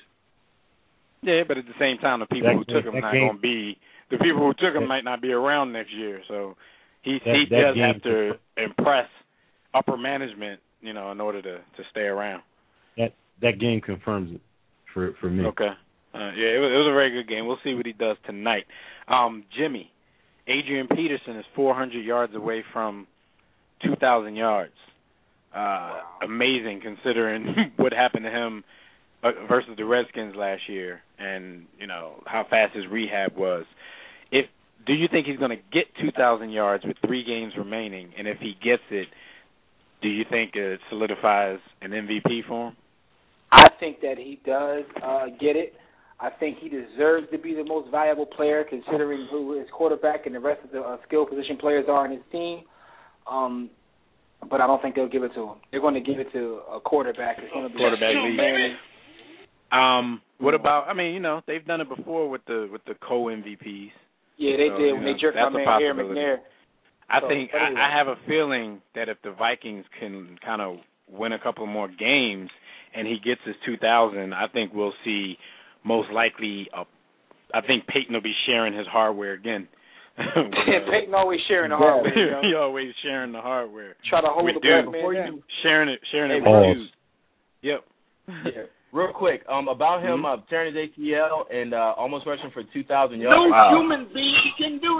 Yeah, but at the same time, the people that, who took him not game, going to be the people who took him that, might not be around next year. So he that, he that does game, have to impress upper management, you know, in order to, to stay around. That that game confirms it for for me. Okay. Uh, yeah, it was, it was a very good game. We'll see what he does tonight. Um, Jimmy, Adrian Peterson is four hundred yards away from two thousand yards. Uh, wow. Amazing considering what happened to him uh, versus the Redskins last year, and you know how fast his rehab was. If do you think he's going to get two thousand yards with three games remaining? And if he gets it, do you think it solidifies an M V P for him? I think that he does uh, get it. I think he deserves to be the most valuable player considering who his quarterback and the rest of the uh, skill position players are in his team. Um, but I don't think they'll give it to him. They're going to give it to a quarterback. It's going to be quarterback league. Um, what about? I mean, you know, they've done it before with the with the co-M V Ps. Yeah, they so, did when know, they jerked my man Aaron McNair. I so, think anyway. I, I have a feeling that if the Vikings can kind of win a couple more games and he gets his two thousand, I think we'll see. Most likely, uh, I think Peyton will be sharing his hardware again. Peyton always sharing the hardware. You know? He always sharing the hardware. Try to hold with the dude. black man down. Sharing it, sharing it hey, with you. Yep. Yeah. Real quick, um, about him mm-hmm. uh, tearing his A C L and uh, almost rushing for two thousand yards. No wow. human being can do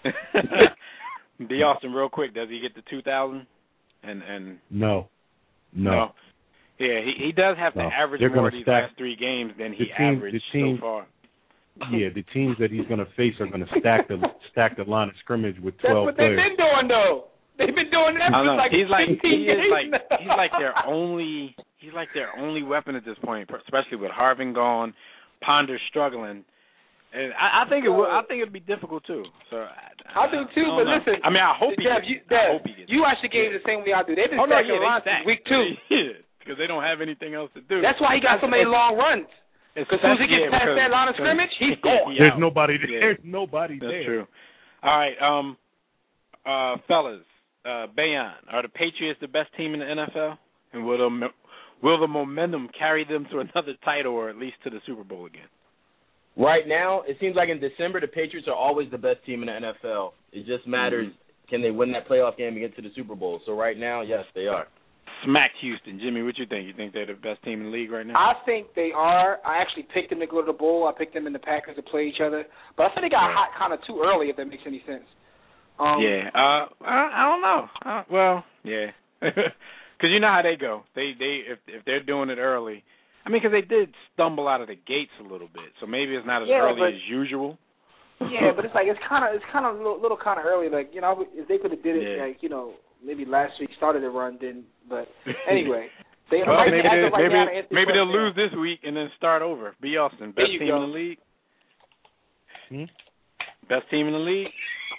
that. D. Austin, real quick, does he get the two thousand? And and no, no. no. Yeah, he he does have to no. average They're more these stack, last three games than he team, averaged team, so far. Yeah, the teams that he's going to face are going to stack the stack the line of scrimmage with That's twelve what players. they've been doing, though. They've been doing that for like he's like fifteen he is games like now. he's like their only he's like their only weapon at this point, especially with Harvin gone, Ponder struggling. And I, I think it will. I think it'll be difficult too. So I, I do too. I but know. listen, I mean, I hope he Dev, gets. you, I Dev, hope he gets. You actually gave it the same way I do. They've been oh, no, stacking yeah, lines since week two. Yeah, because they don't have anything else to do. That's why he got so many long runs. Because as soon as he gets yeah, past that line of scrimmage, he's gone. There's nobody there. Yeah. There's nobody That's there. true. All right, um, uh, fellas, uh, Bayon, are the Patriots the best team in the N F L? And will the, will the momentum carry them to another title or at least to the Super Bowl again? Right now, it seems like in December, the Patriots are always the best team in the N F L. It just matters, mm-hmm. can they win that playoff game and get to the Super Bowl? So right now, yes, they are. smacked Houston. Jimmy, what you think? You think they're the best team in the league right now? I think they are. I actually picked them to go to the bowl. I picked them in the Packers to play each other. But I think they got hot kind of too early, if that makes any sense. Um, yeah. Uh, I, I don't know. Uh, well, yeah. Because you know how they go. They they if if they're doing it early. I mean, because they did stumble out of the gates a little bit, so maybe it's not as yeah, early but, as usual. Yeah, but it's like it's kind of it's kind of a little, little kind of early. Like you know, if they could have did it yeah. like you know maybe last week started the run, then. But anyway, they well, right maybe now, they, right maybe, now, maybe they'll lose this week and then start over. Be Austin, best team go. in the league. Hmm? Best team in the league.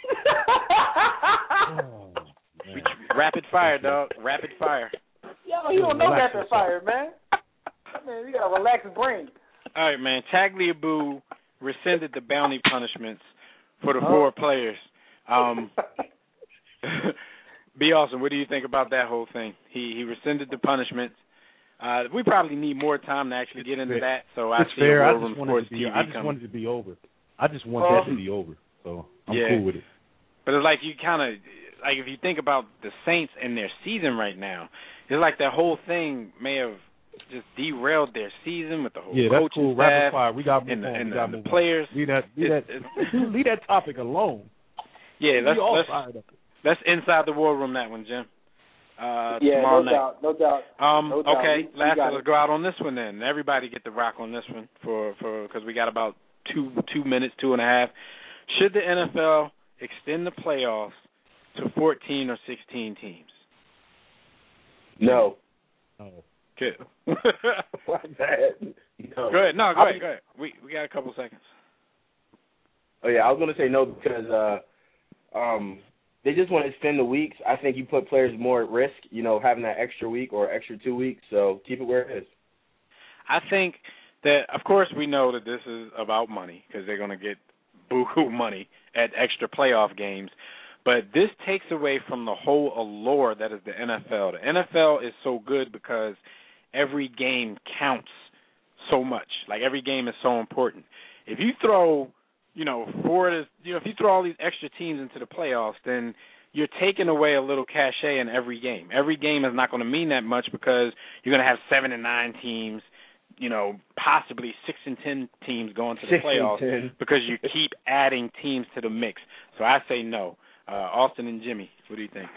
Oh, rapid fire, dog. Rapid fire. Yo, you don't know rapid fire, man. Man, you got a relaxed brain. All right, man. Tagliabue rescinded the bounty punishments for the four players. Um, be awesome. What do you think about that whole thing? He he rescinded the punishments. Uh, we probably need more time to actually get into that. So I it's see fair. a I War Room just wanted Sports to be. T V I just coming. wanted to be over. I just want uh, that to be over. So I'm yeah. cool with it. But it's like you kind of like if you think about the Saints and their season right now, it's like that whole thing may have just derailed their season with the whole yeah, that's coaching cool. staff Rapid fire. We got to and move the, on. and we the, got and move the players. On. Leave that. Leave it's, that. it's, leave that topic alone. Yeah, let's we all let's, fired up. let's inside the war room that one, Jim. Uh, yeah, tomorrow no night. doubt, no doubt. Um, no doubt. okay, we, last we let's go out on this one then. Everybody get the rock on this one for for because we got about two two minutes, two and a half. Should the N F L extend the playoffs to fourteen or sixteen teams? No. No. Good. Why that? No. Go ahead. No, go ahead. Go ahead. We we got a couple seconds. Oh yeah, I was gonna say no because uh, um, they just want to extend the weeks. I think you put players more at risk, you know, having that extra week or extra two weeks. So keep it where it is. I think that, of course, we know that this is about money because they're going to get buku money at extra playoff games. But this takes away from the whole allure that is the N F L. The N F L is so good because every game counts so much. Like, every game is so important. If you throw, you know, four to, you know, if you throw all these extra teams into the playoffs, then you're taking away a little cachet in every game. Every game is not going to mean that much because you're going to have seven and nine teams, you know, possibly six and ten teams going to the six playoffs and ten. because you keep adding teams to the mix. So I say no. Uh, Austin and Jimmy, what do you think?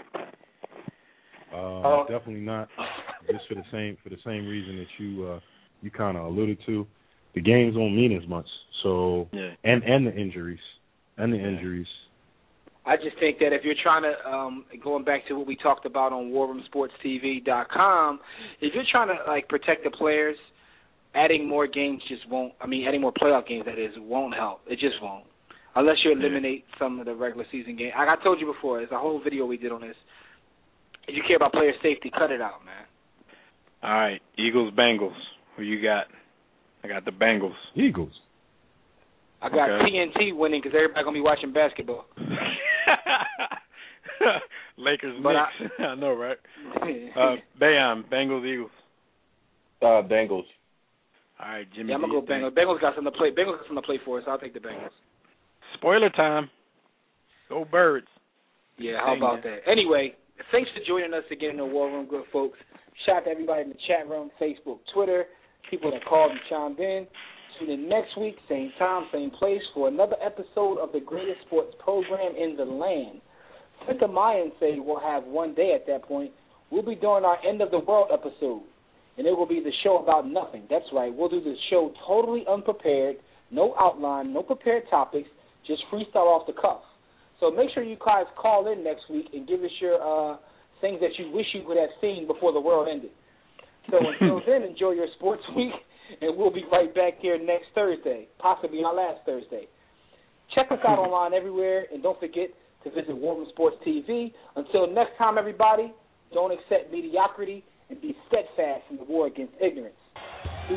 Uh, Uh, definitely not. Just for the same for the same reason that you uh, you kind of alluded to. The games don't mean as much. So Yeah. and and the injuries and the injuries. I just think that if you're trying to, um, going back to what we talked about on war room sports t v dot com, if you're trying to like protect the players, adding more games just won't. I mean, adding more playoff games that is won't help. It just won't, unless you eliminate some of the regular season games. Like I told you before, there's a whole video we did on this. If you care about player safety, cut it out, man. All right, Eagles, Bengals. Who you got? I got the Bengals. Eagles. I got Okay. T N T winning because everybody gonna be watching basketball. Lakers, But Knicks. I, I know, right? Uh, Bayam, Bengals, Eagles. Uh, Bengals. All right, Jimmy. yeah, I'm gonna do go you Bengals. think? Bengals got something to play. Bengals got something to play for, so I'll take the Bengals. Spoiler time. Go Birds. Yeah, how Dang, about man. that? Anyway, thanks for joining us again in the War Room, good folks. Shout out to everybody in the chat room, Facebook, Twitter, people that called and chimed in. Tune in next week, same time, same place, for another episode of the greatest sports program in the land. Since the Mayans say we'll have one day at that point, we'll be doing our End of the World episode, and it will be the show about nothing. That's right, we'll do the show totally unprepared, no outline, no prepared topics, just freestyle off the cuff. So make sure you guys call in next week and give us your uh, things that you wish you would have seen before the world ended. So until then, enjoy your sports week, and we'll be right back here next Thursday, possibly our last Thursday. Check us out online everywhere, and don't forget to visit War Room Sports T V. Until next time, everybody, don't accept mediocrity and be steadfast in the war against ignorance. Peace.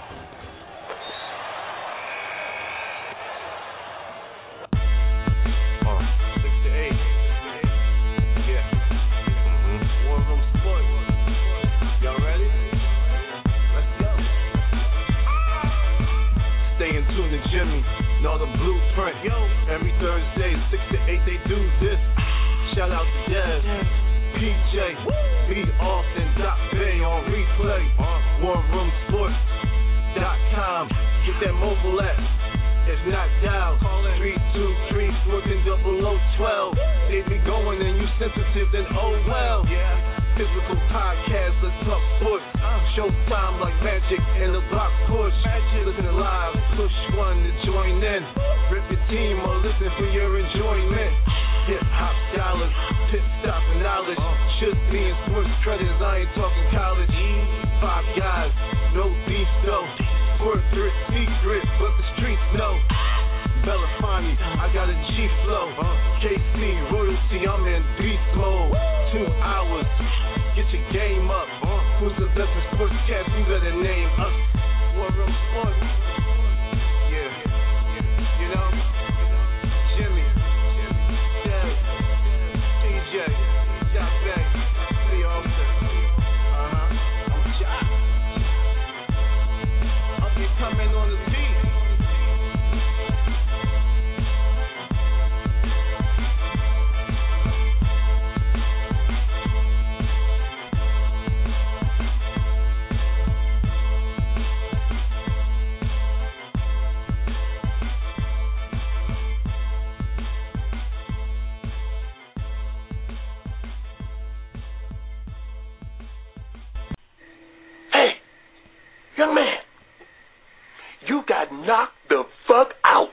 Jimmy, know the blueprint. Yo, every Thursday, six to eight, they do this. Shout out to Dev, P J, B. Austin, Doc Bay on replay. war room sports dot com. Get that mobile app. It's knocked out. three two three, working double oh twelve. They be going and you sensitive, then oh well. Physical podcast, let's talk sports. Showtime like magic and the block push. Listen live, push one to join in. Rip your team or listen for your enjoyment. Hip hop dollars, pit stop knowledge. Should be in sports credits, I ain't talking college. Five guys, no beef though. Corporate secret, but the streets know. Belafonte, I got a G flow. K C, royalty, I'm in beast mode. Two hours, get your game up. Who's the best in sportscast? You better name us. War Room Sports. Yeah, you know, Jimmy, Dad, P J, Doc Bay, Lee Austin. Uh huh. I'm shot. I'll be coming on the beat. Young man, you got knocked the fuck out.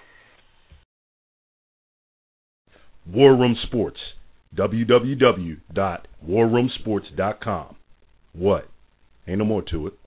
War Room Sports, w w w dot war room sports dot com. What? Ain't no more to it.